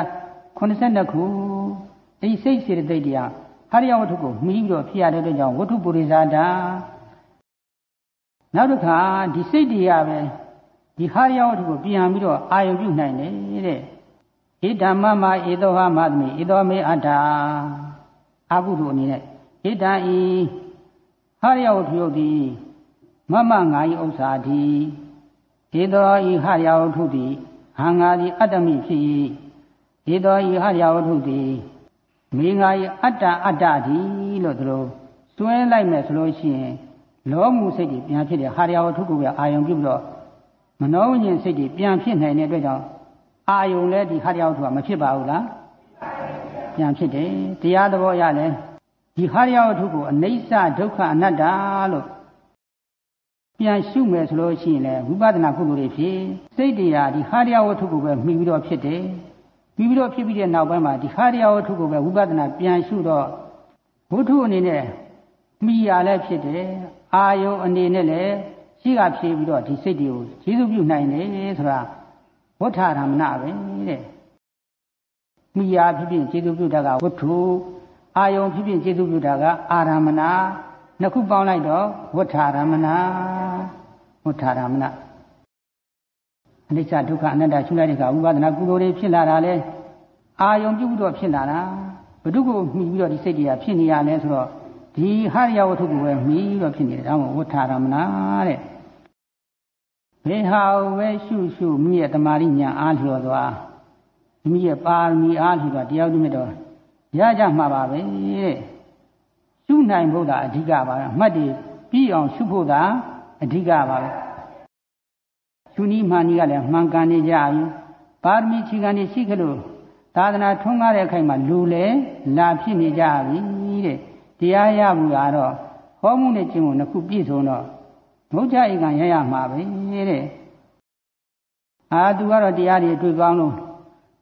82ခုဒီစိတ်စေတသိက်တရားဟရိယဝတ္ထုကိုမှီပြီးတော့ဖြစ်ရတဲ့အတွက်ကြောင့်ဝတ္ထုပုရိသဓာတ်နောက်တစ်ခါဒီစိတ်တရားပဲဒီဟာရယဝတ္ထုကိုပြန်ပြီးတော့အာယုပြုနိုင်တယ်တဲ့ဣဒ္ဓမမဧသောဟမသမိဧသောမေအတ္ထာအဘုဒ္ဓအနေနဲ့ဣဒ္ဓံဤဟာရယဝတ္ထုယုတ်သည်မမငါဤဥစ္စာသည်ဧသောဤဟာရယဝတ္ထုသည်ဟံငါသည်အတ္တမိဖြစ်၏ဧသောဤဟာရယဝတ္ထုသည်မေငါဤအတ္တအတ္တသည်လို့သူတို့စွဲလိုက်မယ်ဆိုလို့ရှိရင်လောမှုစိတ်ကြီးပြန်ဖြစ်တဲ့ဟာရယဝတ္ထုကိုပဲအာယုပြုပြီးတော့မနောဝိညာဉ်စိတ်တွေပြန်ဖြစ်နိုင်တဲ့အတွက်ကြောင့်အာယုံလည်းဒီဟာရယဝတ္ထုကမဖြစ်ပါဘူးလားပြန်ဖြစ်တယ်တရားသဘောရလဲဒီဟာရယဝတ္ထုကိုအနိစ္စဒုက္ခအနတ္တလို့ပြန်ရှုမယ်ဆိုလို့ရှိရင်လည်းဝိပဿနာကုသိုလ်တွေဖြစ်စိတ်တရားဒီဟာရယဝတ္ထုကိုပဲမှီပြီးတော့ဖြစ်တယ်မှီပြီးတော့ဖြစ်ပြီးတဲ့နောက်ပိုင်းမှာဒီဟာရယဝတ္ထုကိုပဲဝိပဿနာပြန်ရှုတော့ဝတ္ထုအနေနဲ့မှီရလည်းဖြစ်တယ်အာယုံအနေနဲ့လည်းရှိကဖြေပြီးတော့ဒီစိတ်တွေကိုကျေစုပြုနိုင်တယ်ဆိုတာဝဋ္ဌာရမဏပဲတဲ့မိယာဖြစ်ဖြစ်ကျေစုပြုတာကဝတ္ထုအာယုံဖြစ်ဖြစ်ကျေစုပြုတာကအာရမဏနှစ်ခုပေါင်းလိုက်တော့ဝဋ္ဌာရမဏဝဋ္ဌာရမဏအနိစ္စဒုက္ခအနတ္တရှုလိုက်တဲ့အခါဝိပဿနာကုသိုလ်တွေဖြစ်လာတာလေအာယုံပြုပြီးတော့ဖြစ်လာတာဘု து ကိုမှီပြီးတော့ဒီစိတ်တွေကဖြစ်နေရလဲဆိုတော့ဒီဟာရယဝတ္ထုကိုပဲမှီပြီးတော့ဖြစ်နေတယ်ဒါမှဝဋ္ဌာရမဏတဲ့ဘယ်ဟာပဲရှုမိရဲ့တမာရိညာအားလျော်သွားမိရဲ့ပါရမီအားလျော်သွားတရားဥဒ္ဓမြတ်တော်ရကြမှာပါပဲတဲ့ရှုနိုင်ဖို့သာအဓိကပါပဲအမှတ်တွေပြီးအောင်ရှုဖို့သာအဓိကပါပဲရှုနည်းမှန်ကြီးကလည်းမှန်ကန်နေကြပြီပါရမီခြေခံနေရှိခလို့သာသနာထွန်းကားတဲ့အခိုက်မှာလူလေလာဖြစ်နေကြပြီတဲ့တရားရဘူးကတော့ဟောမှုနဲ့ကျင့်မှုနှစ်ခုပြည့်စုံတော့မုဋ္ဌဧကံရရမှာပဲတဲ့သူကတော့တရားတွေတွေ့ကောင်းလို့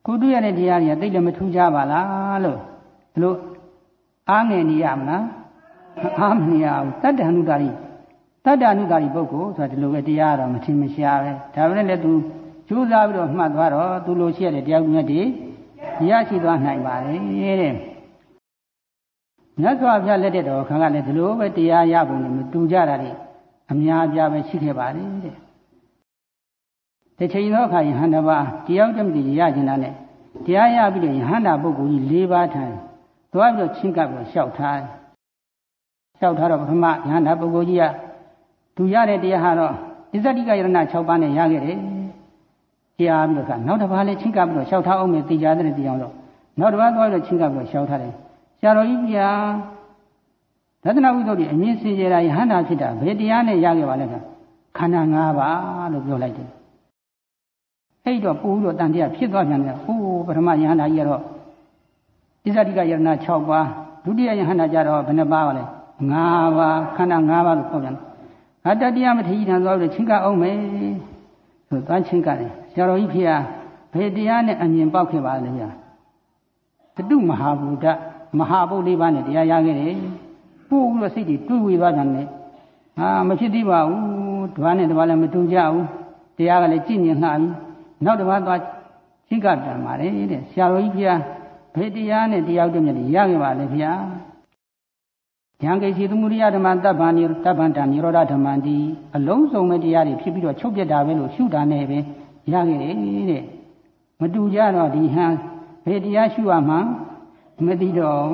ကိုတွေ့ရတဲ့တရားတွေကသိလည်းမထူးကြပါလားလို့ဒီလိုအားငယ်နေရမလားအားမနေရဘူးတတ္တအနုတာရိပုဂ္ဂိုလ်ဆိုတာဒီလိုပဲတရားတော့မထင်မရှားပဲဒါပေမဲ့လည်းသူကြိုးစားပြီးတော့မှတ်သွားတော့သူလိုရှိရတဲ့တရားဥပဒေရရှိသွားနိုင်ပါလေတဲ့မြတ်စွာဘုရားလက်ထက်တော်ခါကလည်းဒီလိုပဲတရားရပုံနဲ့မတူကြတာတွေအများအပြားပဲရှိခဲ့ပါလေတဲ့တစ်ချိန်သောအခါယဟန်တပါတရားဓမ္မတိရကျင်တာနဲ့တရားရပြီးတော့ယဟန္တာပုဂ္ဂိုလ်ကြီး၄ပါးထိုင်သွားပြီးတော့ချင်းကပ်ပြီးလျှောက်ထားတော့ပထမယဟန္တာပုဂ္ဂိုလ်ကြီးကသူရတဲ့တရားဟာတော့ဣဇတိကယရဏ6ပါးနဲ့ရခဲ့တယ်ကြားပြီးတော့နောက်တစ်ပါးလည်းချင်းကပ်ပြီးတော့လျှောက်ထားအောင်မယ်သိကြတဲ့တရားတော့နောက်တစ်ပါးသွားပြီးတော့ချင်းကပ်ပြီးတော့လျှောက်ထားတယ်ဆရာတော်ကြီးပြာသဒ္ဒနာဝိသုဒ္ဓိအမြင့်စင်ကြယ်တာယဟန္တာဖြစ်တာဘယ်တရားနဲ့ရခဲ့ပါလဲခန္ဓာ၅ပါးလို့ပြောလိုက်တယ်အဲ့တော့ပို့လို့တန်တရားဖြစ်သွားပြန်တယ်ဟိုပထမယဟန္တာကြီးကတော့ဣဇတိကယရဏ6ပါးဒုတိယယဟန္တာကျတော့ဘယ်နှပါးပါလဲ5ပါးခန္ဓာ5ပါးလို့ပြောပြန်တယ်တတိယမထေရထံသွားပြီးချင်းကအောင်မယ်ဆိုသွားချင်းကတယ်ဆရာတော်ကြီးဖေဘယ်တရားနဲ့အမြင်ပေါက်ခဲ့ပါလဲဗျာသတုမဟာဘူတမဟာဘုတ်၄ပါးနဲ့တရားရခဲ့တယ်ပို့ပြီးတော့စိတ်တွေတွေးဝေသွားတယ်နဲ့မဖြစ်သေးပါဘူးဓဝါနဲ့ဓဝါလည်းမတူကြဘူးတရားကလည်းကြည်ညင်လှပြီနောက်တစ်ပါးသွားချင်းကပြန်ပါလေတဲ့ဆရာတော်ကြီးဖေဘယ်တရားနဲ့တရားဥဒ္ဓမြတ်ရခဲ့ပါလဲဗျာဉာဏ်ကိစီသမုဒိယဓမ္မတပ္ပန္တနိရောဓဓမ္မံဒီအလုံးစုံမဲ့တရားတွေဖြစ်ပြီးတော့ချုပ်ပြတ်တာပဲလို့ရှုတာနဲ့ပဲရခဲ့တယ်တဲ့မတူကြတော့ဒီဟန်ဘယ်တရားရှုရမှမသိတော့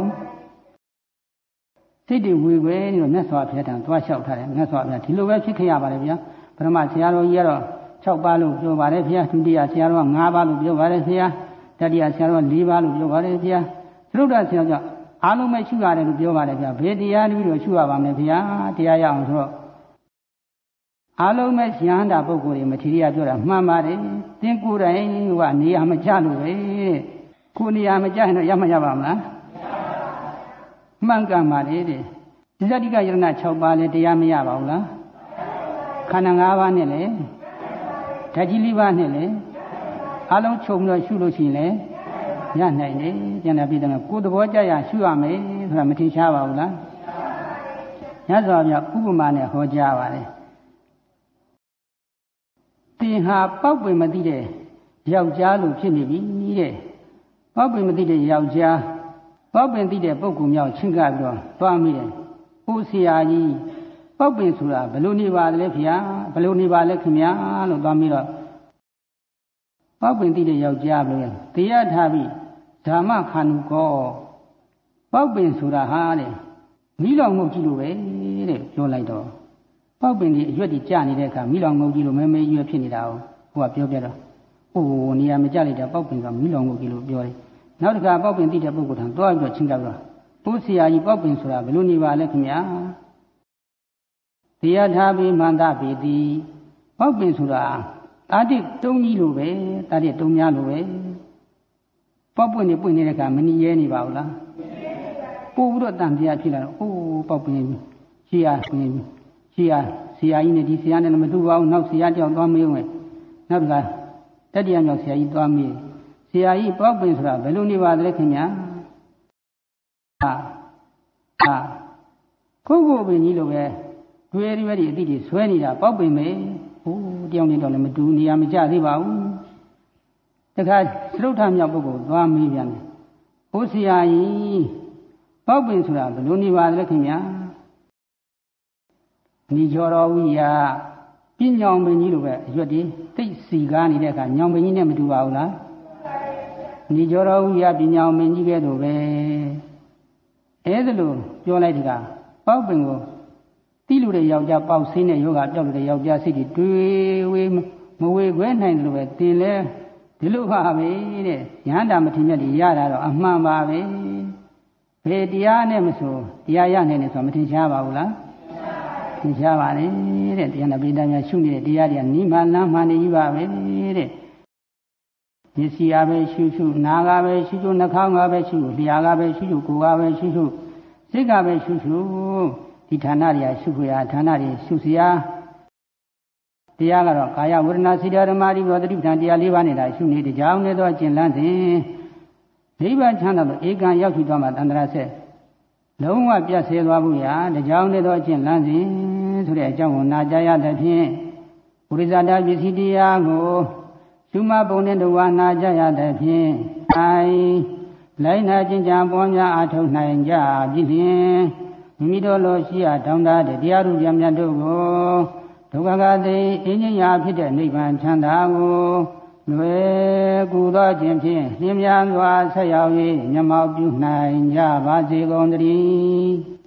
စိတ်တွေဝေဝဲနေတော့မြတ်စွာဘုရားတန်သွားလျှောက်ထားတယ်မြတ်စွာဘုရားဒီလိုပဲဖြစ်ခဲ့ရပါတယ်ဗျာပထမဆရာတော်ကြီးကတော့6ပါးလို့ပြောပါတယ်ဘုရားဒုတိယဆရာတော်က5ပါးလို့ပြောပါတယ်ဘုရားတတိယဆရာတော်က4ပါးလို့ပြောပါတယ်ဘုရားသရုပ်တဆရာကအားလုံးပဲရှုရတယ်လို့ပြောပါတယ်ဗျာဘယ်တရားနည်းလို့ရှုရပါမလဲဗျာတရားရအောင်ဆိုတော့အားလုံးပဲယဟန္တာပုဂ္ဂိုလ်တွေမထေရပြောတာမှန်ပါတယ်သင်ကိုယ်တိုင်ကနေရာမကျလို့ပဲကိုနေရာမကျရင်တော့ရမရပါမလားမှန်ကန်ပါတယ်တဲ့ဒီဇတိကယရဏ6ပါးလည်းတရားမရပါဘူးလားခန္ဓာ5ပါးနဲ့လေဓာတ်ကြီး၄ပါးနဲ့လေအားလုံးခြုံလို့ရှုလို့ရှိရင်လေရနိုင်တယ်ကျန်တဲ့ပြည်တယ်ကိုယ်သဘောကြရရှုရမယ်ဆိုတာမထင်ရှားပါဘူးလားညဇောပြဥပမာနဲ့ဟောကြားပါတယ်သင်ဟာပေါက်ပင်မသိတဲ့ယောက်ျားလိုဖြစ်နေပြီတဲ့ပေါက်ပင်မသိတဲ့ယောက်ျားပေါက်ပင်သိတဲ့ပုဂ္ဂိုလ်မြောက်ချင်းကပြီးတော့သွားမိတယ်ဟိုဆရာကြီးပေါက်ပင်ဆိုတာဘယ်လိုနေပါလဲဖေဟာဘယ်လိုနေပါလဲခင်ဗျာလို့သွားမိတော့ပေါက်ပင်သိတဲ့ယောက်ျားလို့တရားထားပြီးဓမ္မခန္ဓုကောပေါက်ပင်ဆိုတာဟာတဲ့မိလောင်ငုတ်ကြည့်လို့ပဲတဲ့ပြောလိုက်တော့ပေါက်ပင်ဒီအရွက်ဒီကျနေတဲ့အခါမိလောင်ငုတ်ကြည့်လို့မဲမဲရွက်ဖြစ်နေတာကိုဟိုကပြောပြတော့ဟိုနေရာမကျလိုက်တာပေါက်ပင်ကမိလောင်ငုတ်ကြည့်လို့ပြောတယ်နောက်တစ်ခါပေါက်ပင်သိတဲ့ပုဂ္ဂိုလ်ထံသွားပြီးတော့ချင်းကြတော့ဘုဆရာကြီးပေါက်ပင်ဆိုတာဘယ်လိုနေပါလဲခင်ဗျာတရားထားပြီးမန္တပေတိပေါက်ပင်ဆိုတာတာတိတုံးကြီးလိုပဲတာတိတုံးများလိုပဲပေါက်ပွင့်နေပွင့်နေတဲ့အခါမနီရဲနေပါဘူးလားပို့ပြီးတော့တန်တရားဖြစ်လာတော့အိုးပေါက်ပွင့်ရှိရဆရာကြီးနဲ့ဒီဆရာနဲ့မတူပါဘူးနောက်ဆရာကြောင့်သွားမေးဝင်နောက်တစ်ခါတတိယမြောက်ဆရာကြီးသွားမေးဆရာကြီးပေါက်ပွင့်ဆိုတာဘယ်လိုနေပါသလဲခင်ဗျာကိုပင်ကြီးလိုပဲတွေ့ရဒီအတိတွေဆွဲနေတာပေါက်ပင်ပဲဟိုတယောက်နဲ့တော့လည်းမတူနေရာမကျသေးပါဘူးတခါသရုပ်ထမြောက်ပုဂ္ဂိုလ်သွားမေးပြန်တယ်ဘုဆရာကြီးပေါက်ပင်ဆိုတာဘယ်လိုနေပါလဲခင်ဗျာညီကျော်တော်ဝိယပြညောင်ပင်ကြီးလိုပဲအရွက်ဒီသိစီကားနေတဲ့အခါညောင်ပင်ကြီးနဲ့မတူပါဘူးလားညီကျော်တော်ဝိယပြညောင်ပင်ကြီးကဲ့သို့ပဲအဲ့ဒါလို့ပြောလိုက်တကပေါက်ပင်ကိုတိလူတဲ့ယောက်ျားပေါက်ဆင်းတဲ့ယောဂပြောက်လို့တဲ့ယောက်ျားစိတ်တွေဝေမဝေခွဲနိုင်တယ်လို့ပဲတင်လဲဒီလိုပါပဲတဲ့ယဟန္တာမထေရကြီးရတာတော့အမှန်ပါပဲဘယ်တရားနဲ့မဆိုတရားရနိုင်တယ်ဆိုမထင်ရှားပါဘူးလားထင်ရှားပါလေတဲ့တရားနာပိဋကများရှုနေတဲ့တရားတွေကနိမလမ်းမှန်နေကြီးပါပဲတဲ့မျက်စိကပဲရှုရှုနားကပဲရှုရှုနှာခေါင်းကပဲရှုရှုလျှာကပဲရှုရှုကိုယ်ကပဲရှုရှုစိတ်ကပဲရှုရှုဒီဌာနတွေကရှုခွေရဌာနတွေရှုစရာတတရားကတော့ကာယဝေဒနာစိတ္တဓမ္မာဒီဘောတတိပ္ပံတရား၄ပါးနဲ့ဒါရှုနေတကြောင်နဲ့တော့ကျင့်လန်းစဉ်နိဗ္ဗာန်ချမ်းသာလို့ဧကံရောက်ရှိသွားမှတန္တရာဆက်လုံးဝပြတ်ဆဲသွားမှုရာတကြောင်နဲ့တော့ကျင့်လန်းစဉ်ဆိုတဲ့အကြောင်းကိုနာကြားရသဖြင့်ပုရိသတာပစ္စည်းတရားကိုရှုမှတ်ပုံနဲ့တဝါနာကြားရသဖြင့်လိုက်နာကျင့်ကြံပွားများအားထုတ်နိုင်ကြပြီလျှင်မိမိတို့လိုရှိရတောင်းတတဲ့တရားဥပဒေမြတ်တို့ကိုဒုက္ခကတိအင်းကြီးရာဖြစ်တဲ့နိဗ္ဗာန်ချမ်းသာကိုလွယ်ကူသောခြင်းဖြင့်လျင်မြန်စွာဆက်ရောက်၍မျက်မှောက်ပြုနိုင်ကြပါစေကုန်သတည်း